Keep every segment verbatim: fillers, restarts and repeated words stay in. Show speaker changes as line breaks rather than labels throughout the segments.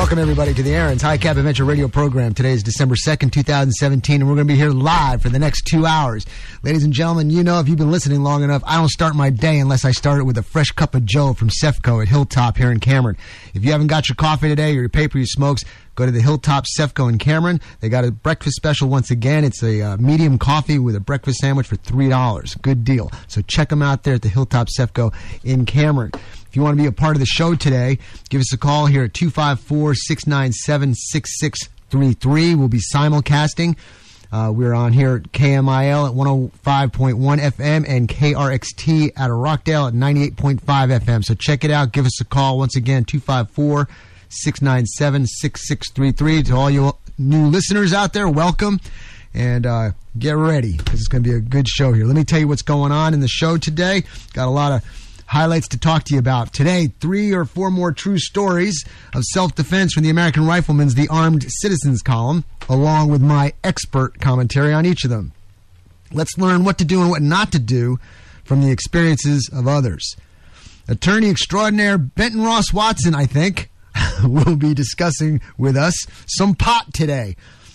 Welcome, everybody, to the Aaron's High Cap Adventure radio program. Today is December second, twenty seventeen, and we're going to be here live for the next two hours. Ladies and gentlemen, you know, if you've been listening long enough, I don't start my day unless I start it with a fresh cup of Joe from Cefco at Hilltop here in Cameron. If you haven't got your coffee today or your paper, your smokes, go to the Hilltop Cefco in Cameron. They got a breakfast special once again. It's a uh, medium coffee with a breakfast sandwich for three dollars. Good deal. So check them out there at the Hilltop Cefco in Cameron. If you want to be a part of the show today, give us a call here at two five four, six nine seven, six six three three. We'll be simulcasting. Uh, we're on here at K M I L at one oh five point one F M and K R X T out of Rockdale at ninety-eight point five F M. So check it out. Give us a call. Once again, two five four, six nine seven, six six three three. To all you new listeners out there, welcome. And uh, get ready, because it's going to be a good show here. Let me tell you what's going on in the show today. Got a lot of highlights to talk to you about. Today, three or four more true stories of self-defense from the American Rifleman's The Armed Citizens column, along with my expert commentary on each of them. Let's learn what to do and what not to do from the experiences of others. Attorney extraordinaire Benton Ross Watson, I think, will be discussing with us some pot today.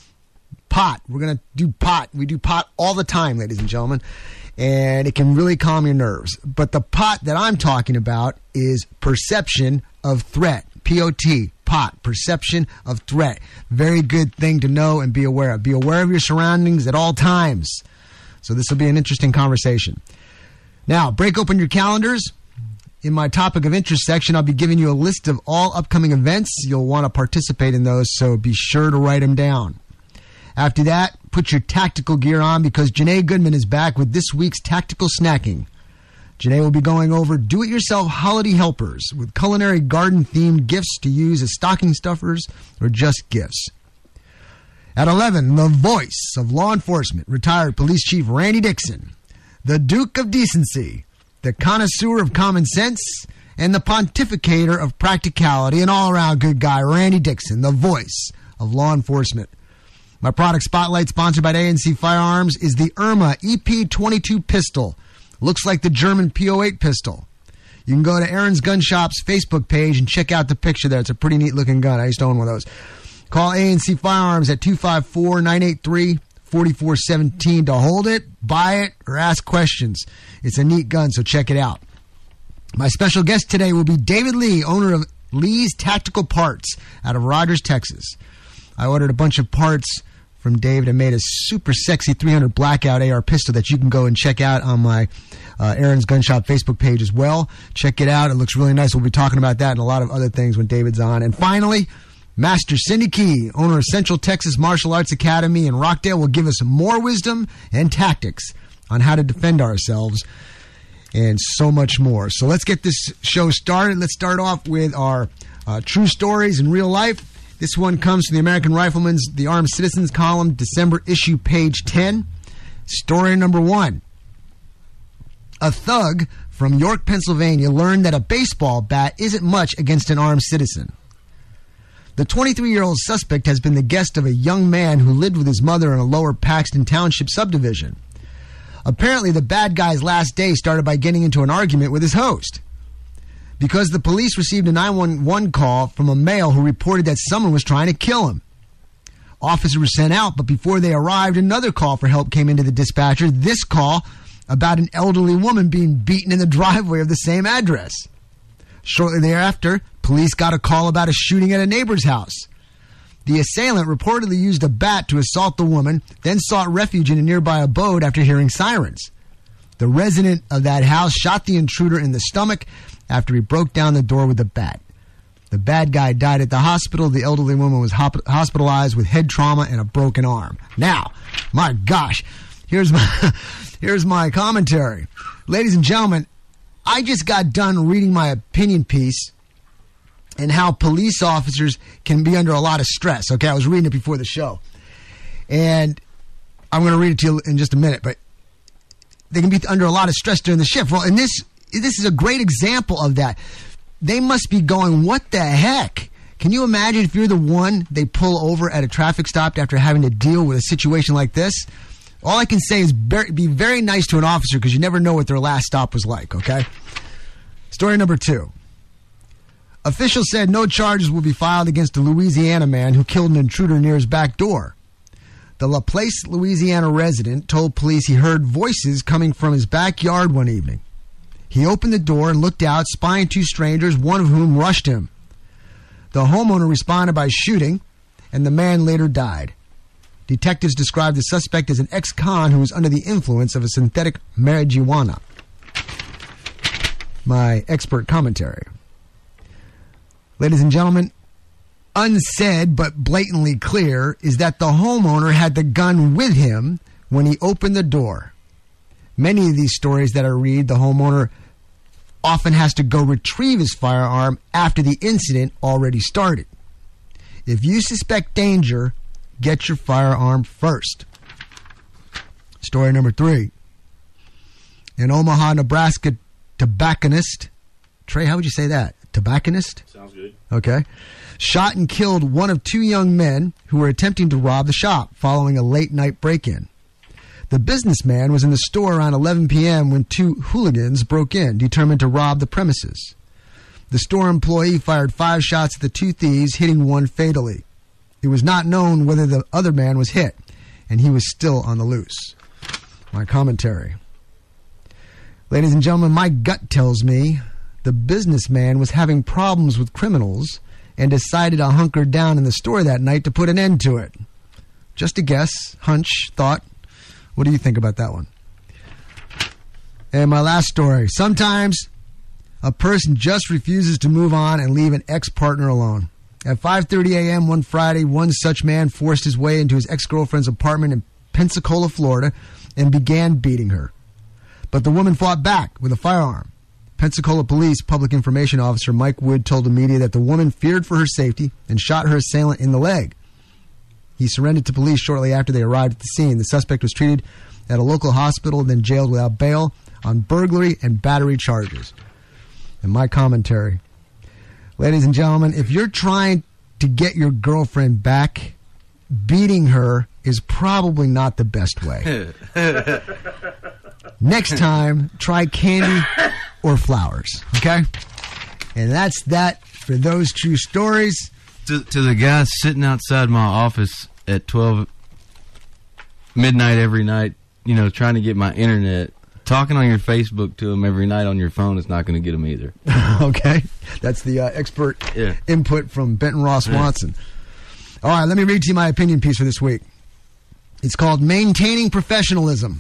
Pot. We're going to do pot. We do pot all the time, ladies and gentlemen. And it can really calm your nerves. But the pot that I'm talking about is perception of threat. P O T, pot, perception of threat. Very good thing to know and be aware of. Be aware of your surroundings at all times. So this will be an interesting conversation. Now, break open your calendars. In my topic of interest section, I'll be giving you a list of all upcoming events. You'll want to participate in those, so be sure to write them down. After that, put your tactical gear on, because Janae Goodman is back with this week's Tactical Snacking. Janae will be going over do-it-yourself holiday helpers with culinary garden-themed gifts to use as stocking stuffers or just gifts. At eleven, the voice of law enforcement, retired Police Chief Randy Dixon, the Duke of Decency, the connoisseur of common sense, and the pontificator of practicality, an all-around good guy, Randy Dixon, the voice of law enforcement. My product spotlight, sponsored by A N C Firearms, is the Irma E P twenty-two pistol. Looks like the German P oh eight pistol. You can go to Aaron's Gun Shop's Facebook page and check out the picture there. It's a pretty neat looking gun. I used to own one of those. Call A N C Firearms at two five four, nine eight three, four four one seven to hold it, buy it, or ask questions. It's a neat gun, so check it out. My special guest today will be David Lee, owner of Lee's Tactical Parts out of Rogers, Texas. I ordered a bunch of parts from David and made a super sexy three hundred Blackout A R pistol that you can go and check out on my uh, Aaron's Gun Shop Facebook page as well. Check it out. It looks really nice. We'll be talking about that and a lot of other things when David's on. And finally, Master Cindy Key, owner of Central Texas Martial Arts Academy in Rockdale, will give us more wisdom and tactics on how to defend ourselves and so much more. So let's get this show started. Let's start off with our uh, true stories in real life. This one comes from the American Rifleman's The Armed Citizens column, December issue, page ten. Story number one. A thug from York, Pennsylvania learned that a baseball bat isn't much against an armed citizen. The twenty-three-year-old suspect has been the guest of a young man who lived with his mother in a lower Paxton Township subdivision. Apparently, the bad guy's last day started by getting into an argument with his host, because the police received a nine one one call from a male who reported that someone was trying to kill him. Officers were sent out, but before they arrived, another call for help came into the dispatcher, this call about an elderly woman being beaten in the driveway of the same address. Shortly thereafter, police got a call about a shooting at a neighbor's house. The assailant reportedly used a bat to assault the woman, then sought refuge in a nearby abode after hearing sirens. The resident of that house shot the intruder in the stomach after he broke down the door with a bat. The bad guy died at the hospital. The elderly woman was hop- hospitalized with head trauma and a broken arm. Now, my gosh, here's my, here's my commentary. Ladies and gentlemen, I just got done reading my opinion piece and how police officers can be under a lot of stress. Okay, I was reading it before the show. And I'm going to read it to you in just a minute, but they can be under a lot of stress during the shift. Well, in this This is a great example of that. They must be going, what the heck? Can you imagine if you're the one they pull over at a traffic stop after having to deal with a situation like this? All I can say is be very nice to an officer, because you never know what their last stop was like, okay? Story number two. Officials said no charges will be filed against a Louisiana man who killed an intruder near his back door. The Laplace, Louisiana resident told police he heard voices coming from his backyard one evening. He opened the door and looked out, spying two strangers, one of whom rushed him. The homeowner responded by shooting, and the man later died. Detectives described the suspect as an ex-con who was under the influence of a synthetic marijuana. My expert commentary. Ladies and gentlemen, unsaid but blatantly clear is that the homeowner had the gun with him when he opened the door. Many of these stories that I read, the homeowner often has to go retrieve his firearm after the incident already started. If you suspect danger, get your firearm first. Story number three. An Omaha, Nebraska tobacconist. Trey, how would you say that? Tobacconist?
Sounds good.
Okay. Shot and killed one of two young men who were attempting to rob the shop following a late-night break-in. The businessman was in the store around eleven p.m. when two hooligans broke in, determined to rob the premises. The store employee fired five shots at the two thieves, hitting one fatally. It was not known whether the other man was hit, and he was still on the loose. My commentary. Ladies and gentlemen, my gut tells me the businessman was having problems with criminals and decided to hunker down in the store that night to put an end to it. Just a guess, hunch, thought. What do you think about that one? And my last story. Sometimes a person just refuses to move on and leave an ex-partner alone. At five thirty a.m. one Friday, one such man forced his way into his ex-girlfriend's apartment in Pensacola, Florida, and began beating her. But the woman fought back with a firearm. Pensacola Police Public Information Officer Mike Wood told the media that the woman feared for her safety and shot her assailant in the leg. He surrendered to police shortly after they arrived at the scene. The suspect was treated at a local hospital and then jailed without bail on burglary and battery charges. And my commentary. Ladies and gentlemen, if you're trying to get your girlfriend back, beating her is probably not the best way. Next time, try candy or flowers, okay? And that's that for those true stories.
To, to the guy sitting outside my office at twelve midnight every night, you know, trying to get my internet, talking on your Facebook to him every night on your phone is not going to get him either.
Okay. That's the uh, expert yeah. input from Benton Ross yeah. Watson. All right, let me read to you my opinion piece for this week. It's called Maintaining Professionalism.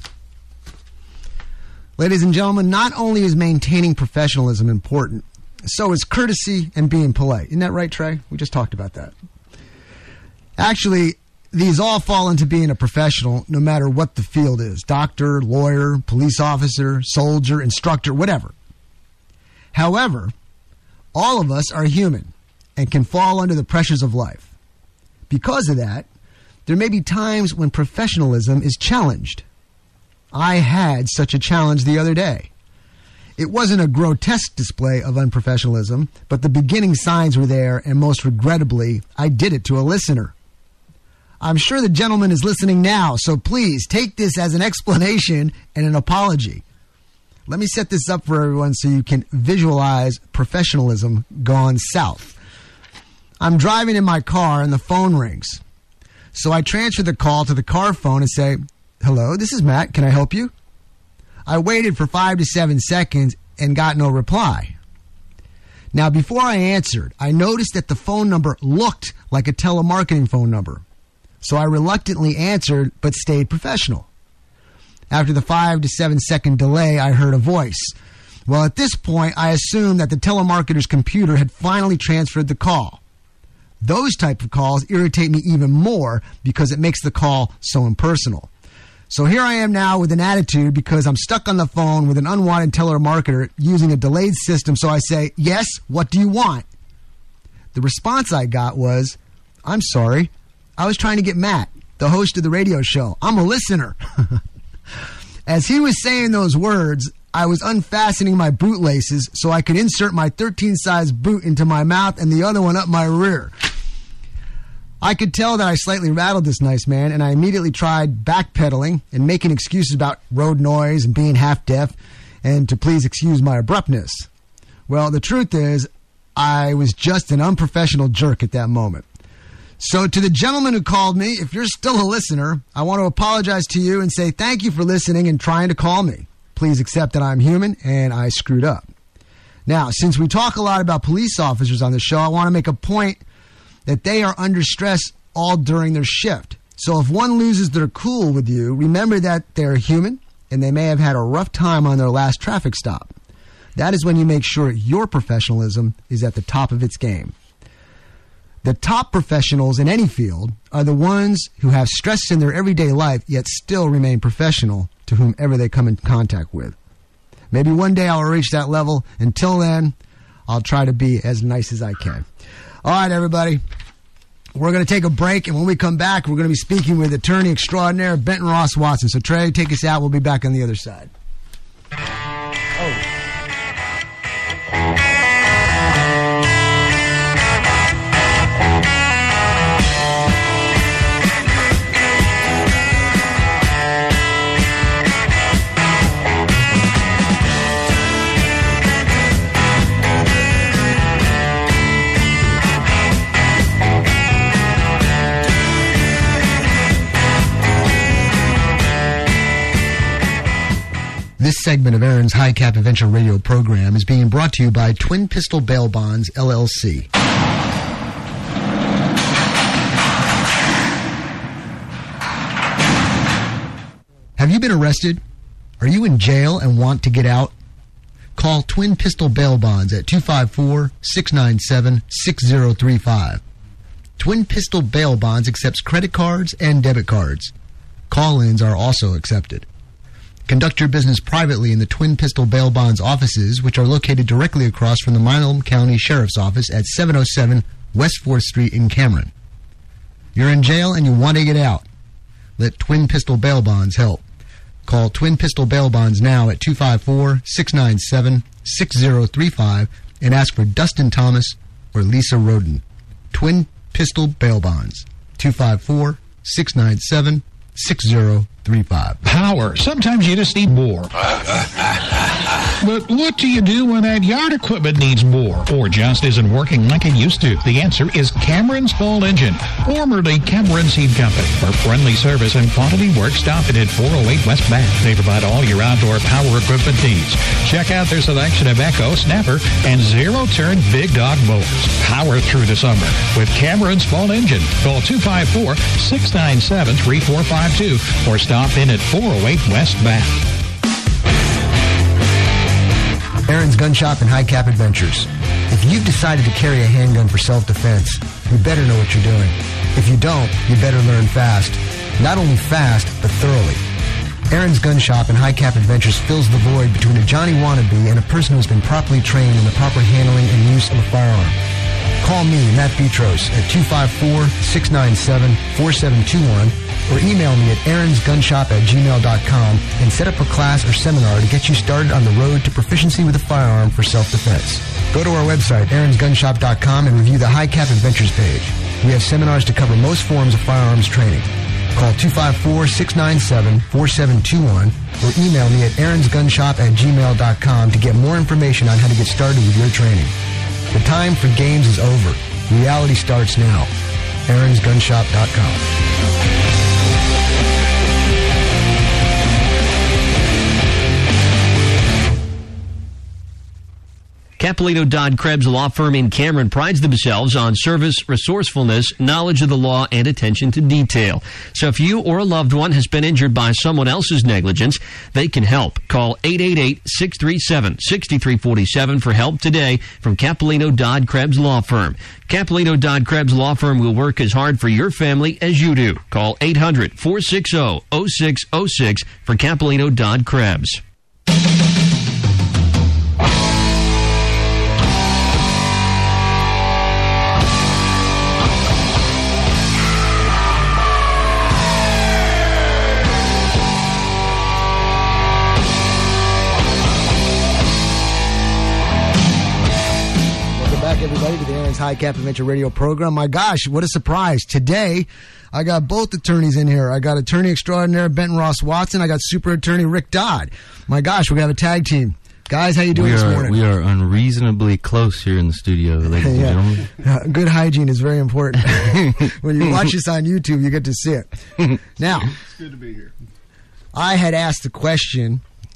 Ladies and gentlemen, not only is maintaining professionalism important, so is courtesy and being polite. Isn't that right, Trey? We just talked about that. Actually, these all fall into being a professional no matter what the field is. Doctor, lawyer, police officer, soldier, instructor, whatever. However, all of us are human and can fall under the pressures of life. Because of that, there may be times when professionalism is challenged. I had such a challenge the other day. It wasn't a grotesque display of unprofessionalism, but the beginning signs were there, and most regrettably, I did it to a listener. I'm sure the gentleman is listening now, so please take this as an explanation and an apology. Let me set this up for everyone so you can visualize professionalism gone south. I'm driving in my car and the phone rings. So I transfer the call to the car phone and say, "Hello, this is Matt. Can I help you?" I waited for five to seven seconds and got no reply. Now, before I answered, I noticed that the phone number looked like a telemarketing phone number. So I reluctantly answered, but stayed professional. After the five to seven second delay, I heard a voice. Well, at this point, I assumed that the telemarketer's computer had finally transferred the call. Those type of calls irritate me even more because it makes the call so impersonal. So here I am now with an attitude because I'm stuck on the phone with an unwanted telemarketer using a delayed system. So I say, "Yes, what do you want?" The response I got was, "I'm sorry. I was trying to get Matt, the host of the radio show. I'm a listener." As he was saying those words, I was unfastening my bootlaces so I could insert my thirteen size boot into my mouth and the other one up my rear. I could tell that I slightly rattled this nice man, and I immediately tried backpedaling and making excuses about road noise and being half deaf, and to please excuse my abruptness. Well, the truth is, I was just an unprofessional jerk at that moment. So to the gentleman who called me, if you're still a listener, I want to apologize to you and say thank you for listening and trying to call me. Please accept that I'm human and I screwed up. Now, since we talk a lot about police officers on the show, I want to make a point that they are under stress all during their shift. So if one loses their cool with you, remember that they're human and they may have had a rough time on their last traffic stop. That is when you make sure your professionalism is at the top of its game. The top professionals in any field are the ones who have stress in their everyday life yet still remain professional to whomever they come in contact with. Maybe one day I'll reach that level. Until then, I'll try to be as nice as I can. All right, everybody. We're going to take a break, and when we come back, we're going to be speaking with attorney extraordinaire Benton Ross Watson. So, Trey, take us out. We'll be back on the other side. Oh. This segment of Aaron's High Cap Adventure radio program is being brought to you by Twin Pistol Bail Bonds, L L C. Have you been arrested? Are you in jail and want to get out? Call Twin Pistol Bail Bonds at two five four, six nine seven, six zero three five. Twin Pistol Bail Bonds accepts credit cards and debit cards. Call-ins are also accepted. Conduct your business privately in the Twin Pistol Bail Bonds offices, which are located directly across from the Milam County Sheriff's Office at seven oh seven West fourth Street in Cameron. You're in jail and you want to get out. Let Twin Pistol Bail Bonds help. Call Twin Pistol Bail Bonds now at two five four, six nine seven, six zero three five and ask for Dustin Thomas or Lisa Roden. Twin Pistol Bail Bonds, two five four, six nine seven, six zero three five.
Power. Sometimes you just need more. But what do you do when that yard equipment needs more or just isn't working like it used to? The answer is Cameron's Fall Engine, formerly Cameron Seed Company. For friendly service and quality work, stop it at four oh eight West Bath. They provide all your outdoor power equipment needs. Check out their selection of Echo, Snapper, and zero-turn Big Dog mowers. Power through the summer with Cameron's Fall Engine. Call two five four, six nine seven, three four five two or stop in at four oh eight West Bath.
Aaron's Gun Shop and High Cap Adventures. If you've decided to carry a handgun for self-defense, you better know what you're doing. If you don't, you better learn fast. Not only fast, but thoroughly. Aaron's Gun Shop and High Cap Adventures fills the void between a Johnny wannabe and a person who's been properly trained in the proper handling and use of a firearm. Call me, Matt Petros, at two five four, six nine seven, four seven two one or email me at aaronsgunshop at gmail dot com and set up a class or seminar to get you started on the road to proficiency with a firearm for self-defense. Go to our website, aarons gun shop dot com, and review the High Cap Adventures page. We have seminars to cover most forms of firearms training. Call two five four, six nine seven, four seven two one or email me at aaronsgunshop at gmail dot com to get more information on how to get started with your training. The time for games is over. Reality starts now. aarons gun shop dot com.
Capolino Dodd Krebs Law Firm in Cameron prides themselves on service, resourcefulness, knowledge of the law, and attention to detail. So if you or a loved one has been injured by someone else's negligence, they can help. Call eight eight eight, six three seven, six three four seven for help today from Capolino Dodd Krebs Law Firm. Capolino Dodd Krebs Law Firm will work as hard for your family as you do. Call eight hundred, four six zero, zero six zero six for Capolino Dodd Krebs.
Everybody to the Aaron's High Cap Adventure radio program. My gosh, what a surprise. Today, I got both attorneys in here. I got attorney extraordinaire Benton Ross Watson. I got super attorney Rick Dodd. My gosh, we're going to have a tag team. Guys, how you doing
we
this
are,
morning?
We are unreasonably close here in the studio, ladies
Yeah.
and gentlemen.
Uh, good hygiene is very important. When you watch this on YouTube, you get to see it. Now,
It's good to be here.
I had asked the question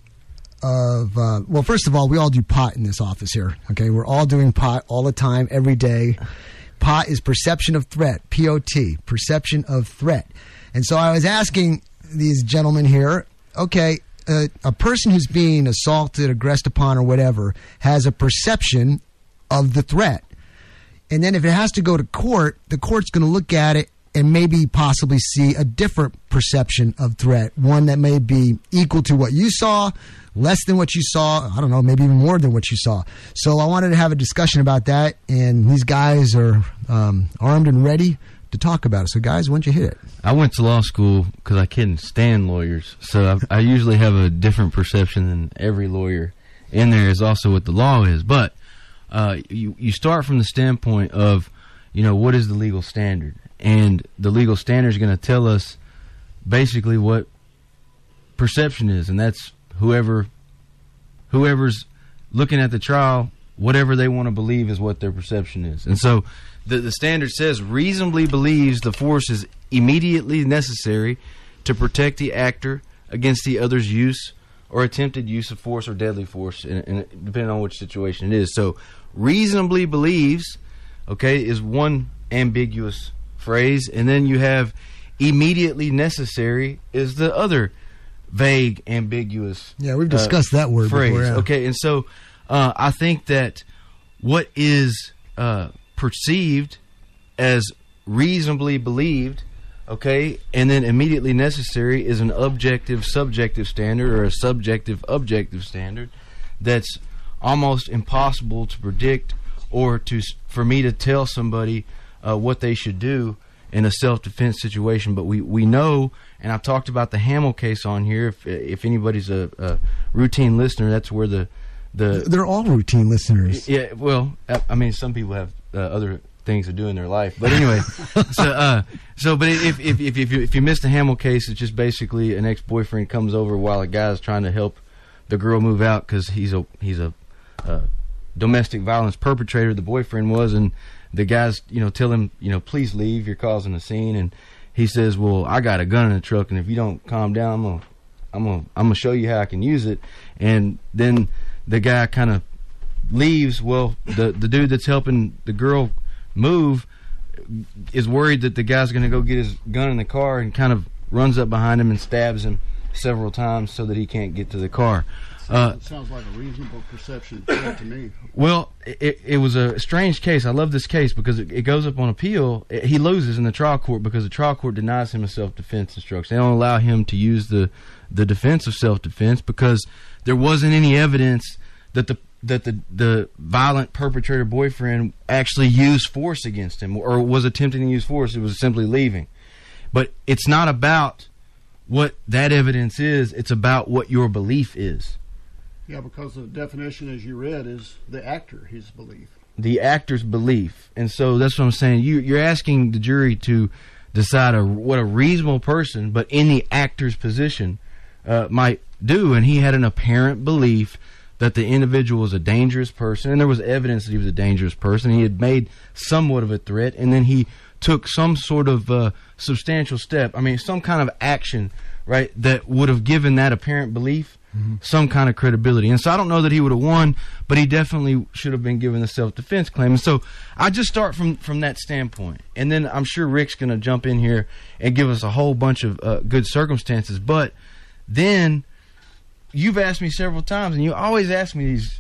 of, uh, well, first of all, we all do pot in this office here. Okay, we're all doing pot all the time, every day. Pot is perception of threat, P O T, perception of threat. And so I was asking these gentlemen here, okay, uh, a person who's being assaulted, aggressed upon, or whatever, has a perception of the threat. And then if it has to go to court, the court's going to look at it and maybe possibly see a different perception of threat, one that may be equal to what you saw, less than what you saw, I don't know, maybe even more than what you saw. So I wanted to have a discussion about that, and these guys are um, armed and ready to talk about it. So guys, why don't you hit it?
I went to law school because I couldn't stand lawyers, so I, I usually have a different perception than every lawyer in there is also what the law is. But uh, you, you start from the standpoint of, you know, what is the legal standard? And the legal standard is going to tell us basically what perception is, and that's whoever whoever's looking at the trial, whatever they want to believe is what their perception is. And so the, the standard says reasonably believes the force is immediately necessary to protect the actor against the other's use or attempted use of force or deadly force, in, in, depending on which situation it is. So reasonably believes, okay, is one ambiguous phrase, and then you have immediately necessary is the other vague, ambiguous
Yeah, we've discussed
uh,
that word
phrase.
before. Yeah.
Okay, and so uh, I think that what is uh, perceived as reasonably believed, okay, and then immediately necessary is an objective subjective standard or a subjective objective standard that's almost impossible to predict or to for me to tell somebody uh, what they should do in a self-defense situation. But we, we know, and I've talked about the Hamill case on here. If if anybody's a, a routine listener, that's where the the
They're all routine listeners.
yeah. Well, I, I mean, some people have uh, other things to do in their life, but anyway. so uh, so, but if if if if you, if you missed the Hamill case, it's just basically an ex-boyfriend comes over while a guy's trying to help the girl move out because he's a he's a uh, domestic violence perpetrator. The boyfriend was, and the guys, you know, tell him, you know, please leave, you're causing a scene. And he says, well, I got a gun in the truck, and if you don't calm down, I'm gonna, I'm gonna, I'm gonna show you how I can use it. And then the guy kind of leaves. Well, the the dude that's helping the girl move is worried that the guy's gonna go get his gun in the car, and kind of runs up behind him and stabs him several times so that he can't get to the car. Uh,
It sounds like a reasonable perception to me.
Well, it, it was a strange case. I love this case because it, it goes up on appeal. It, he loses in the trial court because the trial court denies him a self-defense instruction. They don't allow him to use the, the defense of self-defense because there wasn't any evidence that the that the, the violent perpetrator boyfriend actually used force against him or was attempting to use force. It was simply leaving. But it's not about what that evidence is. It's about what your belief is.
Yeah, because the definition, as you read, is the actor, his belief.
The actor's belief. And so that's what I'm saying. You, you're asking the jury to decide a, what a reasonable person, but in the actor's position, uh, might do. And he had an apparent belief that the individual was a dangerous person, and there was evidence that he was a dangerous person. He had made somewhat of a threat, and then he took some sort of uh, substantial step. I mean, some kind of action, right, that would have given that apparent belief some kind of credibility. And so I don't know that he would have won, but he definitely should have been given the self-defense claim. And so I just start from, from that standpoint. And then I'm sure Rick's going to jump in here and give us a whole bunch of uh, good circumstances. But then you've asked me several times, and you always ask me these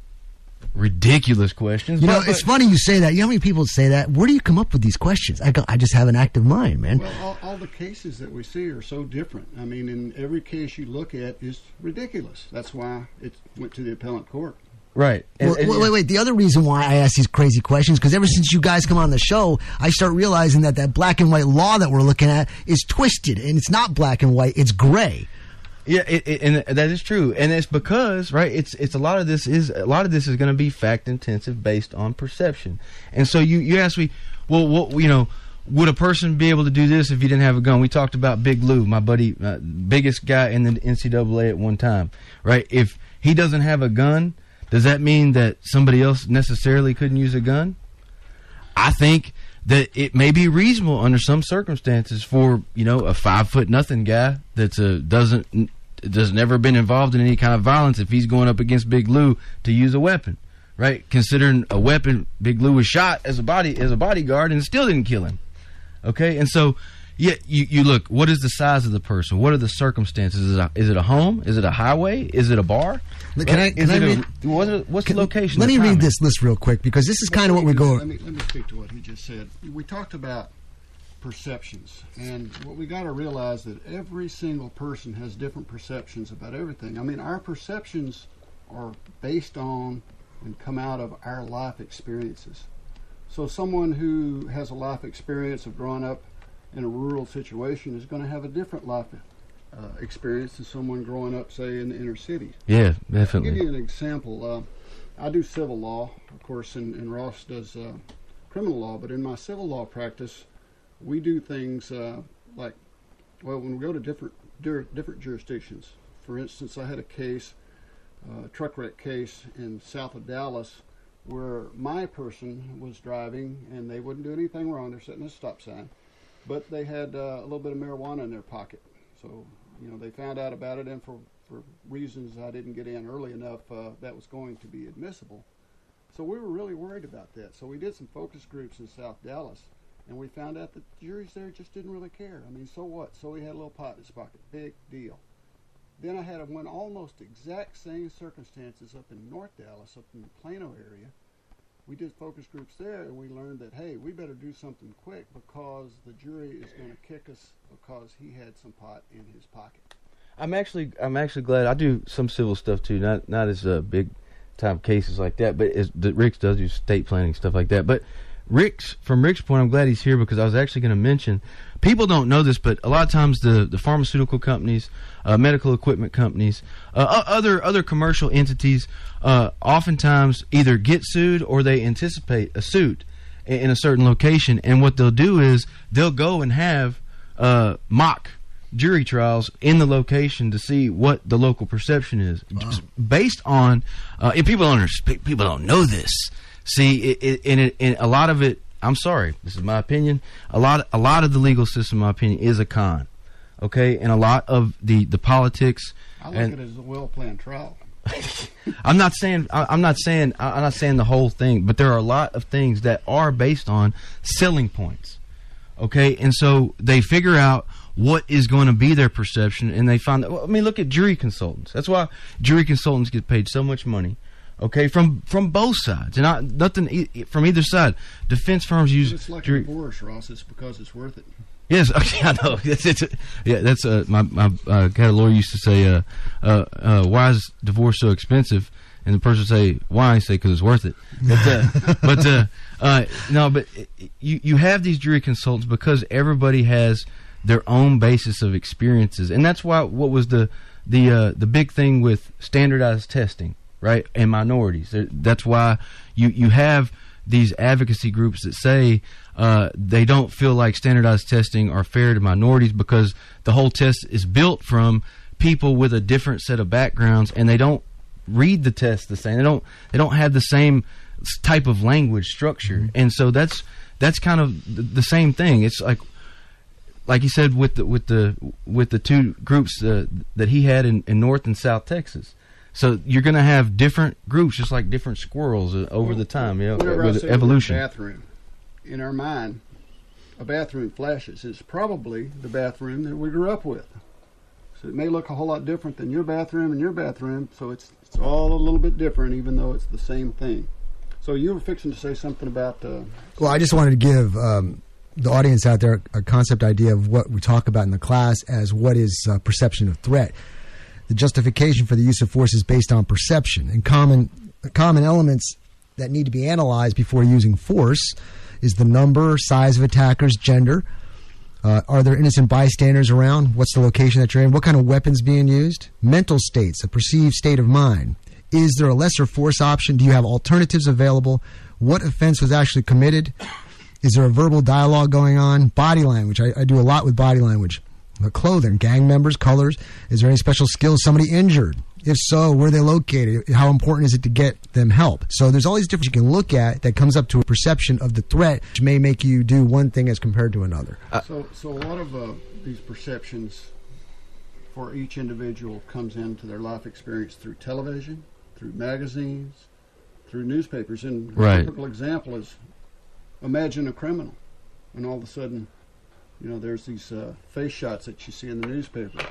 ridiculous questions.
You know,
but,
it's
but,
funny you say that. You know how many people say that? Where do you come up with these questions? I go, I just have an active mind, man.
Well, all, all the cases that we see are so different. I mean, in every case you look at is ridiculous. That's why it went to the appellate court.
Right. And,
Well,
and-
wait, wait, wait. The other reason why I ask these crazy questions, because ever since you guys come on the show, I start realizing that that black and white law that we're looking at is twisted, and it's not black and white, it's gray.
Yeah, it, it, and that is true, and it's because right. It's it's a lot of this is a lot of this is going to be fact intensive, based on perception. And so you you ask me, well, what you know, would a person be able to do this if he didn't have a gun? We talked about Big Lou, my buddy, uh, biggest guy in the N C double A at one time, right? If he doesn't have a gun, does that mean that somebody else necessarily couldn't use a gun? I think that it may be reasonable under some circumstances for, you know, a five foot nothing guy that's a doesn't that's never been involved in any kind of violence, if he's going up against Big Lou, to use a weapon, right? Considering a weapon, Big Lou was shot as a body as a bodyguard and still didn't kill him. Okay, and so yeah, you, you look. What is the size of the person? What are the circumstances? Is it a, is it a home? Is it a highway? Is it a bar?
Look, can I? Can I read,
a, what are, what's
can,
the location?
Let me
timing?
read this list real quick, because this is kind of what we go.
Let me let me speak to what he just said. We talked about perceptions, and what we got to realize that every single person has different perceptions about everything. I mean, our perceptions are based on and come out of our life experiences. So someone who has a life experience of growing up in a rural situation is going to have a different life uh, experience than someone growing up, say, in the inner cities.
Yeah, definitely.
I'll give you an example. Uh, I do civil law, of course, and, and Ross does uh, criminal law, but in my civil law practice, we do things uh, like, well, when we go to different different jurisdictions. For instance, I had a case, a uh, truck wreck case in south of Dallas, where my person was driving and they wouldn't do anything wrong. They're sitting at a stop sign, but they had uh, a little bit of marijuana in their pocket. So, you know, they found out about it, and for, for reasons I didn't get in early enough, uh, that was going to be admissible. So we were really worried about that. So we did some focus groups in South Dallas, and we found out that the juries there just didn't really care. I mean, so what? So he had a little pot in his pocket. Big deal. Then I had one almost exact same circumstances up in North Dallas, up in the Plano area. We did focus groups there, and we learned that, hey, we better do something quick because the jury is going to kick us because he had some pot in his pocket.
I'm actually, I'm actually glad. I do some civil stuff too, not not as uh, big time cases like that, but as the, Rick's does do estate planning stuff like that. But Rick's, from Rick's point, I'm glad he's here because I was actually going to mention, people don't know this, but a lot of times the, the pharmaceutical companies, uh, medical equipment companies, uh, other other commercial entities, uh, oftentimes either get sued or they anticipate a suit in, in a certain location. And what they'll do is they'll go and have uh, mock jury trials in the location to see what the local perception is, wow. based on. Uh, and people don't understand, people don't know this. See, it, it, and, it, and a lot of it, I'm sorry, this is my opinion, a lot a lot of the legal system, in my opinion, is a con, okay? And a lot of the, the politics...
I look
and,
at it as a well-planned trial.
I'm not saying I, I'm not saying I'm not saying the whole thing, but there are a lot of things that are based on selling points, okay? And so they figure out what is going to be their perception, and they find that, well, I mean, look at jury consultants. That's why jury consultants get paid so much money. Okay, from from both sides, and not nothing e- from either side. Defense firms use.
It's like
jury-
a divorce, Ross. It's because it's worth it.
Yes, okay, I know. It's, it's, yeah, that's uh, my my uh, cat lawyer used to say, uh, uh, uh, "Why is divorce so expensive?" And the person would say, "Why?" I say, "Because it's worth it." But uh, but uh, uh, no, but you you have these jury consultants because everybody has their own basis of experiences, and that's why what was the the uh, the big thing with standardized testing. Right, and minorities. That's why you, you have these advocacy groups that say uh, they don't feel like standardized testing are fair to minorities because the whole test is built from people with a different set of backgrounds, and they don't read the test the same. They don't they don't have the same type of language structure, mm-hmm. and so that's that's kind of the, the same thing. It's like like he said with the with the with the two groups uh, that he had in, in North and South Texas. So you're going to have different groups, just like different squirrels uh, over the time, you know, with evolution.
Bathroom, in our mind, a bathroom flashes. It's probably the bathroom that we grew up with. So it may look a whole lot different than your bathroom and your bathroom. So it's it's all a little bit different, even though it's the same thing. So you were fixing to say something about. Uh,
well, I just wanted to give um, the audience out there a concept idea of what we talk about in the class as what is uh, perception of threat. The justification for the use of force is based on perception, and common common elements that need to be analyzed before using force is the number, size of attackers, gender. Uh, are there innocent bystanders around? What's the location that you're in? What kind of weapons being used? Mental states, a perceived state of mind. Is there a lesser force option? Do you have alternatives available? What offense was actually committed? Is there a verbal dialogue going on? Body language. I, I do a lot with body language. The clothing, gang members, colors. Is there any special skills? Somebody injured? If so, where are they located? How important is it to get them help? So there's all these different you can look at that comes up to a perception of the threat, which may make you do one thing as compared to another.
Uh, so, so a lot of uh, these perceptions for each individual comes into their life experience through television, through magazines, through newspapers. And a
right.
typical example is, imagine a criminal, and all of a sudden, you know, there's these uh, face shots that you see in the newspaper.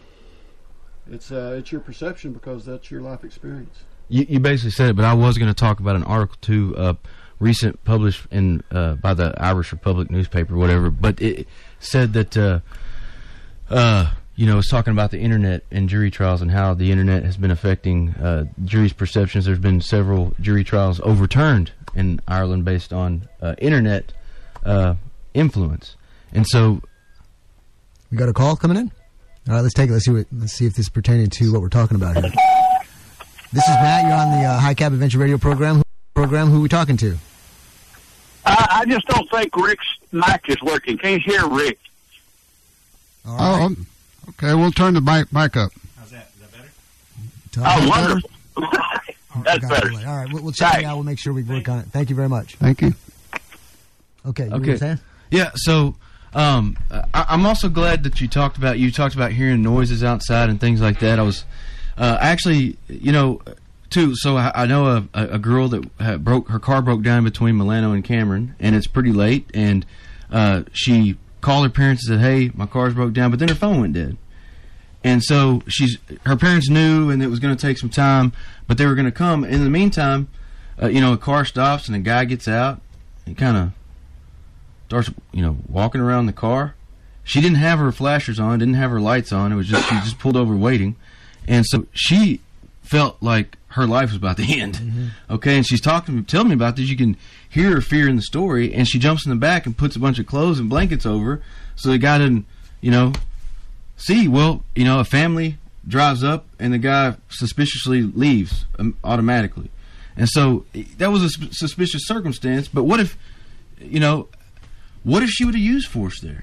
It's uh, it's your perception because that's your life experience.
You, you basically said it, but I was going to talk about an article too, uh, recent published in uh, by the Irish Republic newspaper, whatever. But it said that uh, uh, you know, it's talking about the internet and jury trials and how the internet has been affecting uh, juries' perceptions. There's been several jury trials overturned in Ireland based on uh, internet uh, influence, and so
we got a call coming in. All right, let's take it. Let's see what. Let's see if this is pertaining to what we're talking about here. This is Matt. You're on the uh, High Cap Adventure Radio program. Program. Who are we talking to?
I, I just don't think Rick's mic is working. Can't hear Rick.
All right.
Oh, okay. We'll turn the mic mic up.
How's that? Is that better?
Tell
Oh,
us
wonderful.
better?
That's
Got it.
better.
All right, we'll, we'll check
Thanks.
it out. We'll make sure we work on it. Thank you very much.
Thank you.
Okay. You
Okay.
were saying?
Yeah, so um, I, I'm also glad that you talked about you talked about hearing noises outside and things like that. I was uh, actually, you know, too. So I, I know a, a girl that had broke her car broke down between Milano and Cameron, and it's pretty late. And uh, she called her parents and said, "Hey, my car's broke down," but then her phone went dead. And so she's her parents knew, and it was going to take some time, but they were going to come. In the meantime, uh, you know, a car stops and a guy gets out and kind of starts, you know, walking around the car. She didn't have her flashers on, didn't have her lights on. It was just she just pulled over waiting, and so she felt like her life was about to end. Mm-hmm. Okay, and she's talking to me, telling me about this. You can hear her fear in the story, and she jumps in the back and puts a bunch of clothes and blankets over, so the guy didn't, you know, see. Well, you know, a family drives up, and the guy suspiciously leaves um, automatically, and so that was a sp- suspicious circumstance. But what if, you know, what if she would have used force there?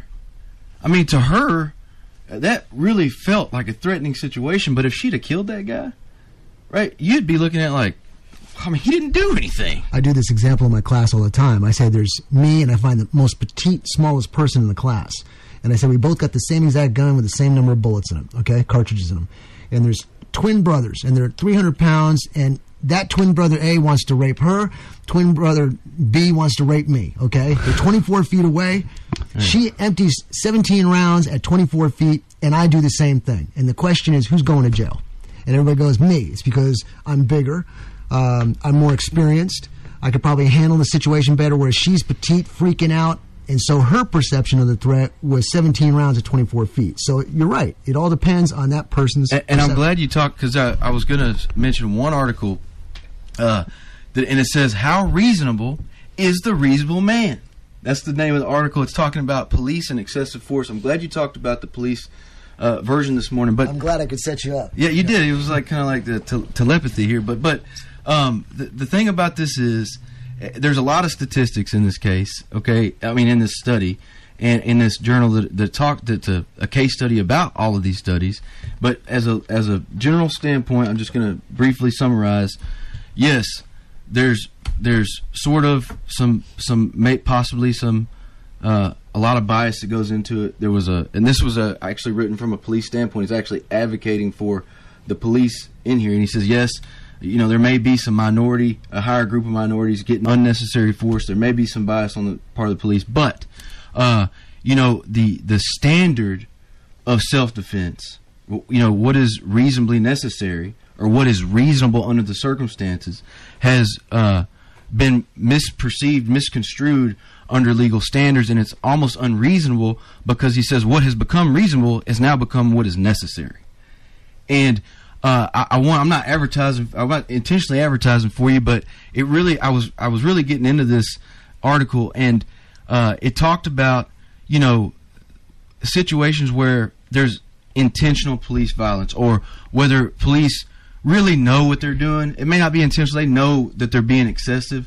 I mean, to her, that really felt like a threatening situation. But if she'd have killed that guy, right, you'd be looking at like, I mean, he didn't do anything.
I do this example in my class all the time. I say there's me, and I find the most petite, smallest person in the class. And I say we both got the same exact gun with the same number of bullets in them, okay, cartridges in them. And there's twin brothers, and they're three hundred pounds, and that twin brother A wants to rape her. Twin brother B wants to rape me, okay? They're twenty-four feet away. She empties seventeen rounds at twenty-four feet, and I do the same thing. And the question is, who's going to jail? And everybody goes, me. It's because I'm bigger. Um, I'm more experienced. I could probably handle the situation better, whereas she's petite, freaking out. And so her perception of the threat was seventeen rounds at twenty-four feet. So you're right. It all depends on that person's
And, and I'm
perception.
glad you talked, because I, I was going to mention one article, uh, that, and it says, how reasonable is the reasonable man? That's the name of the article. It's talking about police and excessive force. I'm glad you talked about the police uh, version this morning. But
I'm glad I could set you up.
yeah, you did. It was like kind of like the te- telepathy here. But but um, the, the thing about this is, uh, there's a lot of statistics in this case. Okay, I mean in this study and in this journal that that talk that's a, a case study about all of these studies. But as a as a general standpoint, I'm just going to briefly summarize. Yes, there's there's sort of some some may, possibly some uh, a lot of bias that goes into it. There was a, and this was a, actually written from a police standpoint. He's actually advocating for the police in here, and he says, yes, you know, there may be some minority, a higher group of minorities getting unnecessary force. There may be some bias on the part of the police, but uh, you know, the the standard of self-defense, you know, what is reasonably necessary or what is reasonable under the circumstances has uh, been misperceived, misconstrued under legal standards, and it's almost unreasonable because he says what has become reasonable has now become what is necessary. And uh, I, I want—I'm not advertising. I'm not intentionally advertising for you, but it really—I was—I was really getting into this article, and uh, it talked about, you know, situations where there's intentional police violence, or whether police really know what they're doing. It may not be intentional; they know that they're being excessive,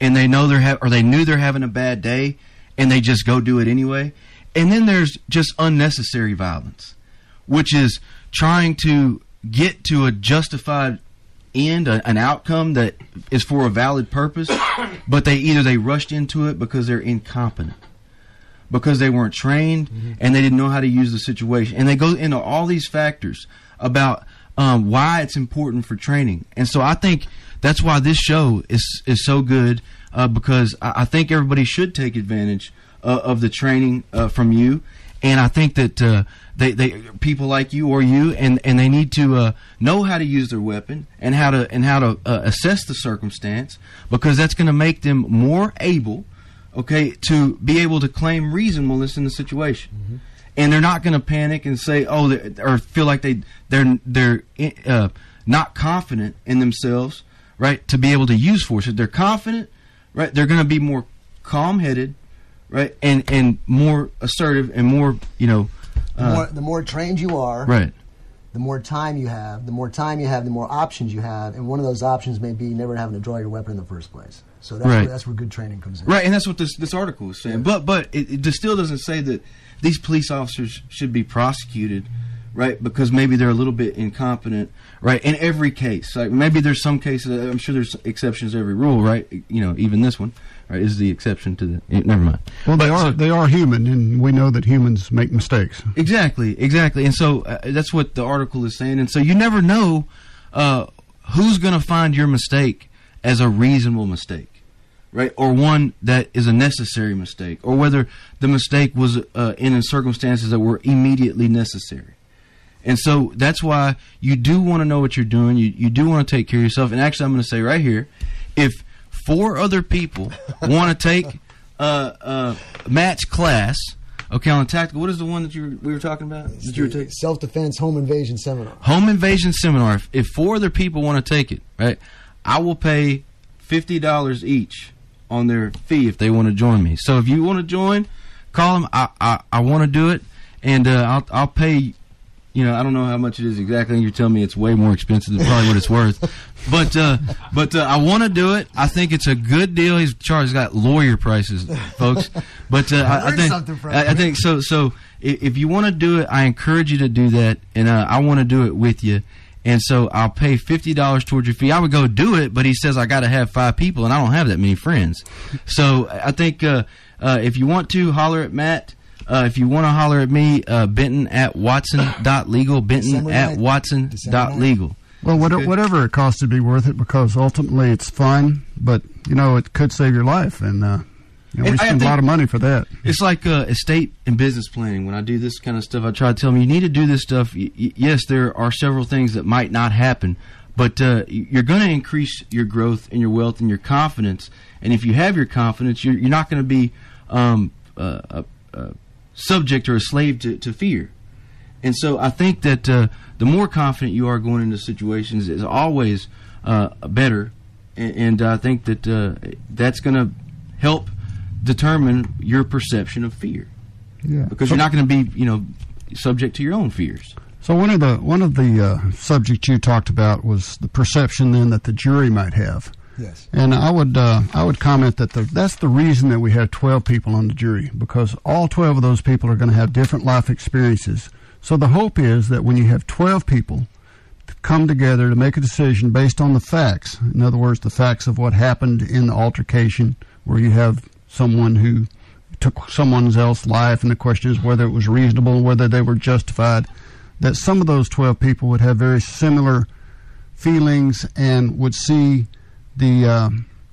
and they know they're ha- or they knew they're having a bad day, and they just go do it anyway. And then there's just unnecessary violence, which is trying to get to a justified end, a, an outcome that is for a valid purpose, but they either they rushed into it because they're incompetent, because they weren't trained, mm-hmm. and they didn't know how to use the situation. And they go into all these factors about um, why it's important for training. And so I think that's why this show is is so good, uh, because I, I think everybody should take advantage uh, of the training uh, from you. And I think that uh, they, they people like you or you, and, and they need to uh, know how to use their weapon and how to and how to uh, assess the circumstance, because that's going to make them more able, okay, to be able to claim reasonableness in the situation. Mm-hmm. And they're not going to panic and say, oh, or feel like they they're they're uh, not confident in themselves, right, to be able to use force. If they're confident, right, they're going to be more calm-headed, right, and and more assertive and more, you know.
Uh, the, more, the more trained you are,
right,
the more time you have. The more time you have, the more options you have, and one of those options may be never having to draw your weapon in the first place. So that's,
right.
where, that's where good training comes in.
Right, and that's what this this article is saying. Yeah. But but it, it still doesn't say that these police officers should be prosecuted, right, because maybe they're a little bit incompetent, right, in every case. Like maybe there's some cases, I'm sure there's exceptions to every rule, right, you know, even this one, right, is the exception to the, eh, never mind.
Well,
but,
they are
so,
they are human, and we know that humans make mistakes.
Exactly, exactly. And so uh, that's what the article is saying. And so you never know uh, who's going to find your mistake as a reasonable mistake, right, or one that is a necessary mistake, or whether the mistake was uh, in circumstances that were immediately necessary. And so that's why you do want to know what you're doing. You you do want to take care of yourself. And actually, I'm going to say right here, if four other people want to take uh, uh, Matt's class, okay, on tactical, what is the one that you were, we were talking about? That you were taking?
Self-defense home invasion seminar.
Home invasion seminar. If, if four other people want to take it, right, I will pay fifty dollars each on their fee if they want to join me. So if you want to join, call them. I I, I want to do it, and uh, I'll I'll pay. You know, I don't know how much it is exactly. You're telling me it's way more expensive than probably what it's worth. But uh, but uh, I want to do it. I think it's a good deal. He's charged got lawyer prices, folks. But uh, I, I think I, I think so. So if, if you want to do it, I encourage you to do that, and uh, I want to do it with you. And so I'll pay fifty dollars towards your fee. I would go do it, but he says I got to have five people, and I don't have that many friends. So I think uh, uh, if you want to, holler at Matt. Uh, if you want to holler at me, uh, Benton at Watson dot legal, Benton at Watson dot legal.
Well, whatever, whatever it costs to be worth it, because ultimately it's fun, but, you know, it could save your life, and, uh, you know, we spend a lot of money for that.
It's like uh, estate and business planning. When I do this kind of stuff, I try to tell them, you need to do this stuff. Y- y- yes, there are several things that might not happen, but uh, you're going to increase your growth and your wealth and your confidence, and if you have your confidence, you're, you're not going to be um, uh, uh, uh, subject or a slave to, to fear. And so I think that uh, the more confident you are going into situations is always uh, better, and, and I think that uh, that's going to help determine your perception of fear.
Yeah.
Because you're not going to be, you know, subject to your own fears.
So one of the one of the uh, subjects you talked about was the perception then that the jury might have.
Yes.
And I would uh, I would comment that the, that's the reason that we have twelve people on the jury, because all twelve of those people are going to have different life experiences. So the hope is that when you have twelve people to come together to make a decision based on the facts, in other words, the facts of what happened in the altercation, where you have someone who took someone else's life, and the question is whether it was reasonable, whether they were justified, that some of those twelve people would have very similar feelings and would see the uh,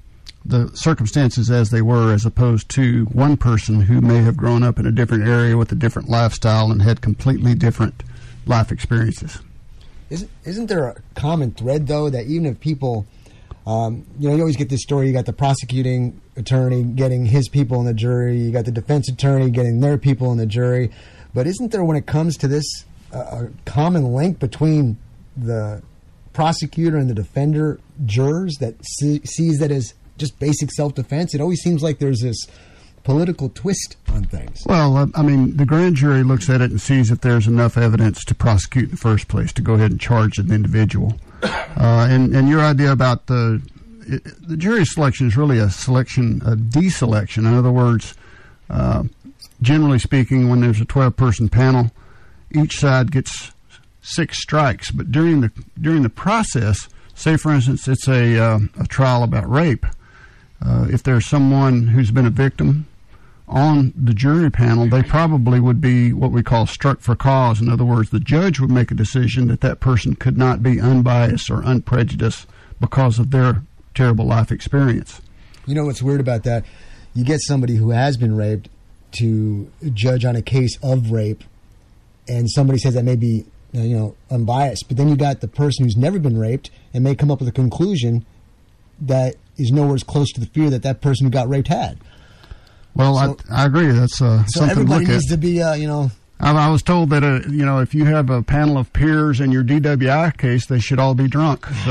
the circumstances as they were, as opposed to one person who may have grown up in a different area with a different lifestyle and had completely different life experiences.
Isn't isn't there a common thread, though, that even if people, um, you know, you always get this story, you got the prosecuting attorney getting his people in the jury, you got the defense attorney getting their people in the jury, but isn't there, when it comes to this, uh, a common link between the prosecutor and the defender jurors that see, sees that as just basic self-defense? It always seems like there's this political twist on things.
Well, uh, I mean, the grand jury looks at it and sees if there's enough evidence to prosecute in the first place to go ahead and charge an individual. Uh, and, and your idea about the it, the jury selection is really a selection, a deselection. In other words, uh, generally speaking, when there's a twelve-person panel, each side gets six strikes. But during the during the process, say for instance, it's a uh, a trial about rape. Uh, if there's someone who's been a victim on the jury panel, they probably would be what we call struck for cause. In other words, the judge would make a decision that that person could not be unbiased or unprejudiced because of their terrible life experience.
You know what's weird about that? You get somebody who has been raped to judge on a case of rape, and somebody says that may be, you know, unbiased. But then you got the person who's never been raped and may come up with a conclusion that is nowhere as close to the fear that that person who got raped had.
Well,
so,
I, I agree. That's uh,
so
something
everybody
to look
needs
at.
to be, uh, you know.
I, I was told that, uh, you know, if you have a panel of peers in your D W I case, they should all be drunk. So,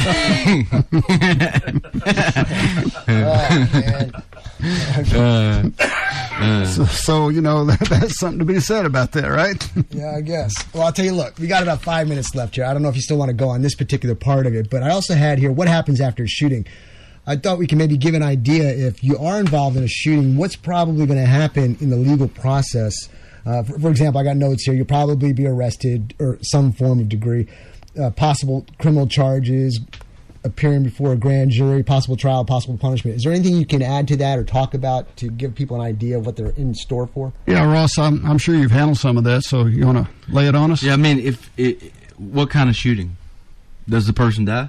oh, man.
Uh, uh.
so, so, you know, that, that's something to be said about that, right?
Yeah, I guess. Well, I'll tell you, look, we got about five minutes left here. I don't know if you still want to go on this particular part of it, but I also had here what happens after a shooting. I thought we can maybe give an idea if you are involved in a shooting, what's probably going to happen in the legal process. Uh, for, for example, I got notes here. You'll probably be arrested or some form of degree, uh, possible criminal charges, appearing before a grand jury, possible trial, possible punishment. Is there anything you can add to that or talk about to give people an idea of what they're in store for?
Yeah, Ross, I'm, I'm sure you've handled some of that, so you want to lay it on us?
Yeah, I mean, if it, what kind of shooting? Does the person die?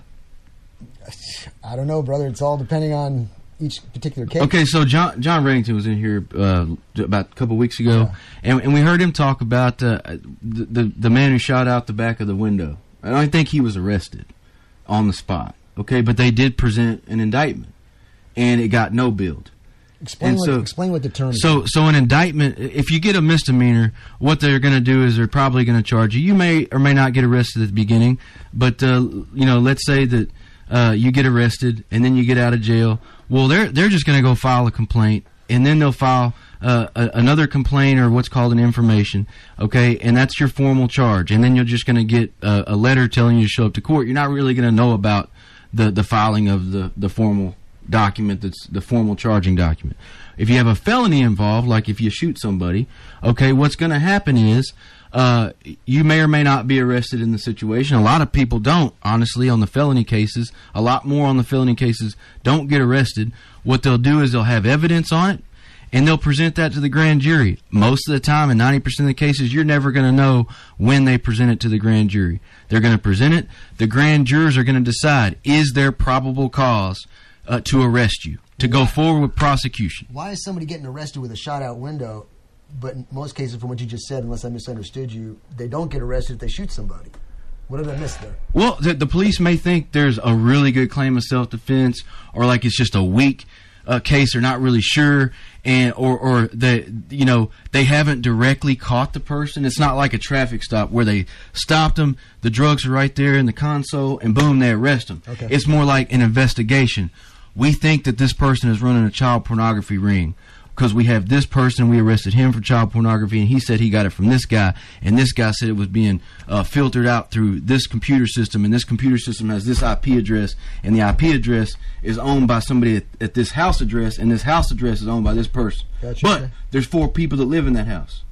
I don't know, brother. It's all depending on each particular case.
Okay, so John John Reddington was in here uh, about a couple of weeks ago,
Yeah.
and, and we heard him talk about uh, the, the the man who shot out the back of the window. I don't think he was arrested on the spot. Okay, but they did present an indictment, and it got no billed.
Explain
And
what,
so-
explain what the term
So,
is.
so an indictment, if you get a misdemeanor, what they're going to do is they're probably going to charge you. You may or may not get arrested at the beginning, but uh, you know, let's say that uh, you get arrested and then you get out of jail. Well, they're they're just going to go file a complaint, and then they'll file uh, a, another complaint or what's called an information. Okay, and that's your formal charge, and then you're just going to get a, a letter telling you to show up to court. You're not really going to know about the the filing of the the formal document that's the formal charging document. If you have a felony involved, like if you shoot somebody, okay, what's going to happen is uh, you may or may not be arrested in the situation. A lot of people don't, honestly, on the felony cases. A lot more on the felony cases don't get arrested. What they'll do is they'll have evidence on it, and they'll present that to the grand jury. Most of the time, in ninety percent of the cases, you're never going to know when they present it to the grand jury. They're going to present it. The grand jurors are going to decide, is there probable cause uh, to arrest you, to go forward with prosecution.
Why is somebody getting arrested with a shot-out window, but in most cases, from what you just said, unless I misunderstood you, they don't get arrested if they shoot somebody? What did I miss there?
Well, the, the police may think there's a really good claim of self-defense, or like it's just a weak uh, case. They're not really sure, and or or they you know they haven't directly caught the person. It's not like a traffic stop where they stopped them, the drugs are right there in the console, and boom, they arrest them.
Okay.
It's more like an investigation. We think that this person is running a child pornography ring, because we have this person, we arrested him for child pornography, and he said he got it from this guy, and this guy said it was being uh, filtered out through this computer system, and this computer system has this I P address, and the I P address is owned by somebody at, at this house address, and this house address is owned by this person.
Gotcha.
But there's four people that live in that house.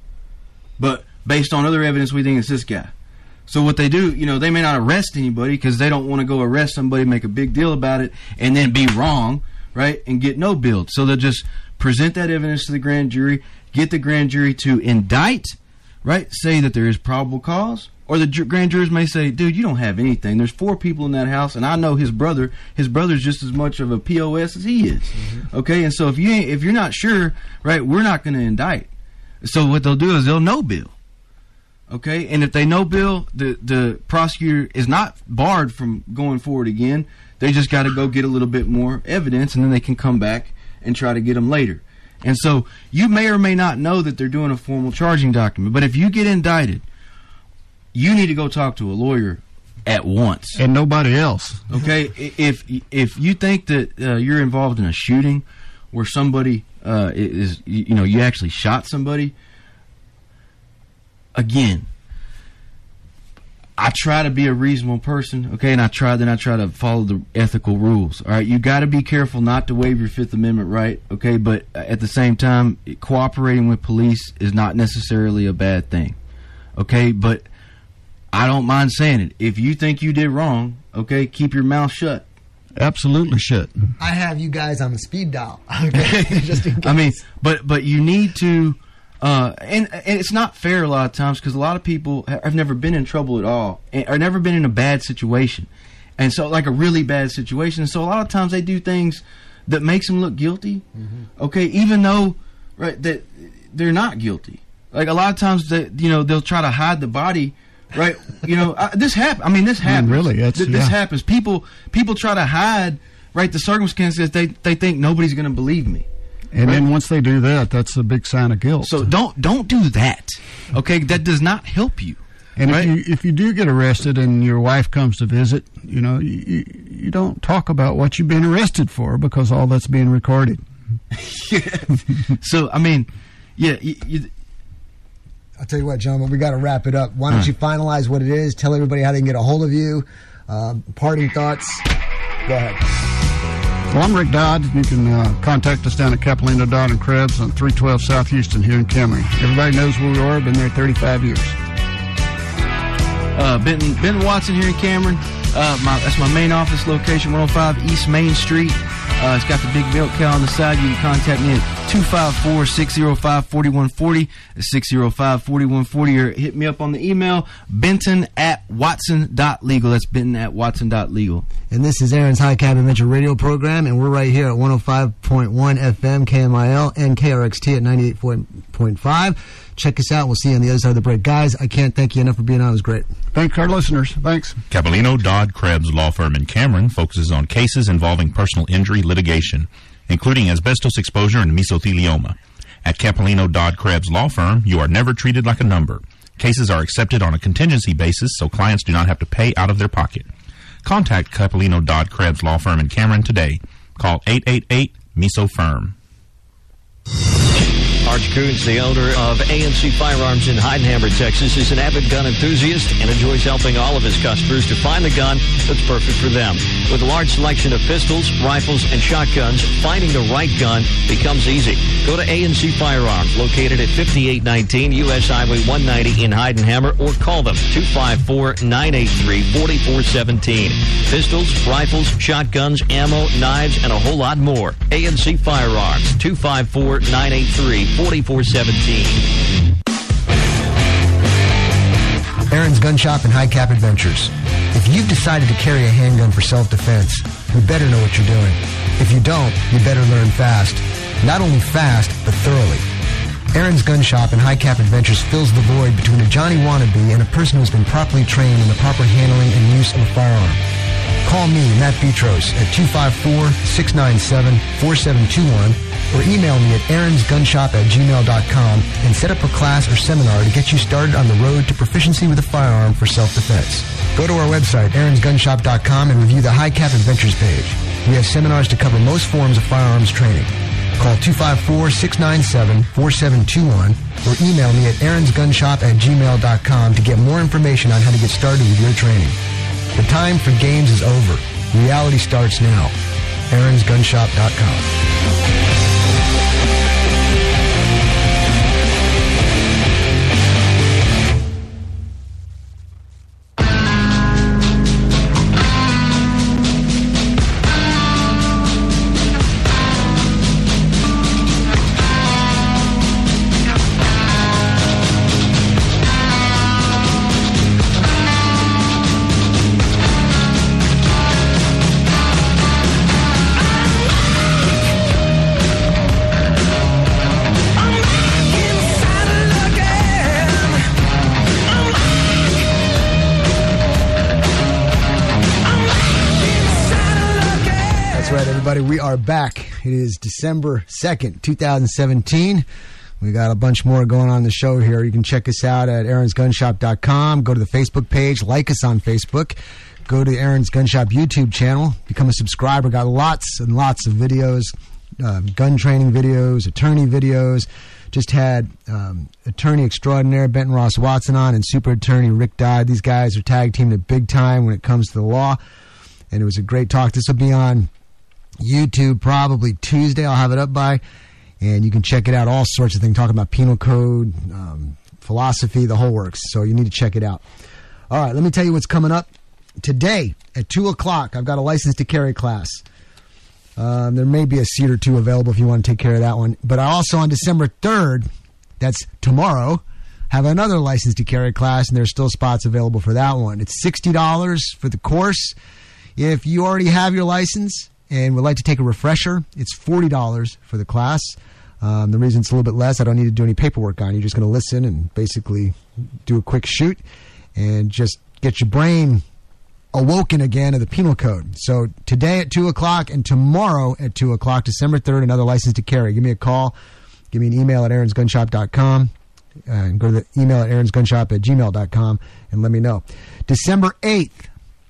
But based on other evidence, we think it's this guy. So what they do, you know, they may not arrest anybody because they don't want to go arrest somebody, make a big deal about it, and then be wrong, right, and get no billed. So they'll just present that evidence to the grand jury, get the grand jury to indict, right, say that there is probable cause, or the ju- grand jurors may say, dude, you don't have anything. There's four people in that house, and I know his brother. His brother's just as much of a P O S as he is. Mm-hmm. Okay, and so if you ain't, if you're not sure, right, we're not going to indict. So what they'll do is they'll no bill. Okay, and if they no bill, the the prosecutor is not barred from going forward again. They just got to go get a little bit more evidence, and then they can come back and try to get them later. And so you may or may not know that they're doing a formal charging document, but if you get indicted, you need to go talk to a lawyer at once.
And nobody else.
Okay, if if you think that uh, you're involved in a shooting where somebody uh, is, you know, you actually shot somebody, again, I try to be a reasonable person, okay, and I try then I try to follow the ethical rules. All right, you got to be careful not to waive your Fifth Amendment right, okay, but at the same time, cooperating with police is not necessarily a bad thing, okay, but I don't mind saying it. If you think you did wrong, okay, keep your mouth shut.
Absolutely shut.
I have you guys on the speed dial. Okay, just in case.
I mean, but but you need to. Uh, and, and it's not fair a lot of times because a lot of people have never been in trouble at all or never been in a bad situation. And so, like a really bad situation. So a lot of times they do things that makes them look guilty. Mm-hmm. Okay, even though, right, that they're not guilty. Like a lot of times that, you know, they'll try to hide the body, right? You know, uh, this happens. I mean, this happens.
I mean, really, that's,
Th-
yeah.
This happens. People, people try to hide, right, the circumstances. They, they think nobody's going to believe me.
And
right?
then once they do that, that's a big sign of guilt.
So don't don't do that. Okay, that does not help you.
And
right?
if you if you do get arrested and your wife comes to visit, you know, you, you don't talk about what you've been arrested for because all that's being recorded.
So I mean, yeah. You, you,
I'll tell you what, gentlemen, we got to wrap it up. Why don't you finalize what it is? Tell everybody how they can get a hold of you. Um, parting thoughts. Go ahead.
Well, I'm Rick Dodd. You can uh, contact us down at Capilano Dodd and Krebs on three twelve South Houston here in Cameron. Everybody knows where we are. Been there thirty-five years.
Uh, Benton, Benton Watson here in Cameron. Uh, my, that's my main office location, one oh five East Main Street. Uh, it's got the big milk cow on the side. You can contact me at two five four, six oh five, four one four oh, six oh five, four one four oh, or hit me up on the email, benton at watson dot legal. That's benton at watson dot legal.
And this is Aaron's High Cap Adventure radio program, and we're right here at one oh five point one F M, K M I L, and K R X T at ninety-eight point five. Check us out. We'll see you on the other side of the break. Guys, I can't thank you enough for being on. It was great.
Thank our listeners. Thanks.
Capilano Dodd Krebs Law Firm in Cameron focuses on cases involving personal injury litigation, including asbestos exposure and mesothelioma. At Capilano Dodd Krebs Law Firm, you are never treated like a number. Cases are accepted on a contingency basis, so clients do not have to pay out of their pocket. Contact Capilano Dodd Krebs Law Firm in Cameron today. Call eight eight eight, M E S O, firm.
Arch Coons, the owner of A N C Firearms in Heidenhammer, Texas, is an avid gun enthusiast and enjoys helping all of his customers to find the gun that's perfect for them. With a large selection of pistols, rifles, and shotguns, finding the right gun becomes easy. Go to A N C Firearms, located at fifty-eight nineteen U S Highway one ninety in Heidenhammer, or call them two five four, nine eight three, four four one seven. Pistols, rifles, shotguns, ammo, knives, and a whole lot more. A N C Firearms, two five four, nine eight three, four four one seven.
Aaron's Gun Shop and High Cap Adventures. If you've decided to carry a handgun for self-defense, you better know what you're doing. If you don't, you better learn fast. Not only fast, but thoroughly. Aaron's Gun Shop and High Cap Adventures fills the void between a Johnny wannabe and a person who's been properly trained in the proper handling and use of a firearm. Call me, Matt Petros, at two five four, six nine seven, four seven two one or email me at aarons gun shop at gmail dot com and set up a class or seminar to get you started on the road to proficiency with a firearm for self-defense. Go to our website, aarons gun shop dot com, and review the High Cap Adventures page. We have seminars to cover most forms of firearms training. Call two five four, six nine seven, four seven two one or email me at aarons gun shop at gmail dot com to get more information on how to get started with your training. The time for games is over. Reality starts now. aarons gun shop dot com. We are back. It is December second, twenty seventeen. We got a bunch more going on in the show here. You can check us out at aarons gun shop dot com. Go to the Facebook page. Like us on Facebook. Go to the Aaron's Gun Shop YouTube channel. Become a subscriber. Got lots and lots of videos. Uh, gun training videos. Attorney videos. Just had um, attorney extraordinaire Benton Ross Watson on and super attorney Rick Dodd. These guys are tag teamed at big time when it comes to the law, and it was a great talk. This will be on YouTube probably Tuesday. I'll have it up by, and you can check it out. All sorts of things, talking about penal code, um, philosophy, the whole works. So you need to check it out. All right, let me tell you what's coming up today at two o'clock. I've got a license to carry class. Um, there may be a seat or two available if you want to take care of that one. But I also, on December third, that's tomorrow, have another license to carry class, and there's still spots available for that one. It's sixty dollars for the course. If you already have your license and would like to take a refresher, it's forty dollars for the class. Um, the reason it's a little bit less, I don't need to do any paperwork on it. You're just going to listen and basically do a quick shoot and just get your brain awoken again of the penal code. So today at two o'clock and tomorrow at two o'clock, December third, another license to carry. Give me a call. Give me an email at aarons gun shop dot com. Uh, and go to the email at aarons gun shop at gmail dot com and let me know. December eighth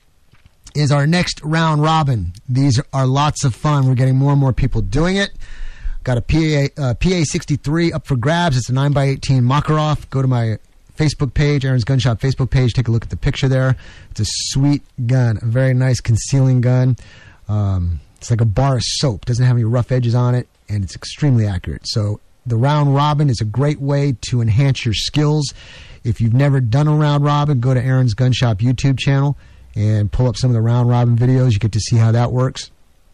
is our next round robin. These are lots of fun. We're getting more and more people doing it. Got a P A, uh, P A sixty-three up for grabs. It's a nine by eighteen Makarov. Go to my Facebook page, Aaron's Gun Shop Facebook page. Take a look at the picture there. It's a sweet gun, a very nice concealing gun. Um, it's like a bar of soap. Doesn't have any rough edges on it, and it's extremely accurate. So the round robin is a great way to enhance your skills. If you've never done a round robin, go to Aaron's Gun Shop YouTube channel and pull up some of the round robin videos. You get to see how that works.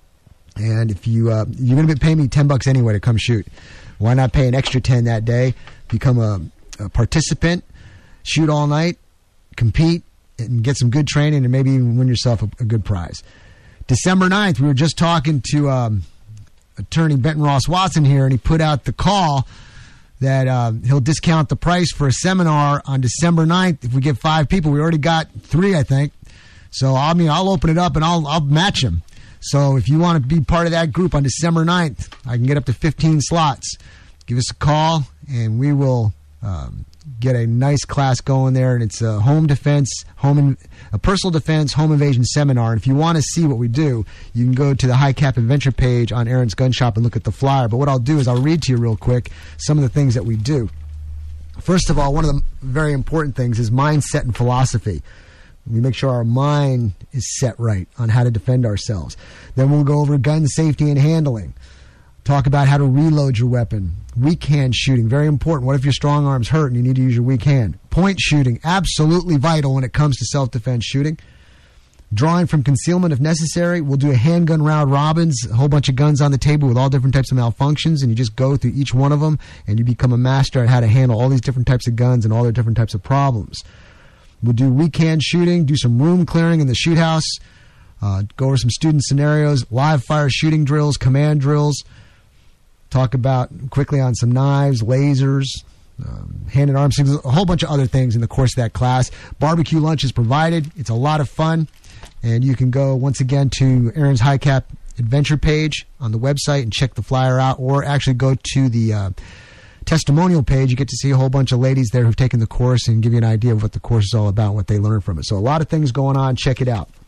And if you uh, you're going to be paying me ten bucks anyway to come shoot, why not pay an extra ten that day? Become a, a participant, shoot all night, compete, and get some good training, and maybe even win yourself a, a good prize. December ninth, we were just talking to um, attorney Benton Ross Watson here, and he put out the call that uh, he'll discount the price for a seminar on December ninth if we get five people. We already got three, I think. So, I mean, I'll open it up and I'll I'll match them. So if you want to be part of that group on December ninth, I can get up to fifteen slots. Give us a call, and we will um, get a nice class going there. And it's a home defense, home in, a personal defense, home invasion seminar. And if you want to see what we do, you can go to the High Cap Adventure page on Aaron's Gun Shop and look at the flyer. But what I'll do is I'll read to you real quick some of the things that we do. First of all, one of the very important things is mindset and philosophy. We make sure our mind is set right on how to defend ourselves. Then we'll go over gun safety and handling. Talk about how to reload your weapon. Weak hand shooting, very important. What if your strong arm's hurt and you need to use your weak hand? Point shooting, absolutely vital when it comes to self-defense shooting. Drawing from concealment if necessary. We'll do a handgun round robins, a whole bunch of guns on the table with all different types of malfunctions, and you just go through each one of them, and you become a master at how to handle all these different types of guns and all their different types of problems. We'll do weak hand shooting, do some room clearing in the shoot house, uh, go over some student scenarios, live fire shooting drills, command drills, talk about quickly on some knives, lasers, um, hand and arm signals, a whole bunch of other things in the course of that class. Barbecue lunch is provided. It's a lot of fun. And you can go, once again, to Aaron's High Cap Adventure page on the website and check the flyer out, or actually go to the uh, testimonial page. You get to see a whole bunch of ladies there who've taken the course and give you an idea of what the course is all about, what they learned from it. So a lot of things going on. Check it out.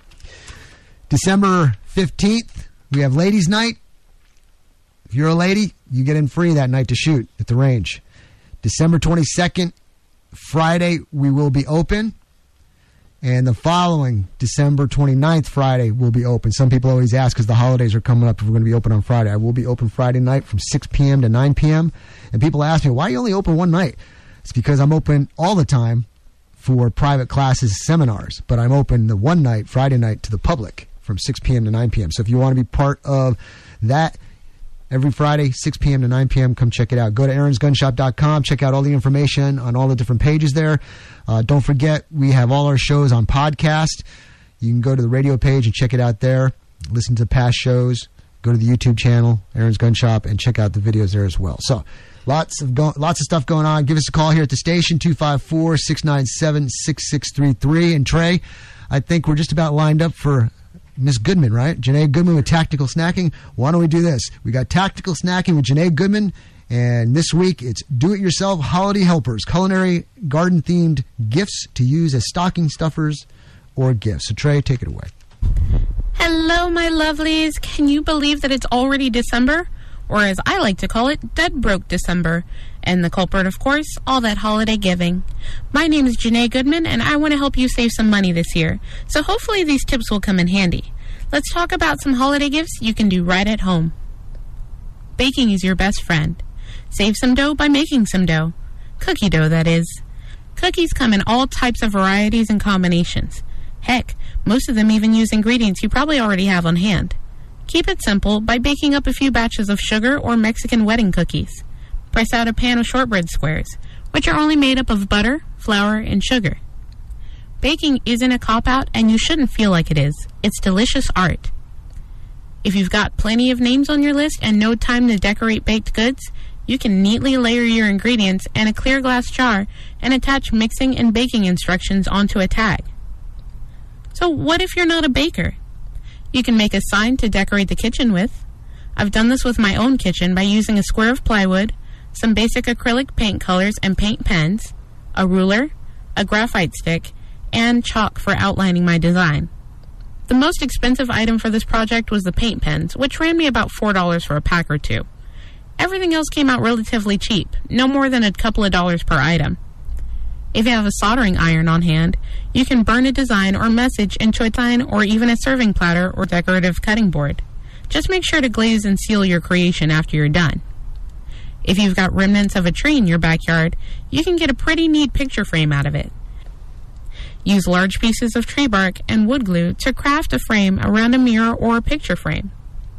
December fifteenth, we have Ladies' Night. If you're a lady, you get in free that night to shoot at the range. December twenty-second, Friday, we will be open. And the following December twenty-ninth, Friday, will be open. Some people always ask because the holidays are coming up if we're going to be open on Friday. I will be open Friday night from six p.m. to nine p.m. And people ask me, why are you only open one night? It's because I'm open all the time for private classes, seminars. But I'm open the one night, Friday night, to the public from six p.m. to nine p.m. So if you want to be part of that, every Friday, six p.m. to nine p.m., come check it out. Go to aarons gun shop dot com. Check out all the information on all the different pages there. Uh, don't forget, we have all our shows on podcast. You can go to the radio page and check it out there. Listen to past shows. Go to the YouTube channel, Aaron's Gun Shop, and check out the videos there as well. So lots of go- lots of stuff going on. Give us a call here at the station, two five four, six nine seven, six six three three. And Trey, I think we're just about lined up for Miss Goodman, right? Janae Goodman with Tactical Snacking. Why don't we do this? We got Tactical Snacking with Janae Goodman, and this week it's Do-It-Yourself Holiday Helpers, culinary garden-themed gifts to use as stocking stuffers or gifts. So Trey, take it away.
Hello, my lovelies. Can you believe that it's already December? Or as I like to call it, dead broke December. And the culprit, of course, all that holiday giving. My name is Janae Goodman, and I want to help you save some money this year. So hopefully these tips will come in handy. Let's talk about some holiday gifts you can do right at home. Baking is your best friend. Save some dough by making some dough. Cookie dough, that is. Cookies come in all types of varieties and combinations. Heck, most of them even use ingredients you probably already have on hand. Keep it simple by baking up a few batches of sugar or Mexican wedding cookies. Press out a pan of shortbread squares, which are only made up of butter, flour, and sugar. Baking isn't a cop-out, and you shouldn't feel like it is. It's delicious art. If you've got plenty of names on your list and no time to decorate baked goods, you can neatly layer your ingredients in a clear glass jar and attach mixing and baking instructions onto a tag. So what if you're not a baker? You can make a sign to decorate the kitchen with. I've done this with my own kitchen by using a square of plywood, some basic acrylic paint colors and paint pens, a ruler, a graphite stick, and chalk for outlining my design. The most expensive item for this project was the paint pens, which ran me about four dollars for a pack or two. Everything else came out relatively cheap, no more than a couple of dollars per item. If you have a soldering iron on hand, you can burn a design or message into a sign or even a serving platter or decorative cutting board. Just make sure to glaze and seal your creation after you're done. If you've got remnants of a tree in your backyard, you can get a pretty neat picture frame out of it. Use large pieces of tree bark and wood glue to craft a frame around a mirror or a picture frame.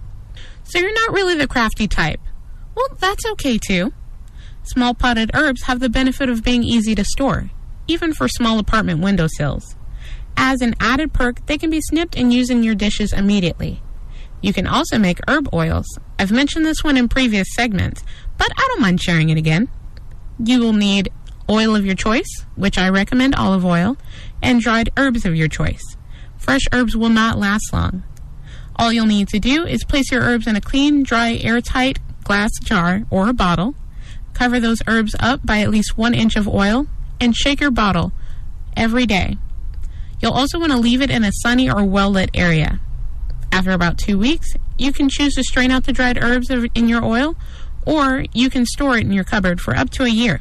So you're not really the crafty type. Well, that's okay too. Small potted herbs have the benefit of being easy to store, even for small apartment windowsills. As an added perk, they can be snipped and used in your dishes immediately. You can also make herb oils. I've mentioned this one in previous segments, but I don't mind sharing it again. You will need oil of your choice, which I recommend olive oil, and dried herbs of your choice. Fresh herbs will not last long. All you'll need to do is place your herbs in a clean, dry, airtight glass jar or a bottle. Cover those herbs up by at least one inch of oil and shake your bottle every day. You'll also want to leave it in a sunny or well-lit area. After about two weeks, you can choose to strain out the dried herbs in your oil, or you can store it in your cupboard for up to a year.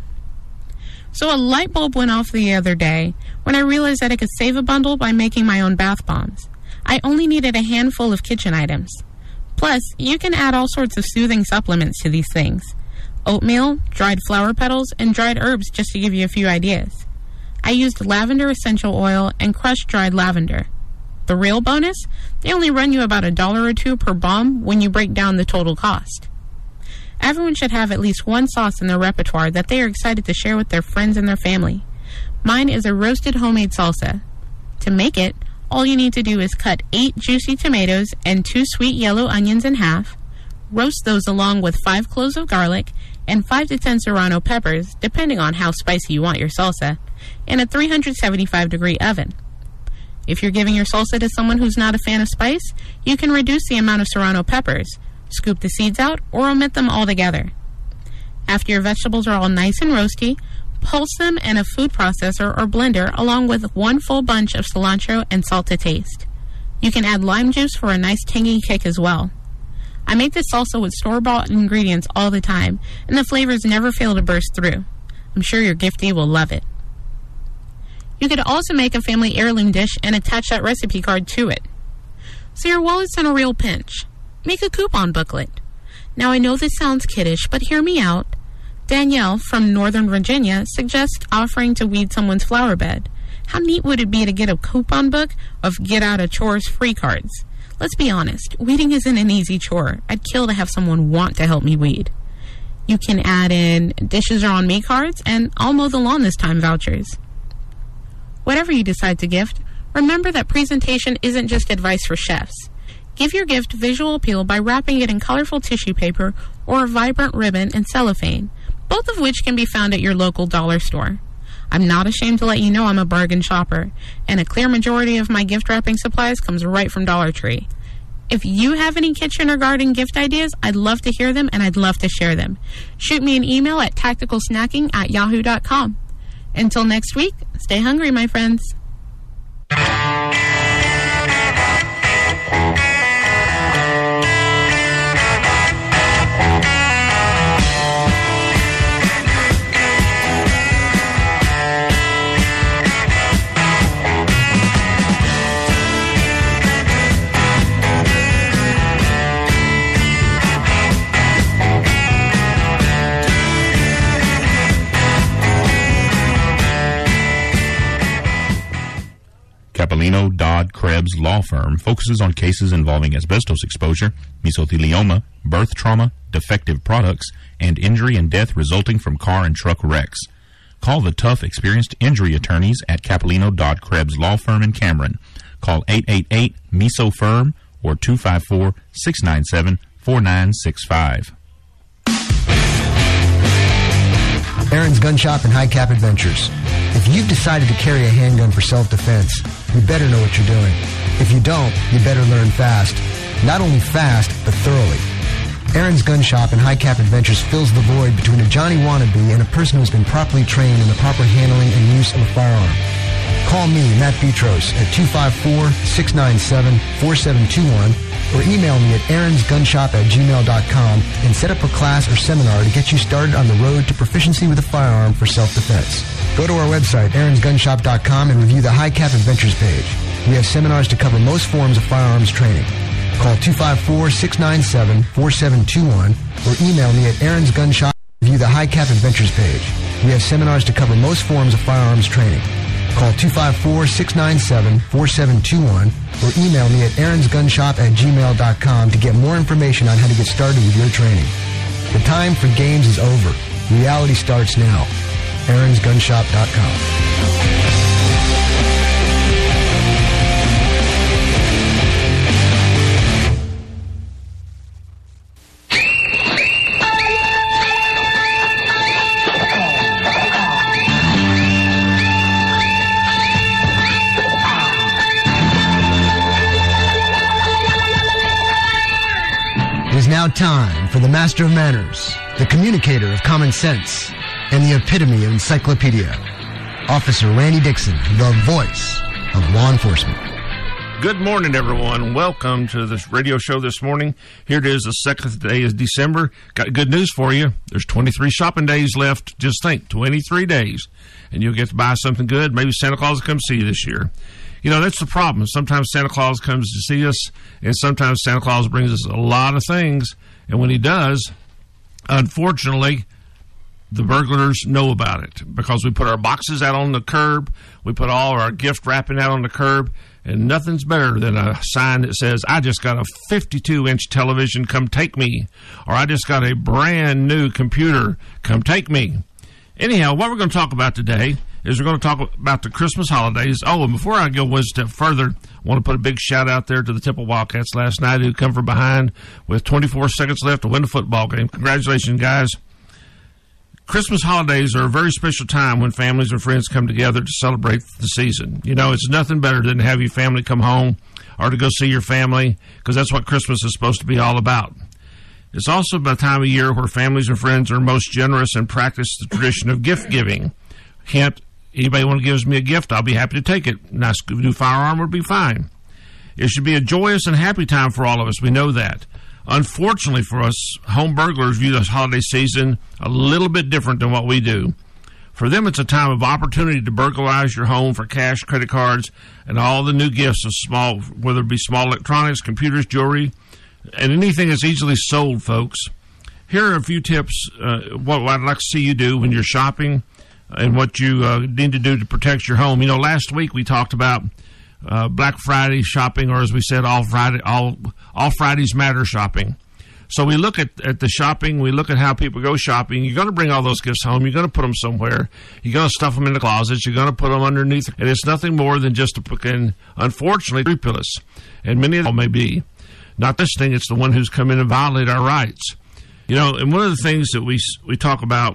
So a light bulb went off the other day when I realized that I could save a bundle by making my own bath bombs. I only needed a handful of kitchen items. Plus, you can add all sorts of soothing supplements to these things. Oatmeal, dried flower petals, and dried herbs, just to give you a few ideas. I used lavender essential oil and crushed dried lavender. The real bonus? They only run you about a dollar or two per bomb when you break down the total cost. Everyone should have at least one sauce in their repertoire that they are excited to share with their friends and their family. Mine is a roasted homemade salsa. To make it, all you need to do is cut eight juicy tomatoes and two sweet yellow onions in half, roast those along with five cloves of garlic and five to ten serrano peppers, depending on how spicy you want your salsa, in a three hundred seventy-five degree oven. If you're giving your salsa to someone who's not a fan of spice, you can reduce the amount of serrano peppers, scoop the seeds out, or omit them altogether. After your vegetables are all nice and roasty, pulse them in a food processor or blender along with one full bunch of cilantro and salt to taste. You can add lime juice for a nice tangy kick as well. I make this salsa with store-bought ingredients all the time, and the flavors never fail to burst through. I'm sure your giftee will love it. You could also make a family heirloom dish and attach that recipe card to it. So your wallet's in a real pinch. Make a coupon booklet. Now I know this sounds kiddish, but hear me out. Danielle from Northern Virginia suggests offering to weed someone's flower bed. How neat would it be to get a coupon book of get out of chores free cards? Let's be honest, weeding isn't an easy chore. I'd kill to have someone want to help me weed. You can add in dishes are on me cards and I'll mow the lawn this time vouchers. Whatever you decide to gift, remember that presentation isn't just advice for chefs. Give your gift visual appeal by wrapping it in colorful tissue paper or a vibrant ribbon and cellophane, both of which can be found at your local dollar store. I'm not ashamed to let you know I'm a bargain shopper, and a clear majority of my gift wrapping supplies comes right from Dollar Tree. If you have any kitchen or garden gift ideas, I'd love to hear them and I'd love to share them. Shoot me an email at tactical snacking at yahoo dot com. Until next week, stay hungry, my friends.
Capilino Dodd Krebs Law Firm focuses on cases involving asbestos exposure, mesothelioma, birth trauma, defective products, and injury and death resulting from car and truck wrecks. Call the tough, experienced injury attorneys at Capilino Dodd Krebs Law Firm in Cameron. Call eight eight eight, M E S O, F I R M or two five four, six nine seven, four nine six five.
Aaron's Gun Shop and High Cap Adventures. If you've decided to carry a handgun for self-defense, you better know what you're doing. If you don't, you better learn fast. Not only fast, but thoroughly. Aaron's Gun Shop and High Cap Adventures fills the void between a Johnny wannabe and a person who has been properly trained in the proper handling and use of a firearm. Call me, Matt Petros, at two five four, six nine seven, four seven two one or email me at aaronsgunshop at gmail dot com and set up a class or seminar to get you started on the road to proficiency with a firearm for self-defense. Go to our website, aarons gun shop dot com, and review the High Cap Adventures page. We have seminars to cover most forms of firearms training. Call two five four, six nine seven, four seven two one or email me at aaronsgunshop. View the High Cap Adventures page. We have seminars to cover most forms of firearms training. Call two five four, six nine seven, four seven two one or email me at aaronsgunshop at gmail dot com to get more information on how to get started with your training. The time for games is over. Reality starts now. aarons gun shop dot com. It is now time for the master of manners, the communicator of common sense, and the epitome of encyclopedia, Officer Randy Dixon, the voice of law enforcement.
Good morning, everyone. Welcome to this radio show this morning. Here it is, the second day of December. Got good news for you. There's twenty-three shopping days left. Just think, twenty-three days, and you'll get to buy something good. Maybe Santa Claus will come see you this year. You know, that's the problem. Sometimes Santa Claus comes to see us, and sometimes Santa Claus brings us a lot of things. And when he does, unfortunately, the burglars know about it because we put our boxes out on the curb. We put all our gift wrapping out on the curb, and nothing's better than a sign that says, I just got a fifty-two inch television, come take me. Or I just got a brand new computer, come take me. Anyhow, what we're going to talk about today is we're going to talk about the Christmas holidays. Oh, and before I go one step further, I want to put a big shout out there to the Temple Wildcats last night who come from behind with twenty-four seconds left to win the football game. Congratulations, guys. Christmas holidays are a very special time when families and friends come together to celebrate the season. You know, it's nothing better than to have your family come home or to go see your family, because that's what Christmas is supposed to be all about. It's also the time of year where families and friends are most generous and practice the tradition of gift giving. Hint, anybody want to give me a gift, I'll be happy to take it. Nice new firearm would be fine. It should be a joyous and happy time for all of us. We know that. Unfortunately for us, home burglars view this holiday season a little bit different than what we do. For them, it's a time of opportunity to burglarize your home for cash, credit cards, and all the new gifts of small, whether it be small electronics, computers, jewelry, and anything that's easily sold, folks. Here are a few tips, uh, what I'd like to see you do when you're shopping and what you uh, need to do to protect your home. You know, last week we talked about uh, Black Friday shopping, or as we said, all Friday, all all Fridays matter shopping. So we look at, at the shopping, we look at how people go shopping. You're going to bring all those gifts home. You're going to put them somewhere. You're going to stuff them in the closets. You're going to put them underneath. And it's nothing more than just a fucking, unfortunately, scrupulous. And many of them may be. Not this thing, it's the one who's come in and violated our rights. You know, and one of the things that we we talk about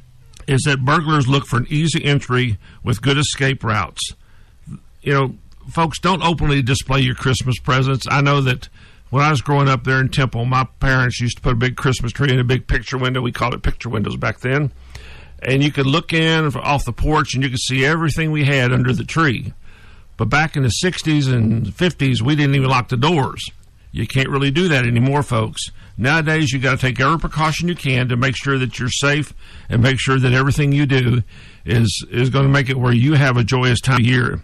is that burglars look for an easy entry with good escape routes. You know, folks, don't openly display your Christmas presents. I know that when I was growing up there in Temple, my parents used to put a big Christmas tree in a big picture window. We called it picture windows back then. And you could look in off the porch and you could see everything we had under the tree. But back in the sixties and fifties, we didn't even lock the doors. You can't really do that anymore, folks. Nowadays, you got to take every precaution you can to make sure that you're safe and make sure that everything you do is is going to make it where you have a joyous time of year.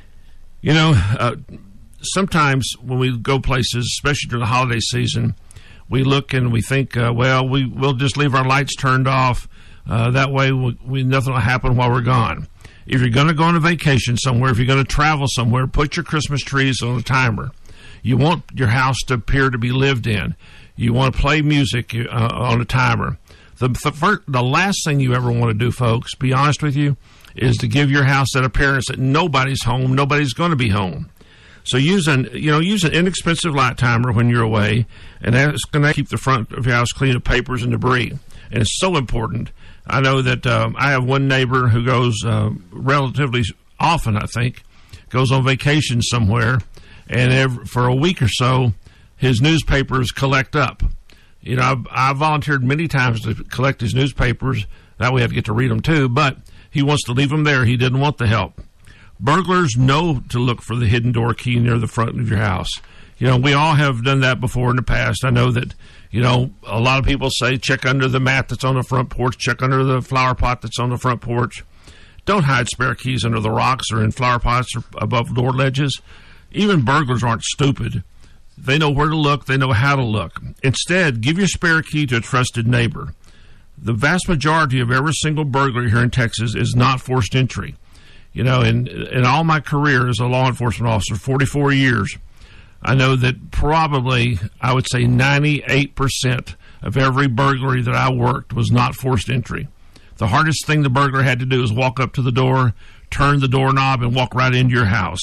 You know, uh, sometimes when we go places, especially during the holiday season, we look and we think, uh, well, we, we'll just leave our lights turned off. Uh, that way, we, we, nothing will happen while we're gone. If you're going to go on a vacation somewhere, if you're going to travel somewhere, put your Christmas trees on a timer. You want your house to appear to be lived in. You want to play music uh, on a timer. The, the, first, the last thing you ever want to do, folks, be honest with you, is to give your house that appearance that nobody's home, nobody's going to be home. So use an, you know, use an inexpensive light timer when you're away, and that's going to keep the front of your house clean of papers and debris. And it's so important. I know that um, I have one neighbor who goes uh, relatively often, I think, goes on vacation somewhere, and every, for a week or so, his newspapers collect up. You know, I've, I've volunteered many times to collect his newspapers. That way I get to read them too, but he wants to leave them there. He didn't want the help. Burglars know to look for the hidden door key near the front of your house. You know, we all have done that before in the past. I know that, you know, a lot of people say check under the mat that's on the front porch, check under the flower pot that's on the front porch. Don't hide spare keys under the rocks or in flower pots or above door ledges. Even burglars aren't stupid. They know where to look. They know how to look. Instead, give your spare key to a trusted neighbor. The vast majority of every single burglary here in Texas is not forced entry. You know, in, in all my career as a law enforcement officer, forty-four years, I know that probably, I would say ninety-eight percent of every burglary that I worked was not forced entry. The hardest thing the burglar had to do is walk up to the door, turn the doorknob, and walk right into your house.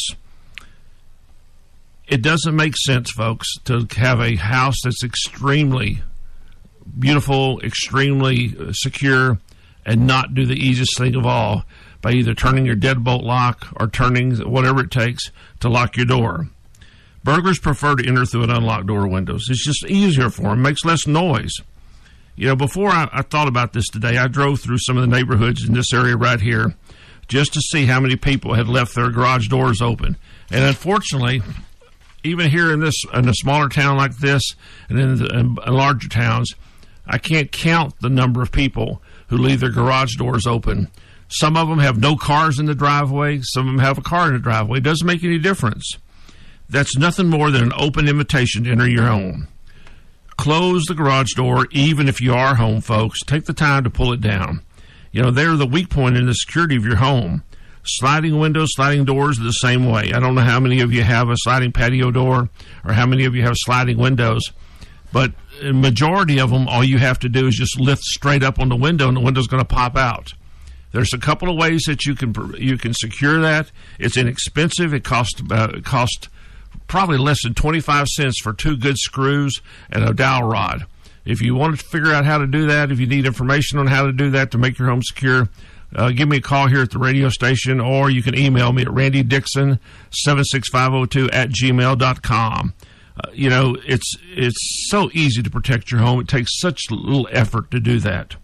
It doesn't make sense, folks, to have a house that's extremely beautiful, extremely secure, and not do the easiest thing of all by either turning your deadbolt lock or turning whatever it takes to lock your door. Burglars prefer to enter through an unlocked door or windows. It's just easier for them, makes less noise. You know, before I, I thought about this today, I drove through some of the neighborhoods in this area right here just to see how many people had left their garage doors open. And unfortunately, even here in this in a smaller town like this and in, the, in larger towns, I can't count the number of people who leave their garage doors open. Some of them have no cars in the driveway. Some of them have a car in the driveway. It doesn't make any difference. That's nothing more than an open invitation to enter your home. Close the garage door, even if you are home, folks. Take the time to pull it down. You know, they're the weak point in the security of your home. Sliding windows, sliding doors are the same way. I don't know how many of you have a sliding patio door or how many of you have sliding windows, but a majority of them, all you have to do is just lift straight up on the window and the window's going to pop out. There's a couple of ways that you can you can secure that. It's inexpensive. It costs uh, it costs probably less than twenty-five cents for two good screws and a dowel rod. If you want to figure out how to do that, if you need information on how to do that to make your home secure, uh, give me a call here at the radio station, or you can email me at randy dixon seven six five zero two at gmail dot com. Uh, you know, it's it's so easy to protect your home. It takes such little effort to do that.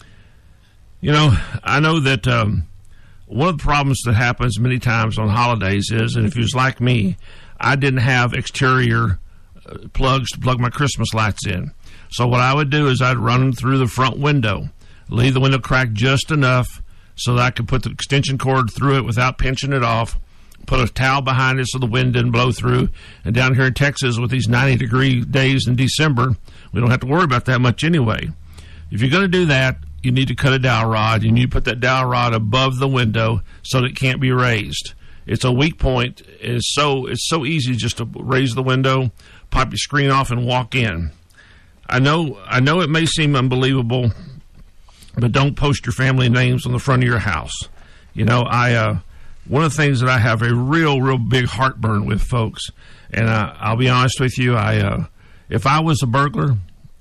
You know, I know that um, one of the problems that happens many times on holidays is, and if you was like me, I didn't have exterior uh, plugs to plug my Christmas lights in. So what I would do is I'd run them through the front window, leave the window cracked just enough so that I could put the extension cord through it without pinching it off, put a towel behind it so the wind didn't blow through. And down here in Texas with these ninety degree days in December, we don't have to worry about that much anyway. If you're going to do that, you need to cut a dowel rod. You need to put that dowel rod above the window so that it can't be raised. It's a weak point. It's so it's so easy just to raise the window, pop your screen off, and walk in. I know I know it may seem unbelievable, but don't post your family names on the front of your house. You know, I uh, one of the things that I have a real, real big heartburn with, folks, and uh, I'll be honest with you, I uh, if I was a burglar,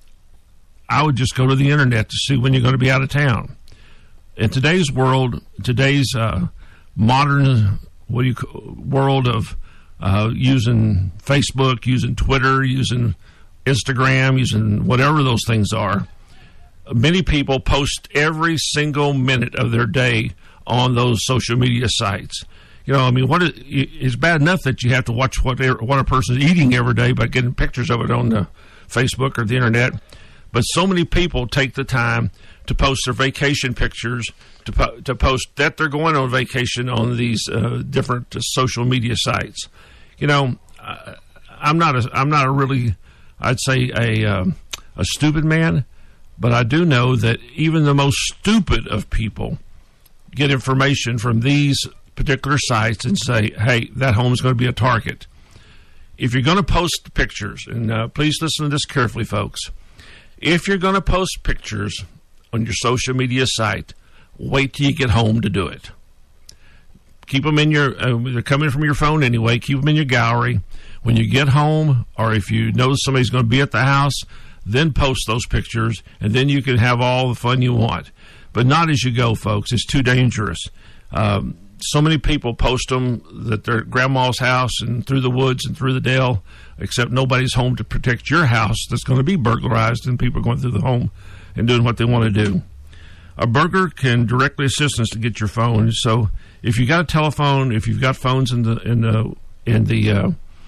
I would just go to the internet to see when you're going to be out of town. In today's world, today's uh, modern what do you call, world of uh, using Facebook, using Twitter, using Instagram, using whatever those things are, many people post every single minute of their day on those social media sites. You know, I mean, what is, it's bad enough that you have to watch what what a person's eating every day by getting pictures of it on the Facebook or the internet. But so many people take the time to post their vacation pictures, to po- to post that they're going on vacation on these uh, different uh, social media sites. You know, I, I'm not a I'm not a really, I'd say a um, a stupid man, but I do know that even the most stupid of people get information from these particular sites and say, hey, that home is going to be a target. If you're going to post pictures, and uh, please listen to this carefully, folks. If you're going to post pictures on your social media site, wait till you get home to do it. Keep them in your, uh, they're coming from your phone anyway, keep them in your gallery. When you get home, or if you know somebody's going to be at the house, then post those pictures, and then you can have all the fun you want. But not as you go, folks. It's too dangerous. Um, so many people post them that they're at grandma's house and through the woods and through the dale, except nobody's home to protect your house that's going to be burglarized, and people are going through the home and doing what they want to do. A burglar can directly assist us to get your phone. So if you got a telephone, if you've got phones in the in the in the uh,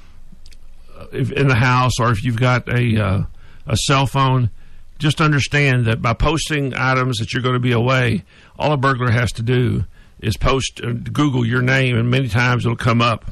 if in the house, or if you've got a uh, a cell phone, just understand that by posting items that you're going to be away, all a burglar has to do is post, uh, Google your name, and many times it'll come up.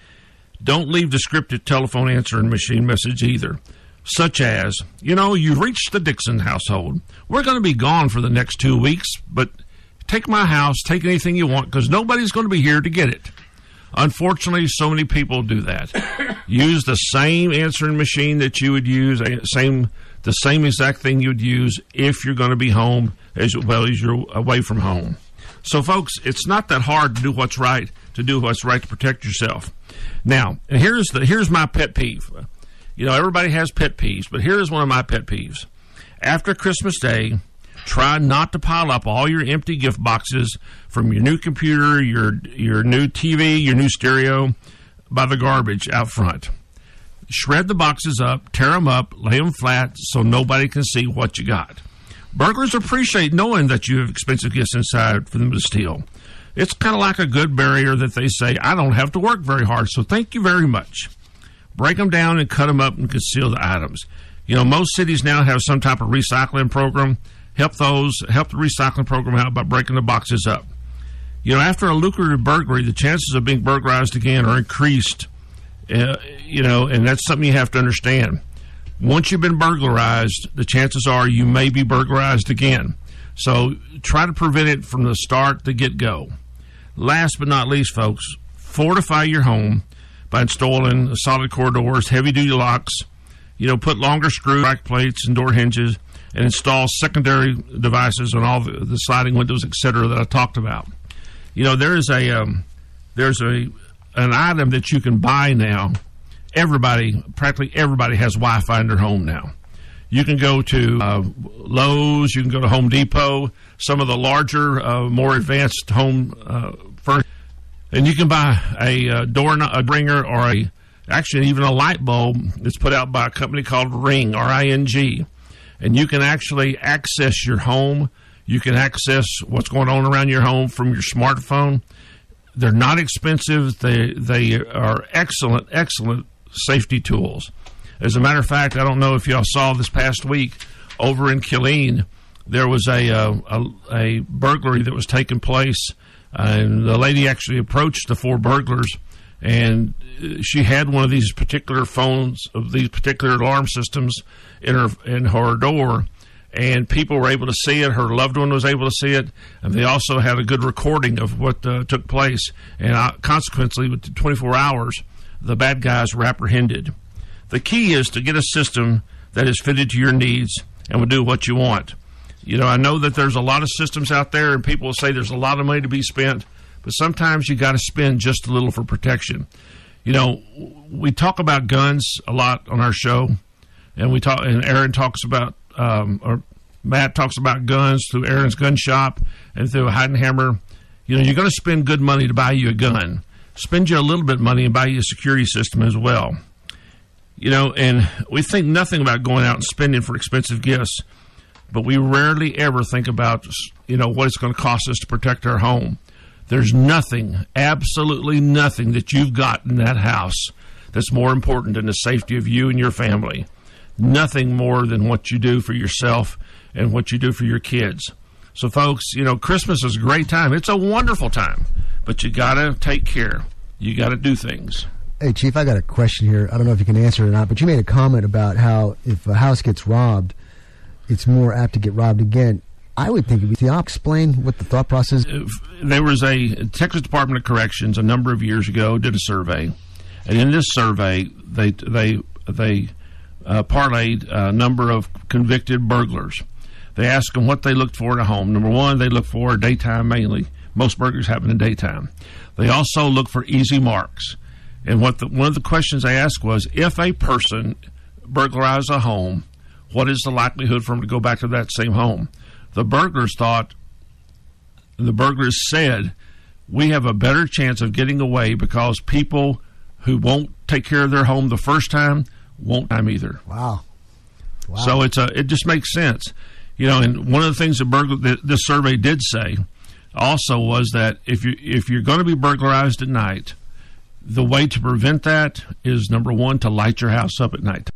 Don't leave the scripted telephone answering machine message either, such as, you know, you reached the Dixon household. We're going to be gone for the next two weeks, but take my house, take anything you want, because nobody's going to be here to get it. Unfortunately, so many people do that. Use the same answering machine that you would use, same the same exact thing you would use if you're going to be home as well as you're away from home. So, folks, it's not that hard to do what's right, to do what's right to protect yourself. Now, here's the here's my pet peeve. You know, everybody has pet peeves, but here's one of my pet peeves. After Christmas Day, try not to pile up all your empty gift boxes from your new computer, your your new T V, your new stereo by the garbage out front. Shred the boxes up, tear them up, lay them flat so nobody can see what you got. Burglars appreciate knowing that you have expensive gifts inside for them to steal. It's kind of like a good barrier that they say, I don't have to work very hard, so thank you very much. Break them down and cut them up and conceal the items. You know, most cities now have some type of recycling program. Help those, help the recycling program out by breaking the boxes up. You know, after a lucrative burglary, the chances of being burglarized again are increased. Uh, you know, and that's something you have to understand. Once you've been burglarized, the chances are you may be burglarized again. So try to prevent it from the start, the get-go. Last but not least, folks, fortify your home by installing solid core doors, heavy-duty locks. You know, put longer screw back plates and door hinges, and install secondary devices on all the, the sliding windows, et cetera, that I talked about. You know, there is a um, there's a an item that you can buy now. Everybody, practically everybody, has Wi-Fi in their home now. You can go to uh, Lowe's, you can go to Home Depot, some of the larger, uh, more advanced home uh, furniture, and you can buy a uh, door a ringer or a actually even a light bulb that's put out by a company called Ring, R I N G. And you can actually access your home. You can access what's going on around your home from your smartphone. They're not expensive. They they are excellent, excellent safety tools. As a matter of fact, I don't know if y'all saw this past week over in Killeen, there was a uh, a, a burglary that was taking place, and the lady actually approached the four burglars, and she had one of these particular phones, of these particular alarm systems in her in her door, and people were able to see it. Her loved one was able to see it, and they also had a good recording of what uh, took place. And uh, consequently, within twenty-four hours, the bad guys were apprehended. The key is to get a system that is fitted to your needs and will do what you want. You know, I know that there's a lot of systems out there, and people will say there's a lot of money to be spent, but sometimes you got to spend just a little for protection. You know, we talk about guns a lot on our show, and we talk, and Aaron talks about, um, or Matt talks about guns through Aaron's Gun Shop and through Heidenhammer. You know, you're going to spend good money to buy you a gun. Spend you a little bit of money and buy you a security system as well. You know, and we think nothing about going out and spending for expensive gifts, but we rarely ever think about, you know, what it's going to cost us to protect our home. There's nothing, absolutely nothing that you've got in that house that's more important than the safety of you and your family. Nothing more than what you do for yourself and what you do for your kids. So, folks, you know, Christmas is a great time. It's a wonderful time, but you got to take care. You got to do things.
Hey, Chief, I got a question here. I don't know if you can answer it or not, but you made a comment about how if a house gets robbed, it's more apt to get robbed again. I would think it would be the opposite. Explain what the thought process is.
There was a Texas Department of Corrections a number of years ago did a survey, and in this survey they they they uh, parlayed a number of convicted burglars. They asked them what they looked for in a home. Number one, they look for daytime mainly. Most burglaries happen in daytime. They also look for easy marks. And what the, one of the questions they asked was, if a person burglarizes a home, what is the likelihood for them to go back to that same home? The burglars thought, the burglars said, we have a better chance of getting away because people who won't take care of their home the first time won't time either.
Wow. Wow.
So it's a, it just makes sense. You know, and one of the things that, burglar, that this survey did say also was that if you if you're going to be burglarized at night, the way to prevent that is, number one, to light your house up at night.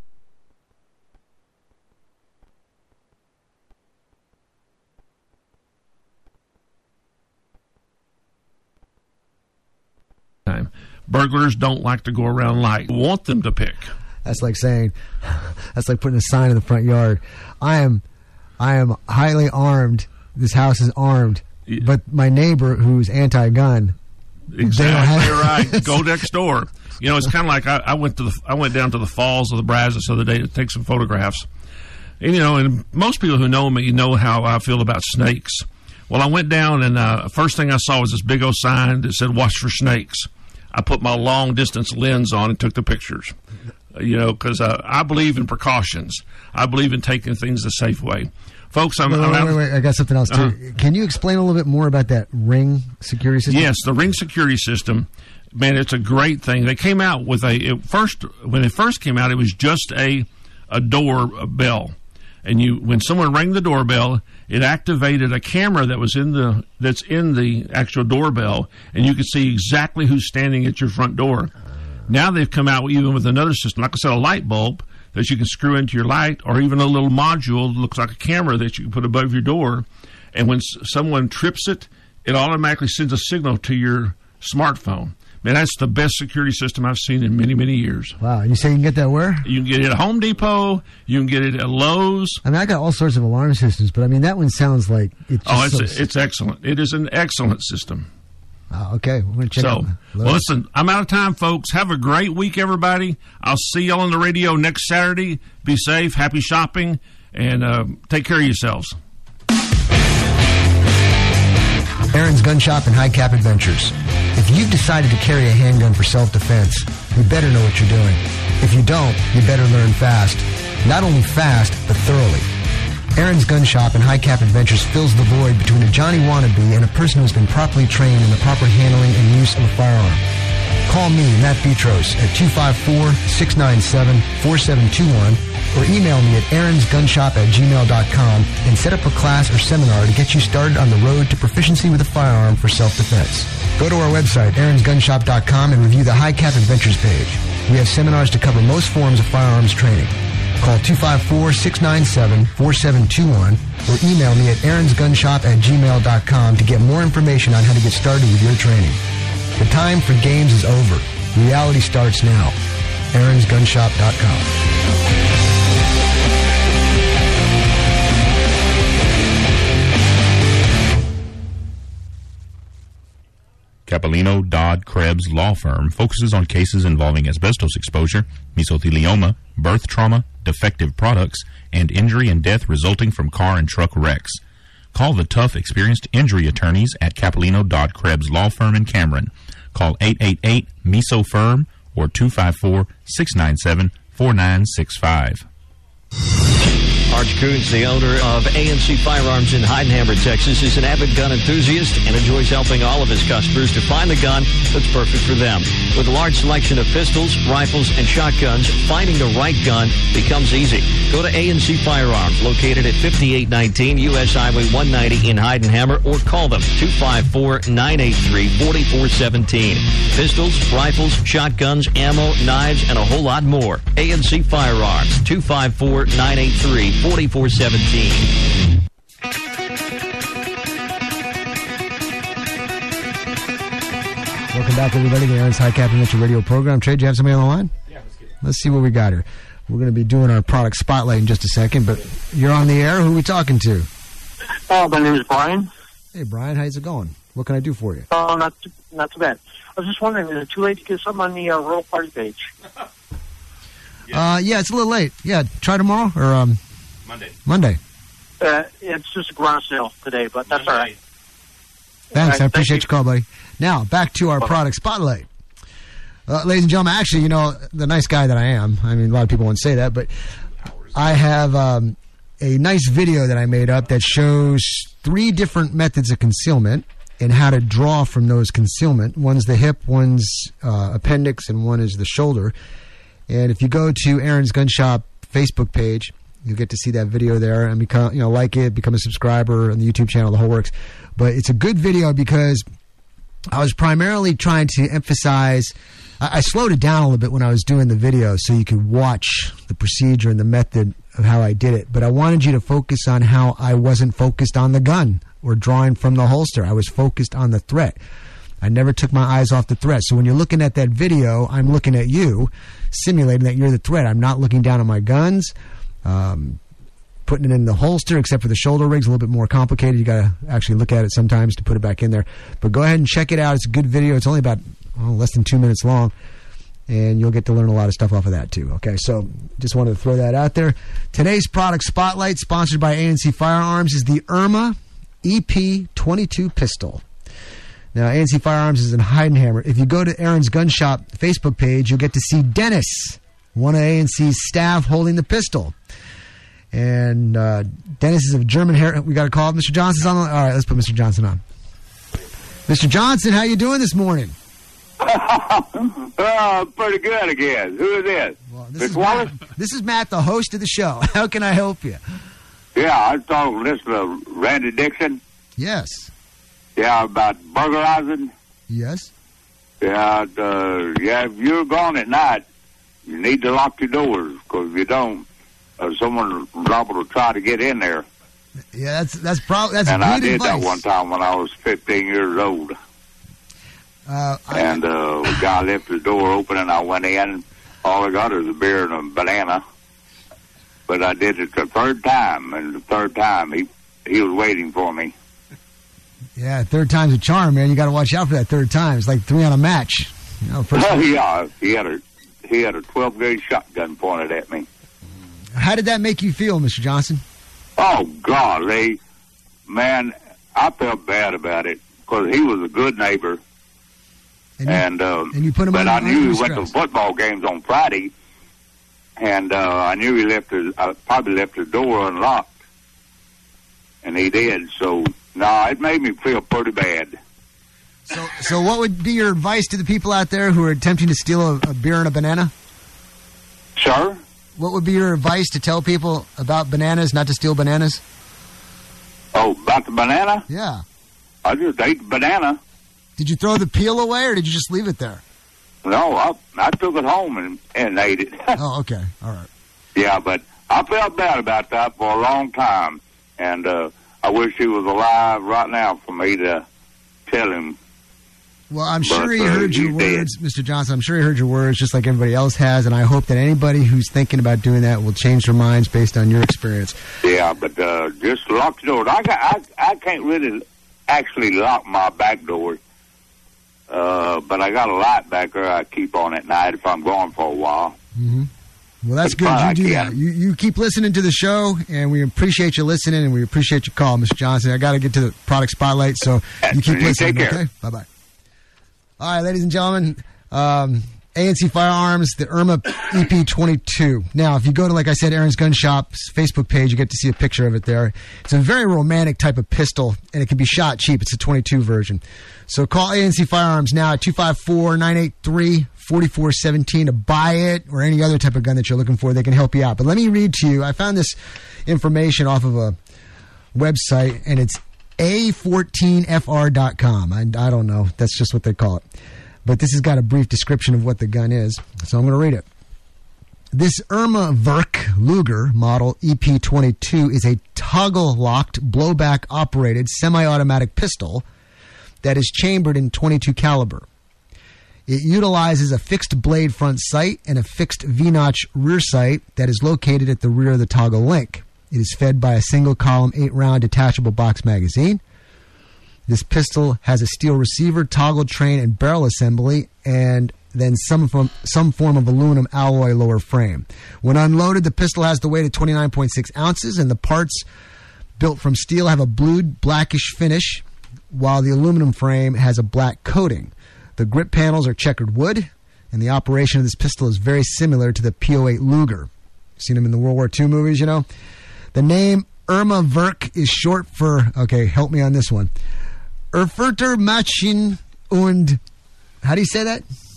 Burglars don't like to go around light. We want them to pick.
That's like saying, that's like putting a sign in the front yard. I am, I am highly armed. This house is armed, yeah. But my neighbor who's anti-gun.
Exactly right. Go next door. You know, it's kind of like I, I went to the, I went down to the falls of the Brazos the other day to take some photographs. And, you know, and most people who know me know how I feel about snakes. Well, I went down, and uh, first thing I saw was this big old sign that said, watch for snakes. I put my long-distance lens on and took the pictures, you know, because uh, I believe in precautions. I believe in taking things the safe way. Folks, I'm...
Wait,
I'm
wait,
out,
wait, wait, I got something else, too. Uh-huh. Can you explain a little bit more about that Ring security system?
Yes, the Ring security system, man, it's a great thing. They came out with a... It first, when it first came out, it was just a, a door a bell. And you, when someone rang the doorbell, it activated a camera that was in the that's in the actual doorbell, and you could see exactly who's standing at your front door. Now they've come out even with another system, like I said, a light bulb that you can screw into your light, or even a little module that looks like a camera that you can put above your door. And when s- someone trips it, it automatically sends a signal to your smartphone. Man, that's the best security system I've seen in many, many years.
Wow. And you say you can get that where?
You can get it at Home Depot. You can get it at Lowe's.
I mean, I got all sorts of alarm systems, but I mean, that one sounds like it's just
Oh, it's,
so...
it's excellent. It is an excellent system.
Oh, okay. We're going to check
so,
out
well, listen, I'm out of time, folks. Have a great week, everybody. I'll see y'all on the radio next Saturday. Be safe, happy shopping, and uh, take care of yourselves.
Aaron's Gun Shop and High Cap Adventures. If you've decided to carry a handgun for self-defense, you better know what you're doing. If you don't, you better learn fast. Not only fast, but thoroughly. Aaron's Gun Shop and High Cap Adventures fills the void between a Johnny wannabe and a person who has been properly trained in the proper handling and use of a firearm. Call me, Matt Petros, at two five four, six nine seven, four seven two one or email me at aaronsgunshop at gmail dot com and set up a class or seminar to get you started on the road to proficiency with a firearm for self-defense. Go to our website, aarons gun shop dot com, and review the High Cap Adventures page. We have seminars to cover most forms of firearms training. Call two five four, six nine seven, four seven two one or email me at aaronsgunshop at gmail dot com to get more information on how to get started with your training. The time for games is over. Reality starts now. aarons gun shop dot com.
Capellino Dodd Krebs Law Firm focuses on cases involving asbestos exposure, mesothelioma, birth trauma, defective products, and injury and death resulting from car and truck wrecks. Call the tough, experienced injury attorneys at Capellino Dodd Krebs Law Firm in Cameron. Call eight eight eight, M E S O, F I R M or two five four, six nine seven, four nine six five.
Arch Coons, the owner of A N C Firearms in Heidenhammer, Texas, is an avid gun enthusiast and enjoys helping all of his customers to find the gun that's perfect for them. With a large selection of pistols, rifles, and shotguns, finding the right gun becomes easy. Go to A N C Firearms, located at fifty-eight nineteen U S Highway one ninety in Heidenhammer, or call them two five four, nine eight three, four four one seven. Pistols, rifles, shotguns, ammo, knives, and a whole lot more. A N C Firearms, two five four, nine eight three, four four one seven.
Welcome back, everybody, to Aaron's High Cap Adventure radio program. Trey, do you have somebody on the line?
Yeah, let's get it.
Let's see what we got here. We're going to be doing our product spotlight in just a second, but you're on the air. Who are we talking to?
Oh, my name is Brian.
Hey, Brian, how's it going? What can I do for you?
Oh, not too, not too bad. I was just wondering, is it too late to get something on the uh, Rural Party page?
Uh, yeah, it's a little late. Yeah, try tomorrow or um,
Monday.
Monday.
Uh, it's just a garage sale today, but that's all right.
Thanks,
All right,
I appreciate
thank
your call, buddy. Now, back to our
Bye-bye.
product spotlight. Uh, ladies and gentlemen, actually, you know, the nice guy that I am, I mean, a lot of people wouldn't say that, but I have um, a nice video that I made up that shows three different methods of concealment and how to draw from those concealment. One's the hip, one's uh, appendix, and one is the shoulder. And if you go to Aaron's Gun Shop Facebook page, you'll get to see that video there and become, you know, like it, become a subscriber on the YouTube channel, the whole works. But it's a good video because I was primarily trying to emphasize, I, I slowed it down a little bit when I was doing the video so you could watch the procedure and the method of how I did it. But I wanted you to focus on how I wasn't focused on the gun or drawing from the holster. I was focused on the threat. I never took my eyes off the threat. So when you're looking at that video, I'm looking at you, simulating that you're the threat. I'm not looking down at my guns. Um, putting it in the holster, except for the shoulder rig's a little bit more complicated. You got to actually look at it sometimes to put it back in there. But go ahead and check it out. It's a good video. It's only about oh, less than two minutes long, and you'll get to learn a lot of stuff off of that too. Okay, so just wanted to throw that out there. Today's product spotlight, sponsored by A N C Firearms, is the IRMA E P twenty-two pistol. Now, A N C Firearms is in Heidenhammer. If you go to Aaron's Gun Shop Facebook page, you'll get to see Dennis, one of A N C's staff, holding the pistol. And uh, Dennis is of German hair. We got a call. Mister Johnson's on. All right, let's put Mister Johnson on. Mister Johnson, how you doing this morning?
Oh, pretty good again. Who is this?
Well, this
Miss
is
Wallace?
Matt, this is Matt, the host of the show. How can I help you?
Yeah, I was talking to this uh, Randy Dixon.
Yes.
Yeah, about burglarizing.
Yes.
Yeah, uh, yeah. If you're gone at night, you need to lock your doors, because if you don't, uh, someone is liable to try to get in there.
Yeah, that's that's probably that's
and
good
I did
advice.
that one time when I was fifteen years old.
Uh, I,
and uh, the guy left the door open, and I went in. All I got is a beer and a banana. But I did it the third time, and the third time he he was waiting for me.
Yeah, third time's a charm, man. You got to watch out for that third time. It's like three on a match. You know, first
Oh yeah, he had a he had a twelve gauge shotgun pointed at me.
How did that make you feel, Mister Johnson?
Oh golly, man, I felt bad about it because he was a good neighbor,
and you,
and, uh,
and you put him
but
under,
I
under
knew he went
stress.
to football games on Friday, and uh, I knew he left his I probably left his door unlocked, and he did. So no, it made me feel pretty bad.
So, so what would be your advice to the people out there who are attempting to steal a, a beer and a banana?
Sir?
What would be your advice to tell people about bananas, not to steal bananas?
Oh, about the banana?
Yeah.
I just ate the banana.
Did you throw the peel away, or did you just leave it there?
No, I, I took it home and, and ate it.
Oh, okay. All right.
Yeah, but I felt bad about that for a long time, and uh, I wish he was alive right now for me to tell him.
Well, I'm sure
But,
he
uh,
heard your
he's dead.
words, Mister Johnson. I'm sure he heard your words just like everybody else has, and I hope that anybody who's thinking about doing that will change their minds based on your experience.
Yeah, but uh, just lock the door. I, got, I, I can't really actually lock my back door, uh, but I got a light back there I keep on at night if I'm gone for a while.
Mm-hmm. Well, that's
But
good.
I
You do
can.
that. You, you keep listening to the show, and we appreciate you listening, and we appreciate your call, Mister Johnson. I got to get to the product spotlight, so you keep
You
listening,
take care.
okay? Bye-bye. All right, ladies and gentlemen, um, A N C Firearms, the IRMA E P twenty-two. Now, if you go to, like I said, Aaron's Gun Shop's Facebook page, you get to see a picture of it there. It's a very romantic type of pistol, and it can be shot cheap. It's a twenty-two version. So call A N C Firearms now at two five four, nine eight three, four four one seven to buy it or any other type of gun that you're looking for. They can help you out. But let me read to you. I found this information off of a website, and it's A fourteen F R dot com. I, I don't know. That's just what they call it. But this has got a brief description of what the gun is, so I'm going to read it. This IRMA Verk Luger model E P twenty-two is a toggle-locked, blowback-operated semi-automatic pistol that is chambered in twenty-two caliber. It utilizes a fixed blade front sight and a fixed V-notch rear sight that is located at the rear of the toggle link. It is fed by a single-column, eight-round detachable box magazine. This pistol has a steel receiver, toggle train, and barrel assembly, and then some from some form of aluminum alloy lower frame. When unloaded, the pistol has the weight of twenty-nine point six ounces, and the parts built from steel have a blued, blackish finish, while the aluminum frame has a black coating. The grip panels are checkered wood, and the operation of this pistol is very similar to the P oh eight Luger. Seen them in the World War Two movies, you know? The name Irma Werk is short for, okay, help me on this one, Erfurter Maschinen und, how do you say that?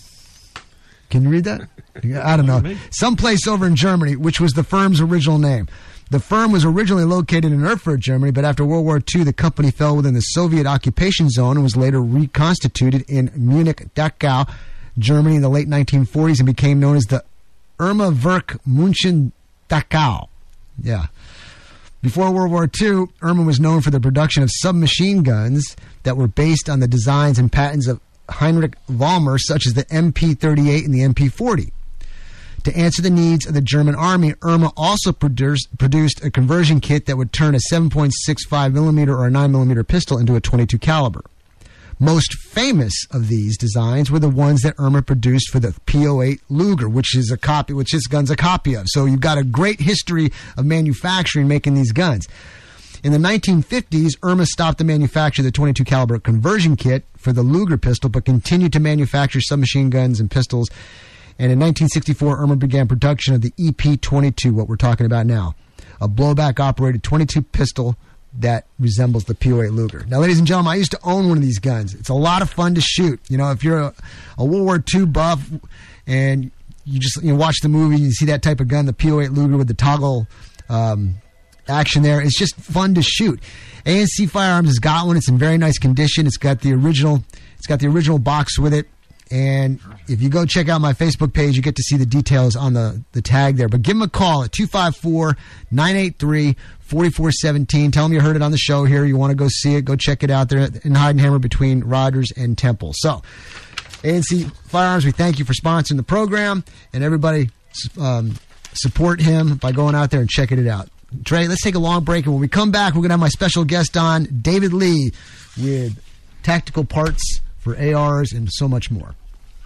Can you read that? I don't know. Someplace over in Germany, which was the firm's original name. The firm was originally located in Erfurt, Germany, but after World War Two, the company fell within the Soviet occupation zone and was later reconstituted in Munich, Dachau, Germany in the late nineteen forties and became known as the Irma Werk München Dachau. Yeah. Before World War Two, Irma was known for the production of submachine guns that were based on the designs and patents of Heinrich Vollmer, such as the M P thirty-eight and the M P forty. To answer the needs of the German army, Irma also produced, produced a conversion kit that would turn a seven point six five millimeter or a nine millimeter pistol into a twenty-two caliber. Most famous of these designs were the ones that Irma produced for the P oh eight Luger, which is a copy, which this gun's a copy of. So you've got a great history of manufacturing making these guns. In the nineteen fifties, Irma stopped the manufacture of the twenty-two caliber conversion kit for the Luger pistol, but continued to manufacture submachine guns and pistols. And in nineteen sixty-four, Irma began production of the E P twenty-two, what we're talking about now, a blowback-operated twenty-two pistol that resembles the P oh eight Luger. Now, ladies and gentlemen, I used to own one of these guns. It's a lot of fun to shoot. You know, if you're a, a World War Two buff and you just you know, watch the movie, you see that type of gun, the P oh eight Luger with the toggle um, action there. It's just fun to shoot. A N C Firearms has got one. It's in very nice condition. It's got the original. It's got the original box with it. And if you go check out my Facebook page, you get to see the details on the, the tag there. But give them a call at two five four, nine eight three, four four one seven. Tell them you heard it on the show here. You want to go see it. Go check it out there in Heidenhammer between Rogers and Temple. So, A N C Firearms, we thank you for sponsoring the program. And everybody um, support him by going out there and checking it out. Trey, let's take a long break. And when we come back, we're going to have my special guest on, David Lee, with tactical parts for A Rs and so much more.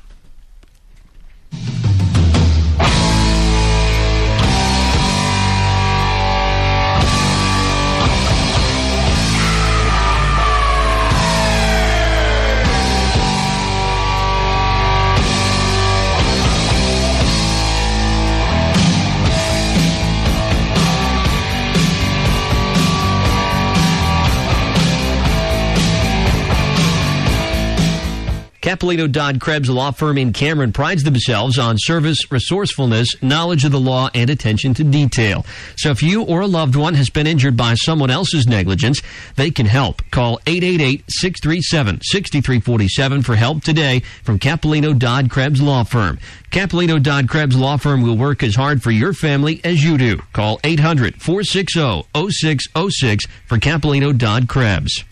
Capolino Dodd Krebs law firm in Cameron prides themselves on service, resourcefulness, knowledge of the law, and attention to detail. So if you or a loved one has been injured by someone else's negligence, they can help. Call eight eight eight, six three seven, six three four seven for help today from Capolino Dodd Krebs Law Firm. Capolino Dodd Krebs Law Firm will work as hard for your family as you do. Call eight hundred, four six zero, zero six zero six for Capolino Dodd Krebs.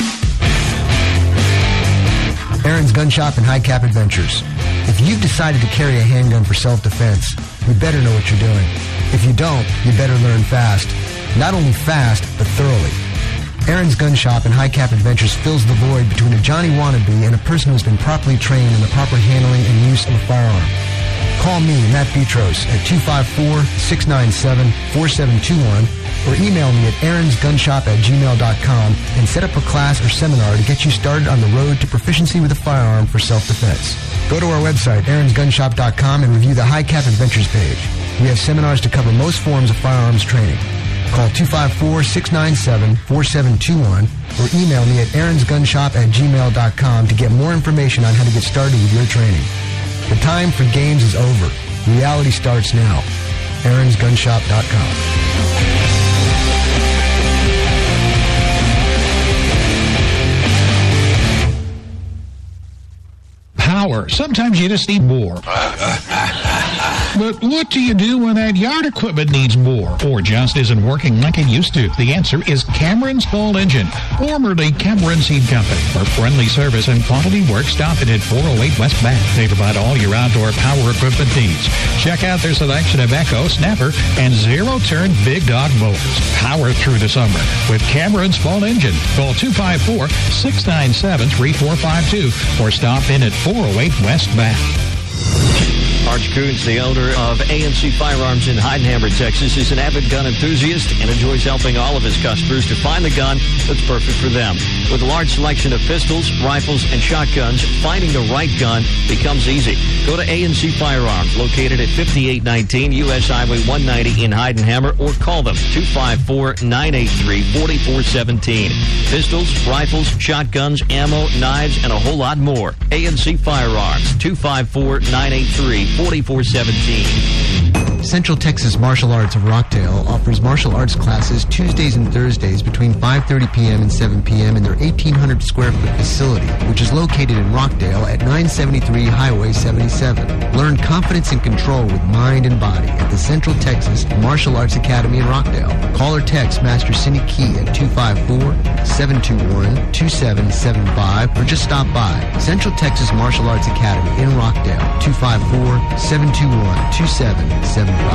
Aaron's Gun Shop and High Cap Adventures. If you've decided to carry a handgun for self-defense, you better know what you're doing. If you don't, you better learn fast. Not only fast, but thoroughly. Aaron's Gun Shop and High Cap Adventures fills the void between a Johnny wannabe and a person who's been properly trained in the proper handling and use of a firearm. Call me, Matt Petros, at two five four, six nine seven, four seven two one or email me at aaronsgunshop at gmail dot com and set up a class or seminar to get you started on the road to proficiency with a firearm for self-defense. Go to our website, aarons gun shop dot com, and review the High Cap Adventures page. We have seminars to cover most forms of firearms training. Call two five four, six nine seven, four seven two one or email me at aaronsgunshop at gmail dot com to get more information on how to get started with your training. The time for games is over. Reality starts now. aarons gun shop dot com.
Power. Sometimes you just need more. But what do you do when that yard equipment needs more or just isn't working like it used to? The answer is Cameron's Ball Engine, formerly Cameron Seed Company. For friendly service and quality work, stop in at four oh eight West Bath. They provide all your outdoor power equipment needs. Check out their selection of Echo, Snapper, and zero-turn Big Dog motors. Power through the summer with Cameron's Ball Engine. Call two five four, six nine seven, three four five two or stop in at four oh eight West Bath.
Arch Coons, the owner of A N C Firearms in Heidenhammer, Texas, is an avid gun enthusiast and enjoys helping all of his customers to find the gun that's perfect for them. With a large selection of pistols, rifles, and shotguns, finding the right gun becomes easy. Go to A N C Firearms, located at fifty-eight nineteen U S Highway one ninety in Heidenhammer, or call them two five four, nine eight three, four four one seven. Pistols, rifles, shotguns, ammo, knives, and a whole lot more. A N C Firearms, two five four, nine eight three, four four one seven.
Central Texas Martial Arts of Rockdale offers martial arts classes Tuesdays and Thursdays between five thirty p.m. and seven p.m. in their eighteen hundred square foot facility, which is located in Rockdale at nine seventy-three Highway seventy-seven. Learn confidence and control with mind and body at the Central Texas Martial Arts Academy in Rockdale. Call or text Master Cindy Key at two five four, seven two one, two seven seven five or just stop by Central Texas Martial Arts Academy in Rockdale, two five four, seven two one, two seven seven five.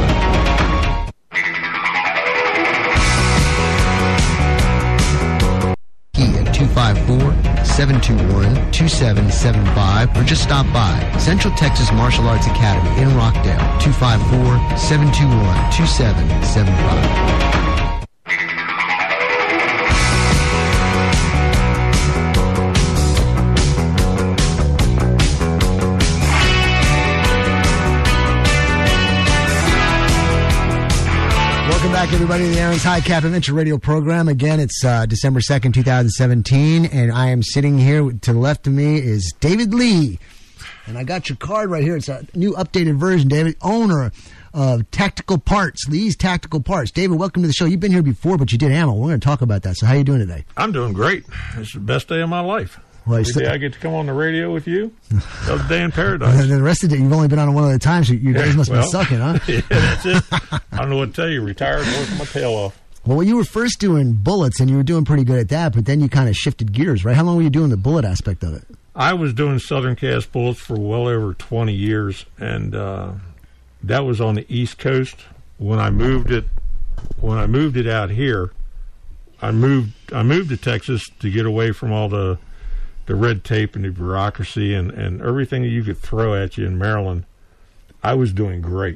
Key at two five four, seven two one, two seven seven five or just stop by Central Texas Martial Arts Academy in Rockdale, two five four, seven two one, two seven seven five. Welcome back, everybody, to the Aaron's High Cap Adventure Radio program. Again, it's uh, December second, two thousand seventeen, and I am sitting here. To the left of me is David Lee, and I got your card right here. It's a new updated version, David, owner of Tactical Parts, Lee's Tactical Parts. David, welcome to the show. You've been here before, but you did ammo. We're going to talk about that. So how are you doing today?
I'm doing great. It's the best day of my life. Well, Every day I get to come on the radio with you, another day in paradise.
The rest of the day, you've only been on one other time, so your days must
well,
be sucking, huh?
Yeah, that's it. I don't know what to tell you. Retired, working my tail off.
Well, you were first doing bullets, and you were doing pretty good at that, but then you kind of shifted gears, right? How long were you doing the bullet aspect of it?
I was doing Southern Cast bullets for well over twenty years, and uh, that was on the East Coast. When I moved it, when I moved it out here, I moved. I moved to Texas to get away from all the the red tape and the bureaucracy and, and everything that you could throw at you in Maryland. I was doing great.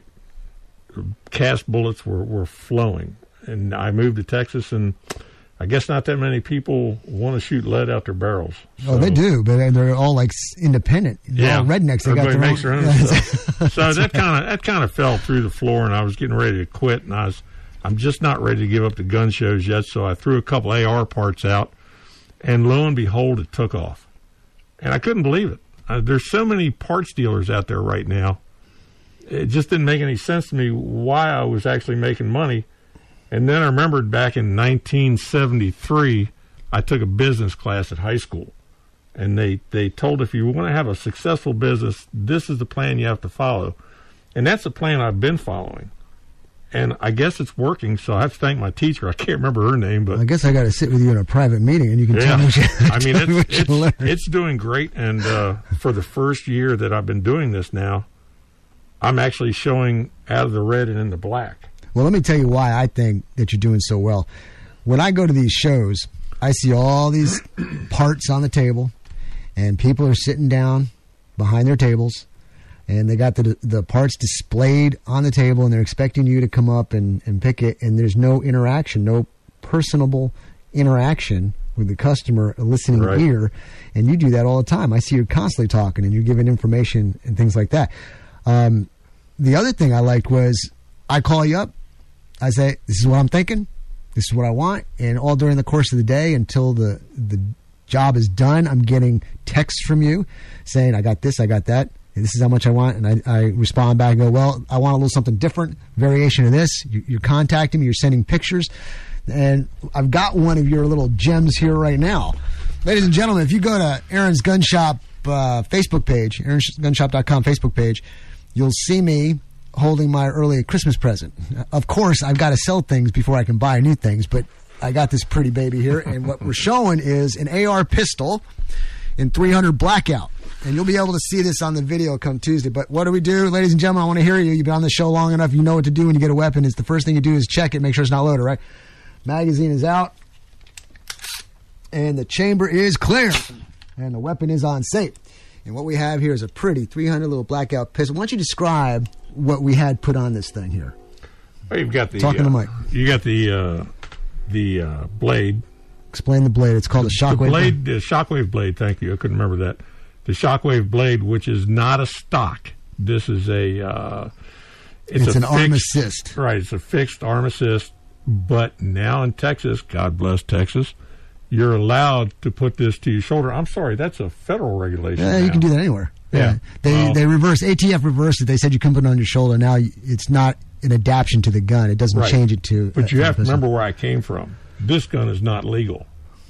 Cast bullets were, were flowing. And I moved to Texas, and I guess not that many people want to shoot lead out their barrels. So,
oh, they do, but they're all like independent. They're
yeah,
all rednecks. They
everybody
got their
makes
own,
their own stuff. So that kind of that kind of fell through the floor, and I was getting ready to quit, and I was I'm just not ready to give up the gun shows yet. So I threw a couple A R parts out. And lo and behold, it took off. And I couldn't believe it. Uh, there's so many parts dealers out there right now. It just didn't make any sense to me why I was actually making money. And then I remembered back in nineteen seventy-three, I took a business class at high school. And they, they told if you want to have a successful business, this is the plan you have to follow. And that's the plan I've been following. And I guess it's working, so I have to thank my teacher. I can't remember her name, but
I guess I got to sit with you in a private meeting, and you can
yeah.
tell me. What you,
I mean, it's,
what you
it's,
learned.
it's doing great. And uh, for the first year that I've been doing this now, I'm actually showing out of the red and into black.
Well, let me tell you why I think that you're doing so well. When I go to these shows, I see all these parts on the table, and people are sitting down behind their tables. And they got the the parts displayed on the table, and they're expecting you to come up and, and pick it. And there's no interaction, no personable interaction with the customer, a listening
right.
ear. And you do that all the time. I see you're constantly talking, and you're giving information and things like that. Um, the other thing I liked was I call you up. I say, this is what I'm thinking. This is what I want. And all during the course of the day until the the job is done, I'm getting texts from you saying, I got this, I got that. This is how much I want, and I, I respond back and go, well, I want a little something different, variation of this. You, you're contacting me, you're sending pictures, and I've got one of your little gems here right now. Ladies and gentlemen, if you go to Aaron's Gun Shop uh, Facebook page, aaron's gun shop dot com Facebook page, you'll see me holding my early Christmas present. Of course, I've got to sell things before I can buy new things, but I got this pretty baby here, and what we're showing is an A R pistol in three hundred blackout. And you'll be able to see this on the video come Tuesday. But what do we do? Ladies and gentlemen, I want to hear you. You've been on the show long enough. You know what to do when you get a weapon. It's the first thing you do is check it, make sure it's not loaded, right? Magazine is out. And the chamber is clear. And the weapon is on safe. And what we have here is a pretty three hundred little blackout pistol. Why don't you describe what we had put on this thing here?
Well, you've got the...
Talking
uh,
to Mike.
You got the, uh, the uh, blade.
Explain the blade. It's called a shockwave
the blade.
blade.
The shockwave blade, thank you. I couldn't remember that. The shockwave blade, which is not a stock. This is a... Uh, it's
it's
a
an
fixed,
arm assist.
Right, it's a fixed arm assist. But now in Texas, God bless Texas, you're allowed to put this to your shoulder. I'm sorry, that's a federal regulation.
Yeah,
now.
you can do that anywhere. Yeah.
Yeah.
They
Well-
they reverse, A T F reversed it. They said you couldn't put it on your shoulder. Now it's not an adaptation to the gun. It doesn't
Right.
change it to...
But you
uh,
have to
pistol.
remember where I came from. This gun is not legal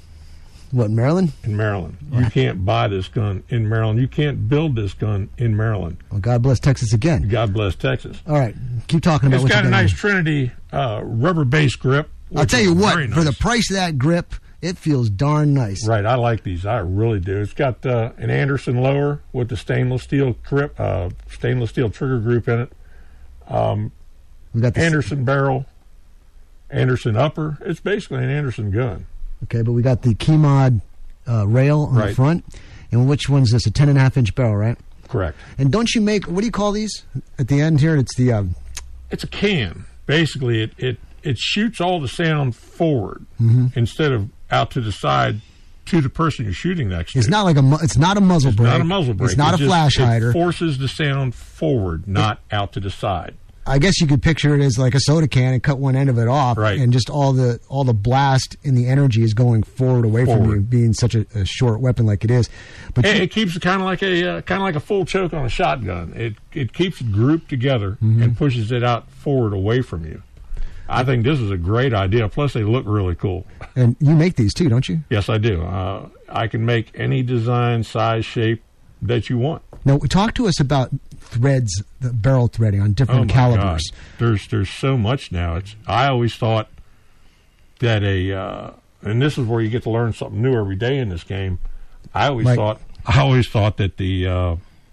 What, Maryland?
in Maryland. You can't buy this gun in Maryland. You can't build this gun in Maryland.
Well, God bless Texas again.
God bless Texas.
All right, keep talking about
It's
what
got
you
a
got
nice
on.
Trinity uh, rubber-based grip.
I'll
which
tell you
is
what,
very
for the
nice.
price of that grip, it feels darn nice.
Right, I like these. I really do. It's got uh, an Anderson lower with the stainless steel grip, uh, stainless steel trigger group in it. Um,
We got this,
Anderson barrel, Anderson upper. It's basically an Anderson gun.
okay, but we got the Keymod uh, rail on the
Right.
front. And which one's this? A ten and a half inch barrel, right?
Correct.
And don't you make, what do you call these at the end here? It's the, um,
It's a can. Basically, it it, it shoots all the sound forward
Mhm.
instead of out to the side to the person you're shooting next to.
it's not like a, mu- it's not a muzzle
It's
brake.
not a muzzle brake.
It's not
It
a
just-
flash hider.
It forces the sound forward, not out to the side.
I guess you could picture it as like a soda can and cut one end of it off,
Right.
and just all the all the blast and the energy is going forward away from
Forward.
you, being such a, a short weapon like it is. But
It,
you-
it keeps it kind of like a uh, kind of like a full choke on a shotgun. It it keeps it grouped together
Mm-hmm.
and pushes it out forward away from you. I think this is a great idea. Plus, they look really cool.
and you make these too, don't you?
Yes, I do. Uh, I can make any design, size, shape that you want.
Now, talk to us about threads, the barrel threading on
Oh
different
my
calibers.
God. There's there's so much now. It's I always thought that a uh, and this is where you get to learn something new every day in this game. I always
Like-
thought I always thought that the uh,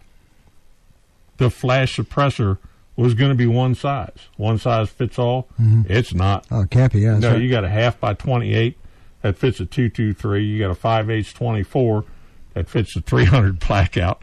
the flash suppressor was going to be one size, one size fits all.
Mhm.
It's not.
Oh, it can't be. Yeah, that's
No,
right.
you got a half by twenty-eight that fits a two twenty-three. You got a five eighths twenty-four that fits a three hundred blackout.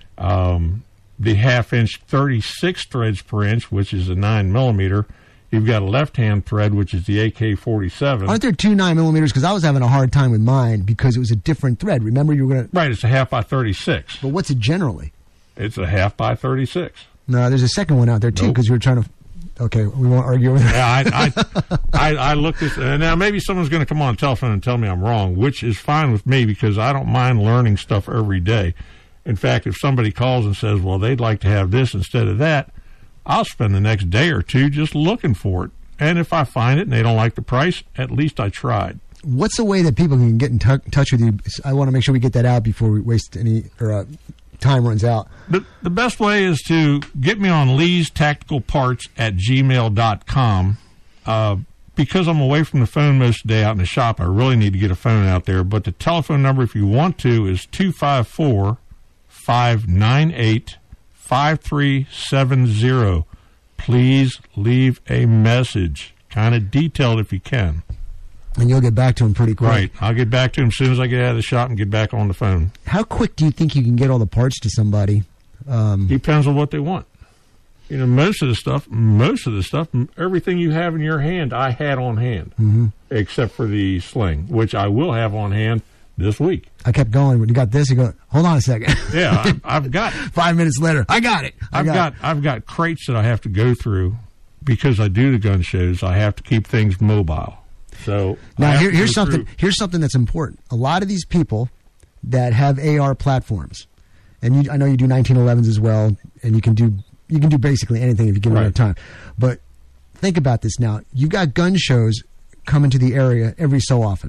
Um, the half inch thirty-six threads per inch, which is a nine millimeter. You've got a left hand thread, which is the A K forty-seven.
Aren't there two nine millimeters? Because I was having a hard time with mine because it was a different thread. Remember, you were going to.
Right, it's a half by thirty-six.
But what's it generally?
It's a half by thirty-six.
No, there's a second one out there too
Nope.
because you were trying to. Okay, we won't argue over that.
Yeah, I, I, I, I looked at, and now maybe someone's going to come on the telephone and tell me I'm wrong, which is fine with me because I don't mind learning stuff every day. In fact, if somebody calls and says, well, they'd like to have this instead of that, I'll spend the next day or two just looking for it. And if I find it and they don't like the price, at least I tried.
What's the way that people can get in tu- touch with you? I want to make sure we get that out before we waste any or uh, time runs out.
The, the best way is to get me on Lee's Tactical Parts at gmail dot com. Uh, because I'm away from the phone most of the day out in the shop, I really need to get a phone out there. But the telephone number, if you want to, is two five four, five nine eight, five three seven zero. Please leave a message, kind of detailed if you can.
And you'll get back to him pretty quick.
Right. I'll get back to him as soon as I get out of the shop and get back on the phone.
How quick do you think you can get all the parts to somebody? Um,
Depends on what they want. You know, most of the stuff, most of the stuff, m- everything you have in your hand, I had on hand,
hmm
except for the sling, which I will have on hand this week.
I kept going. When you got this, you go, hold on a second.
Yeah, I, I've got,
Five minutes later, I got it. I
I've got,
it.
I've got crates that I have to go through because I do the gun shows. I have to keep things mobile. So I
Now
have
here,
to
here's
go
something.
through-
Here's something that's important. A lot of these people that have A R platforms, and you, I know you do nineteen elevens as well, and you can do you can do basically anything if you give it
Right.
enough time. But think about this now. You've got gun shows coming to the area every so often.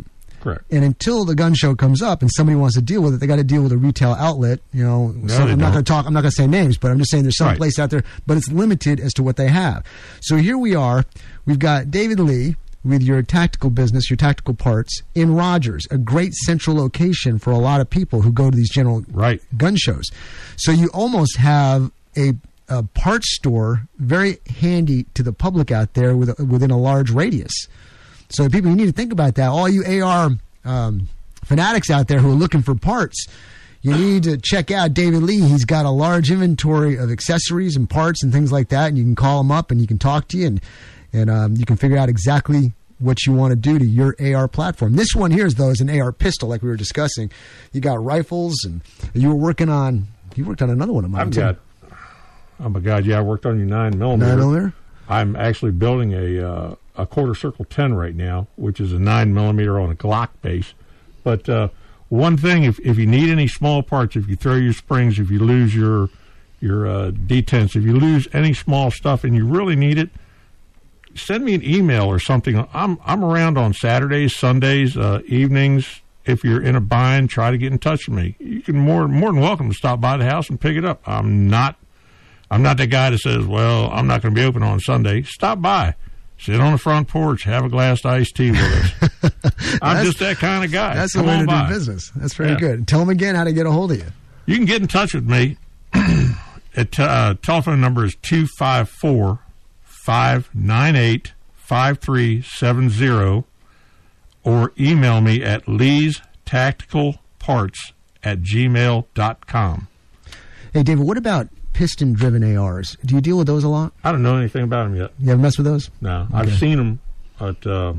Correct.
And until the gun show comes up and somebody wants to deal with it, they got to deal with a retail outlet. You know,
No,
so
they
I'm not
don't.
going to talk. I'm not going to say names, but I'm just saying there's some
Right.
place out there, but it's limited as to what they have. So here we are. We've got David Lee with your tactical business, your tactical parts in Rogers, a great central location for a lot of people who go to these general
Right.
gun shows. So you almost have a, a parts store very handy to the public out there with, within a large radius. So people, you need to think about that. All you A R um, fanatics out there who are looking for parts, you need to check out David Lee. He's got a large inventory of accessories and parts and things like that, and you can call him up and he can talk to you, and and um, you can figure out exactly what you want to do to your A R platform. This one here is, though, is an A R pistol, like we were discussing. You got rifles, and you were working on, you worked on another one of mine,
I've
too.
got, oh my God, yeah, I worked on your nine millimeter.
nine millimeter?
I'm actually building a uh, a quarter circle ten right now, which is a nine millimeter on a Glock base. But uh, one thing, if if you need any small parts, if you throw your springs, if you lose your your uh, detents, if you lose any small stuff and you really need it, send me an email or something. I'm I'm around on Saturdays, Sundays, uh, evenings. If you're in a bind, try to get in touch with me. You can more more than welcome to stop by the house and pick it up. I'm not I'm not the guy that says, well, I'm not going to be open on Sunday. Stop by. Sit on the front porch, have a glass of iced tea with us. I'm just that kind of guy.
That's
Come
the way
on
to
by.
do business. That's very
Yeah.
good. Tell them again how to get a hold of you.
You can get in touch with me. At, uh, telephone number is two five four, five nine eight, five three seven zero, or email me at lees tactical parts at gmail dot com.
Hey, David, what about piston-driven A Rs? Do you deal with those a lot?
I don't know anything about them yet.
You ever mess with those?
No,
Okay.
I've seen them, but uh,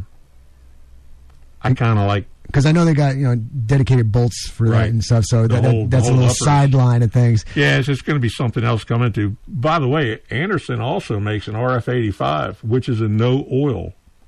I kind of like.
Because I know they got, you know, dedicated bolts for that
Right.
and stuff, so
The
that,
whole-
that, that's
the
a
whole
little
uppers.
sideline of things.
Yeah, it's just going to be something else coming into. By the way, Anderson also makes an R F eighty-five, which is a no oil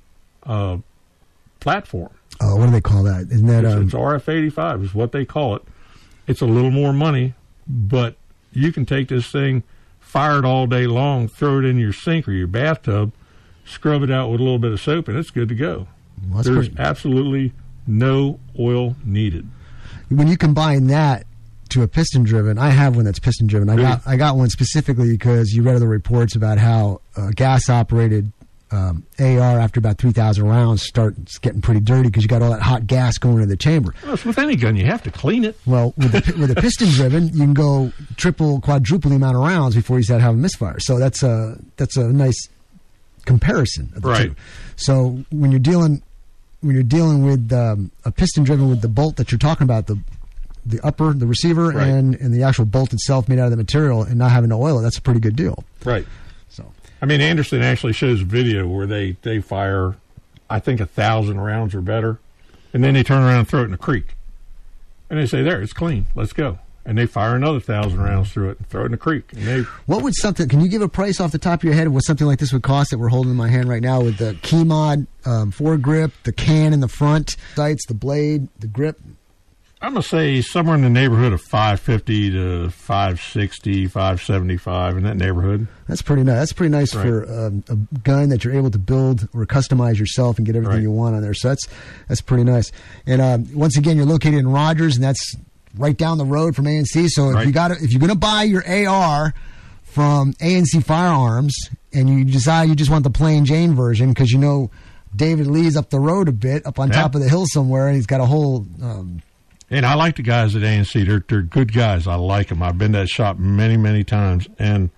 uh, platform.
Oh, what do they call that? Isn't that...
It's,
Um,
it's R F eighty-five is what they call it. It's a little more money, but you can take this thing, fire it all day long, throw it in your sink or your bathtub, scrub it out with a little bit of soap, and it's good to go.
Well, that's
There's
pretty-
absolutely no oil needed.
when you combine that to a piston-driven, I have one that's piston-driven. I got I got one specifically because you read the reports about how uh, gas-operated um, A R after about three thousand rounds starts getting pretty dirty because you got all that hot gas going into the chamber.
Well, it's with any gun, you have to clean it.
Well, with the, with a piston-driven, you can go triple, quadruple the amount of rounds before you start having misfire. So that's a that's a nice comparison of the
Right.
two. So when you're dealing when you're dealing with um, a piston-driven with the bolt that you're talking about, the the upper, the receiver,
Right.
and and the actual bolt itself made out of the material, and not having to oil it, that's a pretty good deal.
Right.
So,
I mean, Anderson actually shows a video where they, they fire, I think, a thousand rounds or better, and then they turn around and throw it in a creek. And they say, there, it's clean, let's go. And they fire another thousand rounds through it and throw it in the creek. And they
what would something? Can you give a price off the top of your head of what something like this would cost that we're holding in my hand right now with the Keymod um, foregrip, the can in the front, sights, the blade, the grip?
I'm going to say somewhere in the neighborhood of five fifty to five sixty, five seventy-five, in that neighborhood.
That's pretty nice. That's pretty nice
Right.
for um, a gun that you're able to build or customize yourself and get everything
Right.
you want on there. So that's that's pretty nice. And um, once again, you're located in Rogers, and that's right down the road from A N C. So if
Right.
you got if you're going to buy your A R from A N C Firearms, and you decide you just want the plain Jane version because you know David Lee's up the road a bit, up on
Yeah.
top of the hill somewhere, and he's got a whole. Um,
And I like the guys at A N C. They're, they're good guys. I like them. I've been to that shop many, many times. And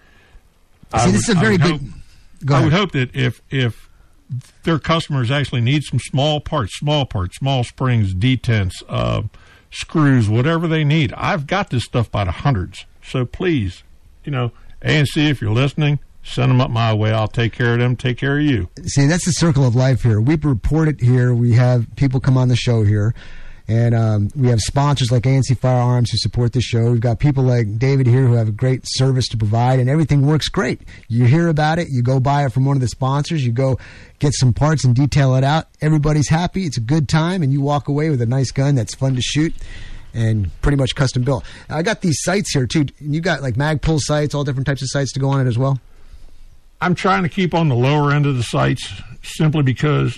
I
See, this
would-
is a
I
very
would
big-
hope-
go
I would
ahead.
hope that if if their customers actually need some small parts, small parts, small springs, detents, uh, screws, whatever they need, I've got this stuff by the hundreds. So please, you know, A N C, if you're listening, send them up my way. I'll take care of them, take care of you.
See, that's the circle of life here. We report it here. We have people come on the show here. And um, we have sponsors like A N C Firearms who support the show. We've got people like David here who have a great service to provide, and everything works great. You hear about it, you go buy it from one of the sponsors, you go get some parts and detail it out. Everybody's happy. It's a good time, and you walk away with a nice gun that's fun to shoot and pretty much custom built. I got these sights here, too. You got like Magpul sights, all different types of sights to go on it as well?
I'm trying to keep on the lower end of the sights simply because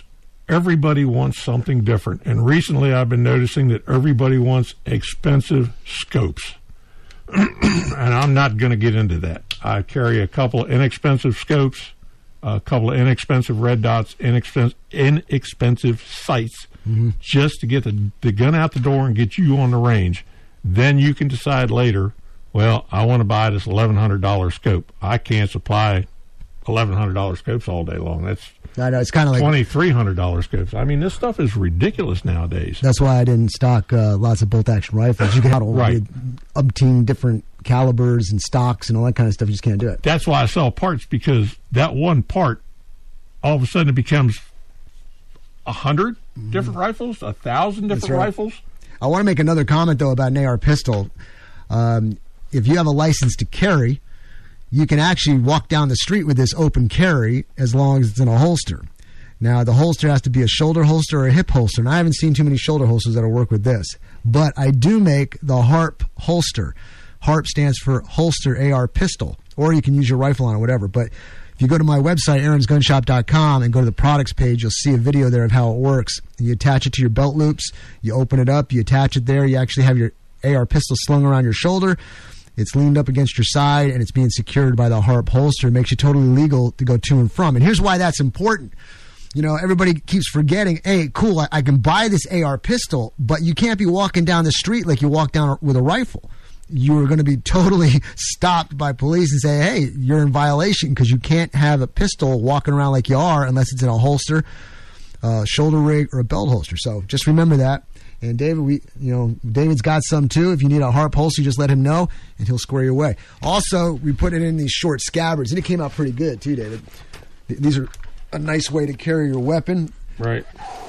everybody wants something different. And recently I've been noticing that everybody wants expensive scopes. And I'm not going to get into that. I carry a couple of inexpensive scopes, a couple of inexpensive red dots, inexpensive, inexpensive sights, mm-hmm. just to get the, the gun out the door and get you on the range. Then you can decide later, well, I want to buy this eleven hundred dollars scope. I can't supply eleven hundred dollars scopes all day long. That's
I know, it's kind of like
twenty-three hundred dollars scopes. I mean, this stuff is ridiculous nowadays.
That's why I didn't stock uh, lots of bolt-action rifles. You can model
right.
umpteen different calibers and stocks and all that kind of stuff. You just can't do it.
That's why I sell parts, because that one part, all of a sudden it becomes a hundred mm-hmm. different rifles, a thousand different right. rifles.
I want to make another comment, though, about an A R pistol. Um, if you have a license to carry, you can actually walk down the street with this open carry as long as it's in a holster. Now, the holster has to be a shoulder holster or a hip holster, and I haven't seen too many shoulder holsters that'll work with this. But I do make the HARP holster. HARP stands for Holster A R Pistol, or you can use your rifle on it, whatever. But if you go to my website, aarons gun shop dot com, and go to the products page, you'll see a video there of how it works. You attach it to your belt loops, you open it up, you attach it there, you actually have your A R pistol slung around your shoulder. It's leaned up against your side, and it's being secured by the HARP holster. It makes you totally legal to go to and from. And here's why that's important. You know, everybody keeps forgetting, hey, cool, I, I can buy this A R pistol, but you can't be walking down the street like you walk down with a rifle. You are going to be totally stopped by police and say, hey, you're in violation, because you can't have a pistol walking around like you are unless it's in a holster, uh, shoulder rig, or a belt holster. So just remember that. And David, we, you know, David's got some too. If you need a HARP holster, just let him know, and he'll square you away. Also, we put it in these short scabbards, and it came out pretty good too, David. These are a nice way to carry your weapon.
Right.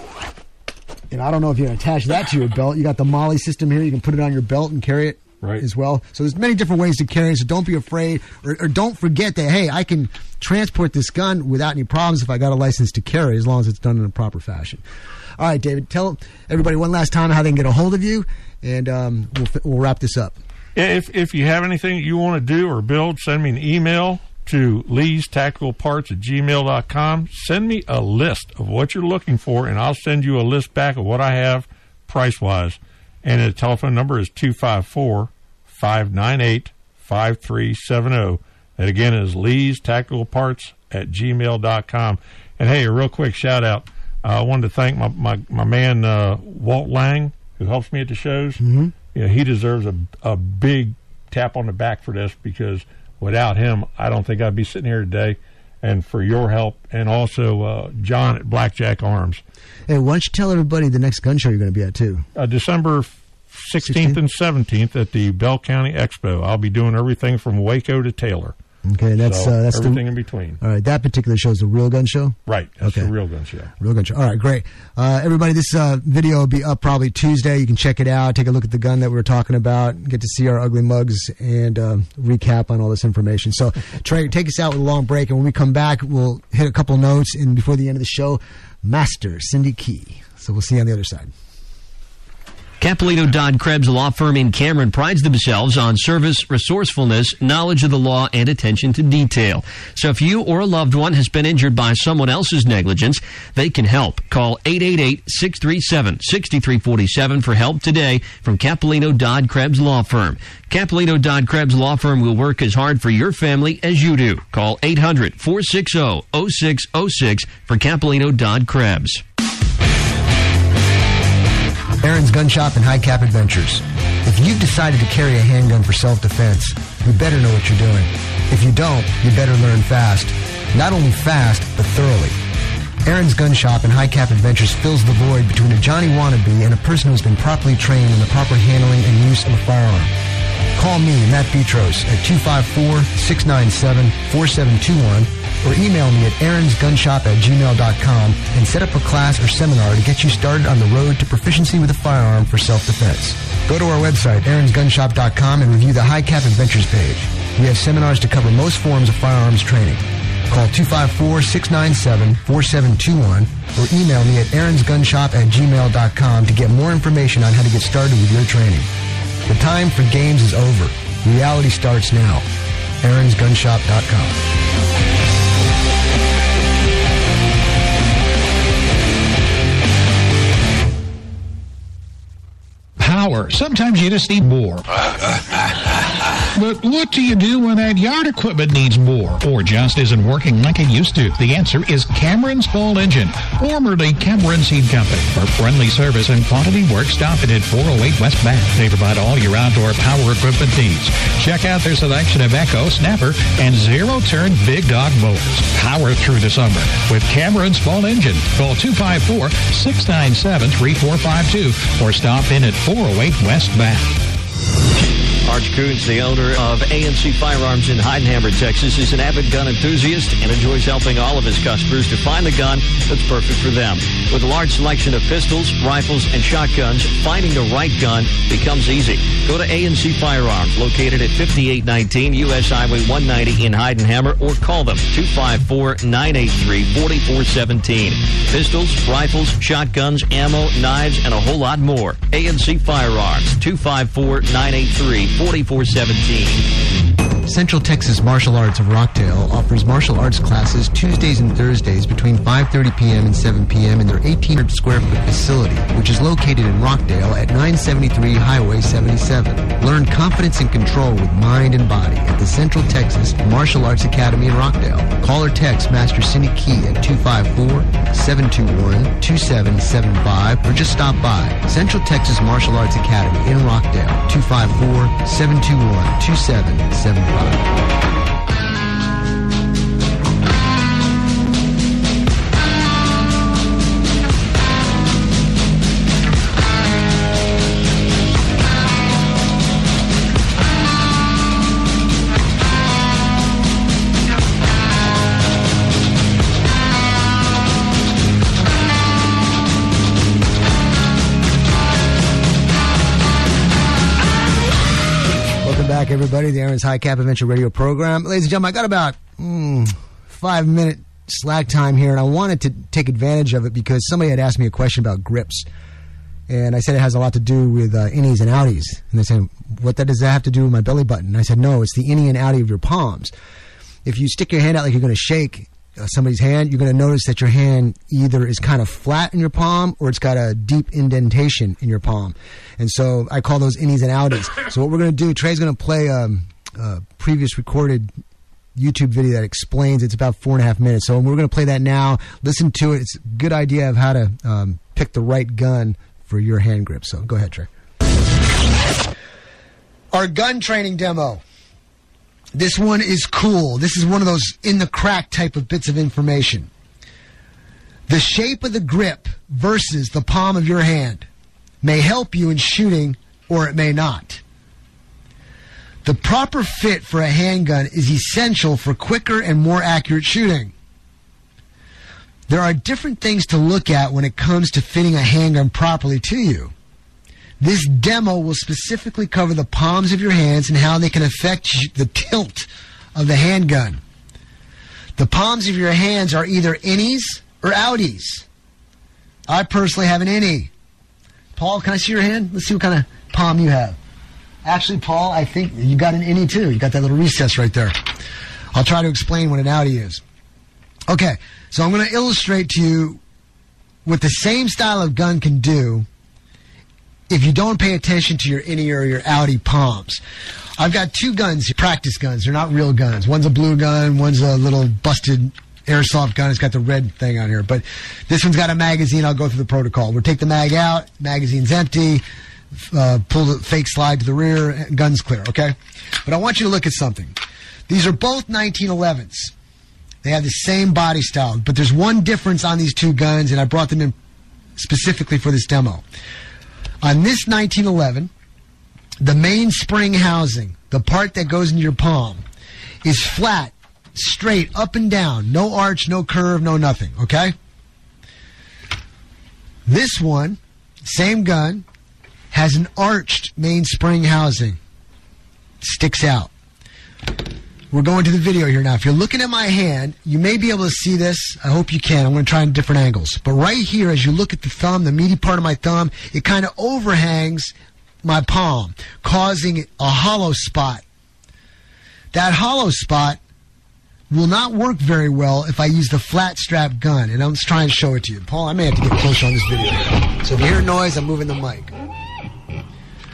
And I don't know if you can attach that to your belt. You got the MOLLE system here. You can put it on your belt and carry it
right.
as well. So there's many different ways to carry it. So don't be afraid, or, or don't forget that, hey, I can transport this gun without any problems if I got a license to carry, as long as it's done in a proper fashion. All right, David, tell everybody one last time how they can get a hold of you, and um, we'll, we'll wrap this up.
If if you have anything you want to do or build, send me an email to lees tactical parts at gmail dot com. Send me a list of what you're looking for, and I'll send you a list back of what I have price-wise. And the telephone number is two five four, five nine eight, five three seven zero. That, again, is lees tactical parts at gmail dot com. And, hey, a real quick shout-out. Uh, I wanted to thank my, my, my man, uh, Walt Lang, who helps me at the shows.
Mm-hmm.
You know, he deserves a, a big tap on the back for this, because without him, I don't think I'd be sitting here today. And for your help, and also uh, John at Blackjack Arms.
Hey, why don't you tell everybody the next gun show you're going to be at, too?
Uh, December sixteenth and seventeenth at the Bell County Expo. I'll be doing everything from Waco to Taylor.
Okay, that's
so
uh, that's
everything
the,
in between.
All right, that particular show is the Real Gun Show?
Right, that's
okay.
the Real Gun Show.
Real Gun Show. All right, great. Uh, everybody, this uh, video will be up probably Tuesday. You can check it out, take a look at the gun that we were talking about, get to see our ugly mugs, and uh, recap on all this information. So, Trey, take us out with a long break, and when we come back, we'll hit a couple notes, and before the end of the show, Master Cindy Key. So we'll see you on the other side.
Capolino Dodd Krebs Law Firm in Cameron prides themselves on service, resourcefulness, knowledge of the law, and attention to detail. So if you or a loved one has been injured by someone else's negligence, they can help. Call eight eight eight, six three seven, six three four seven for help today from Capolino Dodd Krebs Law Firm. Capolino Dodd Krebs Law Firm will work as hard for your family as you do. Call eight hundred, four six zero, zero six zero six for Capolino Dodd Krebs.
Aaron's Gun Shop and High Cap Adventures. If you've decided to carry a handgun for self-defense, you better know what you're doing. If you don't, you better learn fast. Not only fast, but thoroughly. Aaron's Gun Shop and High Cap Adventures fills the void between a Johnny wannabe and a person who's been properly trained in the proper handling and use of a firearm. Call me, Matt Petros, at two five four, six nine seven, four seven two one or email me at aarons gun shop at gmail dot com and set up a class or seminar to get you started on the road to proficiency with a firearm for self-defense. Go to our website, aarons gun shop dot com, and review the High Cap Adventures page. We have seminars to cover most forms of firearms training. Call two five four, six nine seven, four seven two one or email me at aarons gun shop at gmail dot com to get more information on how to get started with your training. The time for games is over. Reality starts now. aarons gun shop dot com.
power. Sometimes you just need more. But what do you do when that yard equipment needs more or just isn't working like it used to? The answer is Cameron's Ball Engine, formerly Cameron Seed Company. For friendly service and quality work, stop it at four oh eight West Bath. They provide all your outdoor power equipment needs. Check out their selection of Echo, Snapper, and zero-turn Big Dog mowers. Power through the summer with Cameron's Ball Engine. Call two five four, six nine seven, three four five two or stop in at four oh eight West Bath.
Arch Coons, the owner of A N C Firearms in Heidenhammer, Texas, is an avid gun enthusiast and enjoys helping all of his customers to find the gun that's perfect for them. With a large selection of pistols, rifles, and shotguns, finding the right gun becomes easy. Go to A N C Firearms, located at fifty-eight nineteen U S Highway one ninety in Heidenhammer, or call them two five four, nine eight three, four four one seven. Pistols, rifles, shotguns, ammo, knives, and a whole lot more. A N C Firearms, two five four, nine eight three, four four one seven.
Central Texas Martial Arts of Rockdale offers martial arts classes Tuesdays and Thursdays between five thirty p.m. and seven p.m. in their eighteen hundred square foot facility, which is located in Rockdale at nine seventy-three Highway seventy-seven. Learn confidence and control with mind and body at the Central Texas Martial Arts Academy in Rockdale. Call or text Master Cindy Key at two five four, seven two one, two seven seven five or just stop by Central Texas Martial Arts Academy in Rockdale, two five four, seven two one, two seven seven five. Everybody, the Aaron's High Cap Adventure Radio program. Ladies and gentlemen, I got about mm, five minute slack time here, and I wanted to take advantage of it because somebody had asked me a question about grips. And I said it has a lot to do with uh, innies and outies. And they said, what that does that have to do with my belly button? And I said, no, it's the innie and outie of your palms. If you stick your hand out like you're going to shake uh, somebody's hand, you're going to notice that your hand either is kind of flat in your palm or it's got a deep indentation in your palm. And so I call those innies and outies. So what we're going to do, Trey's going to play um, a previous recorded YouTube video that explains. It's about four and a half minutes. So we're going to play that now. Listen to it. It's a good idea of how to um, pick the right gun for your hand grip. So go ahead, Trey. Our gun training demo. This one is cool. This is one of those in the crack type of bits of information. The shape of the grip versus the palm of your hand may help you in shooting, or it may not. The proper fit for a handgun is essential for quicker and more accurate shooting. There are different things to look at when it comes to fitting a handgun properly to you. This demo will specifically cover the palms of your hands and how they can affect the tilt of the handgun. The palms of your hands are either innies or outies. I personally have an innie. Paul, can I see your hand? Let's see what kind of palm you have. Actually, Paul, I think you got an innie too. You got that little recess right there. I'll try to explain what an outie is. Okay, so I'm going to illustrate to you what the same style of gun can do if you don't pay attention to your innie or your outie palms. I've got two guns, practice guns. They're not real guns. One's a blue gun, one's a little busted airsoft gun. It's got the red thing on here. But this one's got a magazine. I'll go through the protocol. We'll take the mag out, magazine's empty, uh, pull the fake slide to the rear, gun's clear, okay? But I want you to look at something. These are both nineteen elevens. They have the same body style, but there's one difference on these two guns, and I brought them in specifically for this demo. On this nineteen eleven, the main spring housing, the part that goes into your palm, is flat, straight, up and down. No arch, no curve, no nothing, okay? This one, same gun, has an arched main spring housing. Sticks out. We're going to the video here now. If you're looking at my hand, you may be able to see this. I hope you can. I'm going to try in different angles. But right here, as you look at the thumb, the meaty part of my thumb, it kind of overhangs my palm, causing a hollow spot. That hollow spot will not work very well if I use the flat strap gun. And I'm just trying to show it to you. Paul, I may have to get closer on this video. So if you hear noise, I'm moving the mic.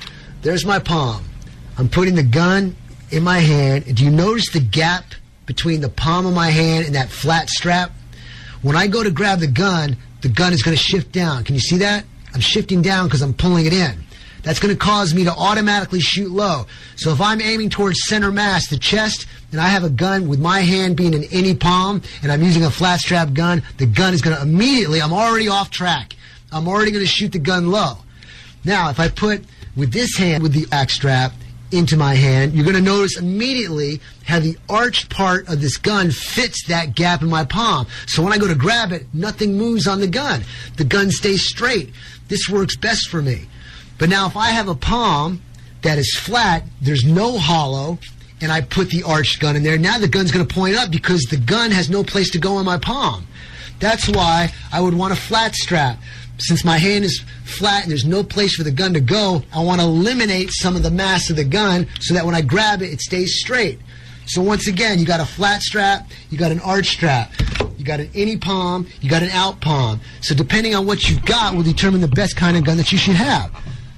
there's my palm. I'm putting the gun in my hand. Do you notice the gap between the palm of my hand and that flat strap? When I go to grab the gun, the gun is going to shift down. Can you see that? I'm shifting down because I'm pulling it in. That's going to cause me to automatically shoot low. So if I'm aiming towards center mass, the chest, and I have a gun with my hand being in any palm, and I'm using a flat strap gun, the gun is going to immediately, I'm already off track. I'm already going to shoot the gun low. Now, if I put with this hand, with the back strap, into my hand, you're going to notice immediately how the arched part of this gun fits that gap in my palm. So when I go to grab it, nothing moves on the gun. The gun stays straight. This works best for me. But now if I have a palm that is flat, there's no hollow, and I put the arched gun in there, now the gun's going to point up because the gun has no place to go in my palm. That's why I would want a flat strap. Since my hand is flat and there's no place for the gun to go, I want to eliminate some of the mass of the gun so that when I grab it, it stays straight. So once again, you got a flat strap, you got an arch strap, you got an any palm, you got an out palm. So depending on what you've got will determine the best kind of gun that you should have.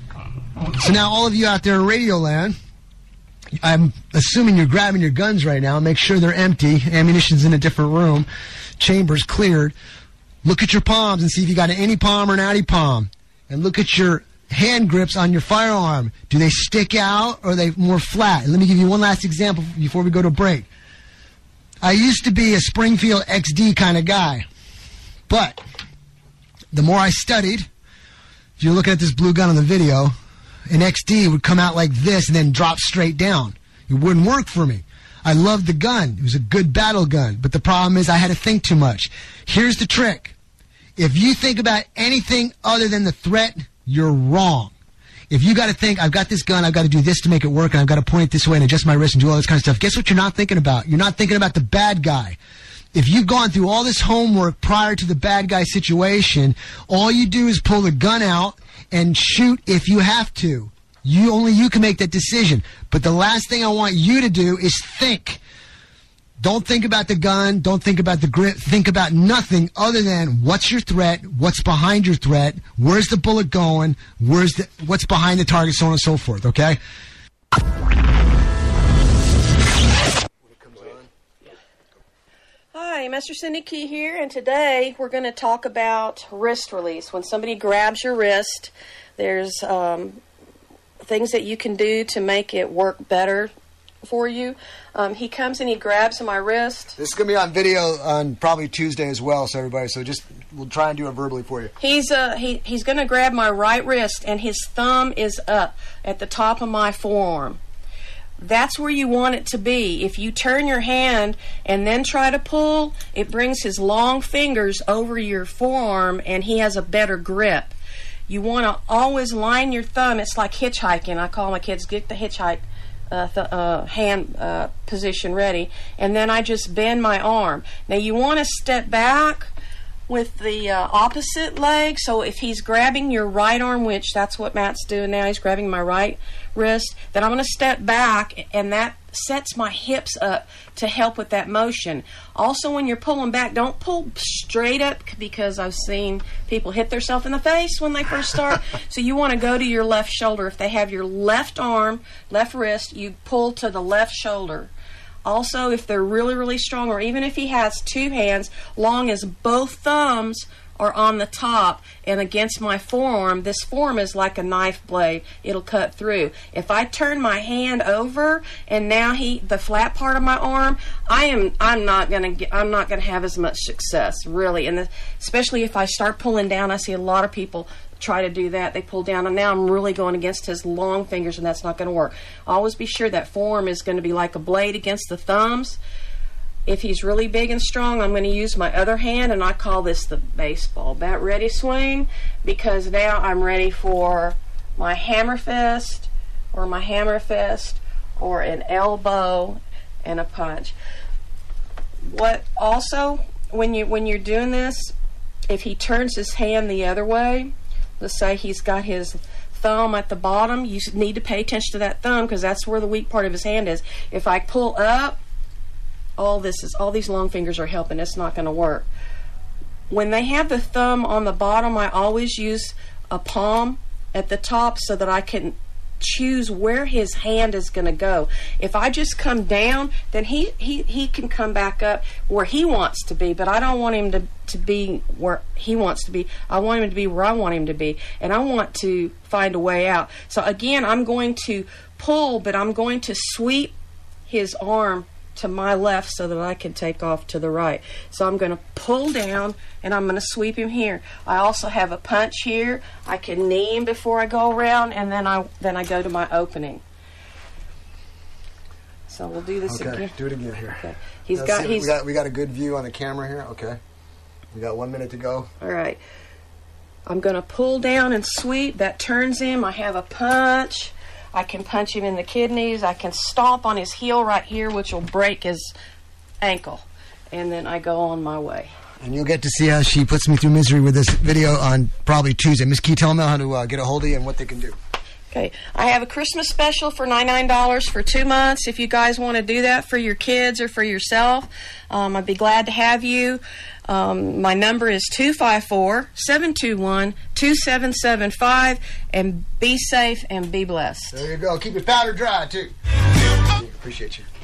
So now all of you out there in Radio Land, I'm assuming you're grabbing your guns right now. Make sure they're empty. Ammunition's in a different room. Chambers cleared. Look at your palms and see if you got an any palm or an outy palm. And look at your hand grips on your firearm. Do they stick out or are they more flat? And let me give you one last example before we go to break. I used to be a Springfield X D kind of guy. But the more I studied, if you're looking at this blue gun on the video, an X D would come out like this and then drop straight down. It wouldn't work for me. I loved the gun. It was a good battle gun. But the problem is I had to think too much. Here's the trick. If you think about anything other than the threat, you're wrong. If you got to think, I've got this gun, I've got to do this to make it work, and I've got to point it this way and adjust my wrist and do all this kind of stuff, guess what you're not thinking about? You're not thinking about the bad guy. If you've gone through all this homework prior to the bad guy situation, all you do is pull the gun out and shoot if you have to. You only you can make that decision. But the last thing I want you to do is think. Don't think about the gun. Don't think about the grip. Think about nothing other than what's your threat, what's behind your threat, where's the bullet going, where's the what's behind the target, so on and so forth. Okay.
Hi, Master Cindy Key here, and today we're going to talk about wrist release. When somebody grabs your wrist, there's um, things that you can do to make it work better for you. Um, he comes and he grabs my wrist.
This is going to be on video on probably Tuesday as well, so everybody, so just we'll try and do it verbally for you.
He's uh, he, he's going to grab my right wrist, and his thumb is up at the top of my forearm. That's where you want it to be. If you turn your hand and then try to pull, it brings his long fingers over your forearm, and he has a better grip. You want to always line your thumb. It's like hitchhiking. I call my kids, get the hitchhike uh, th- uh, hand uh, position ready. And then I just bend my arm. Now you want to step back with the uh, opposite leg. So if he's grabbing your right arm, which that's what Matt's doing now, he's grabbing my right wrist, then I'm going to step back, and that sets my hips up to help with that motion. Also, when you're pulling back, don't pull straight up, because I've seen people hit themselves in the face when they first start. So you want to go to your left shoulder. If they have your left arm, left wrist, you pull to the left shoulder. Also, if they're really, really strong, or even if he has two hands, long as both thumbs are on the top and against my forearm, this forearm is like a knife blade. It'll cut through. If I turn my hand over and now he, the flat part of my arm, I am, I'm not gonna get, I'm not gonna have as much success, really. And the, especially if I start pulling down, I see a lot of people try to do that. They pull down, and now I'm really going against his long fingers, and that's not going to work. Always be sure that forearm is going to be like a blade against the thumbs. If he's really big and strong, I'm going to use my other hand, and I call this the baseball bat ready swing, because now I'm ready for my hammer fist, or my hammer fist, or an elbow and a punch. What also, when you when you're doing this, if he turns his hand the other way, let's say he's got his thumb at the bottom, you need to pay attention to that thumb, because that's where the weak part of his hand is. If I pull up, all this is all these long fingers are helping. It's not going to work. When they have the thumb on the bottom, I always use a palm at the top so that I can choose where his hand is going to go. If I just come down, then he, he, he can come back up where he wants to be, but I don't want him to, to be where he wants to be. I want him to be where I want him to be, and I want to find a way out. So again, I'm going to pull, but I'm going to sweep his arm to my left so that I can take off to the right. So I'm going to pull down and I'm going to sweep him here. I also have a punch here. I can knee him before I go around, and then I then I go to my opening. So we'll do this
okay,
again.
do it again here.
Okay. He's
Now,
got
see,
he's
we got we got a good view on the camera here. Okay. We got one minute to go.
All right. I'm going to pull down and sweep. That turns him. I have a punch. I can punch him in the kidneys. I can stomp on his heel right here, which will break his ankle. And then I go on my way.
And you'll get to see how she puts me through misery with this video on probably Tuesday. Miss Key, tell them how to uh, get a hold of you and what they can do.
Okay, I have a Christmas special for ninety-nine dollars for two months. If you guys want to do that for your kids or for yourself, um, I'd be glad to have you. Um, my number is two five four, seven two one, two seven seven five, and be safe and be blessed.
There you go. Keep your powder dry, too. Appreciate you.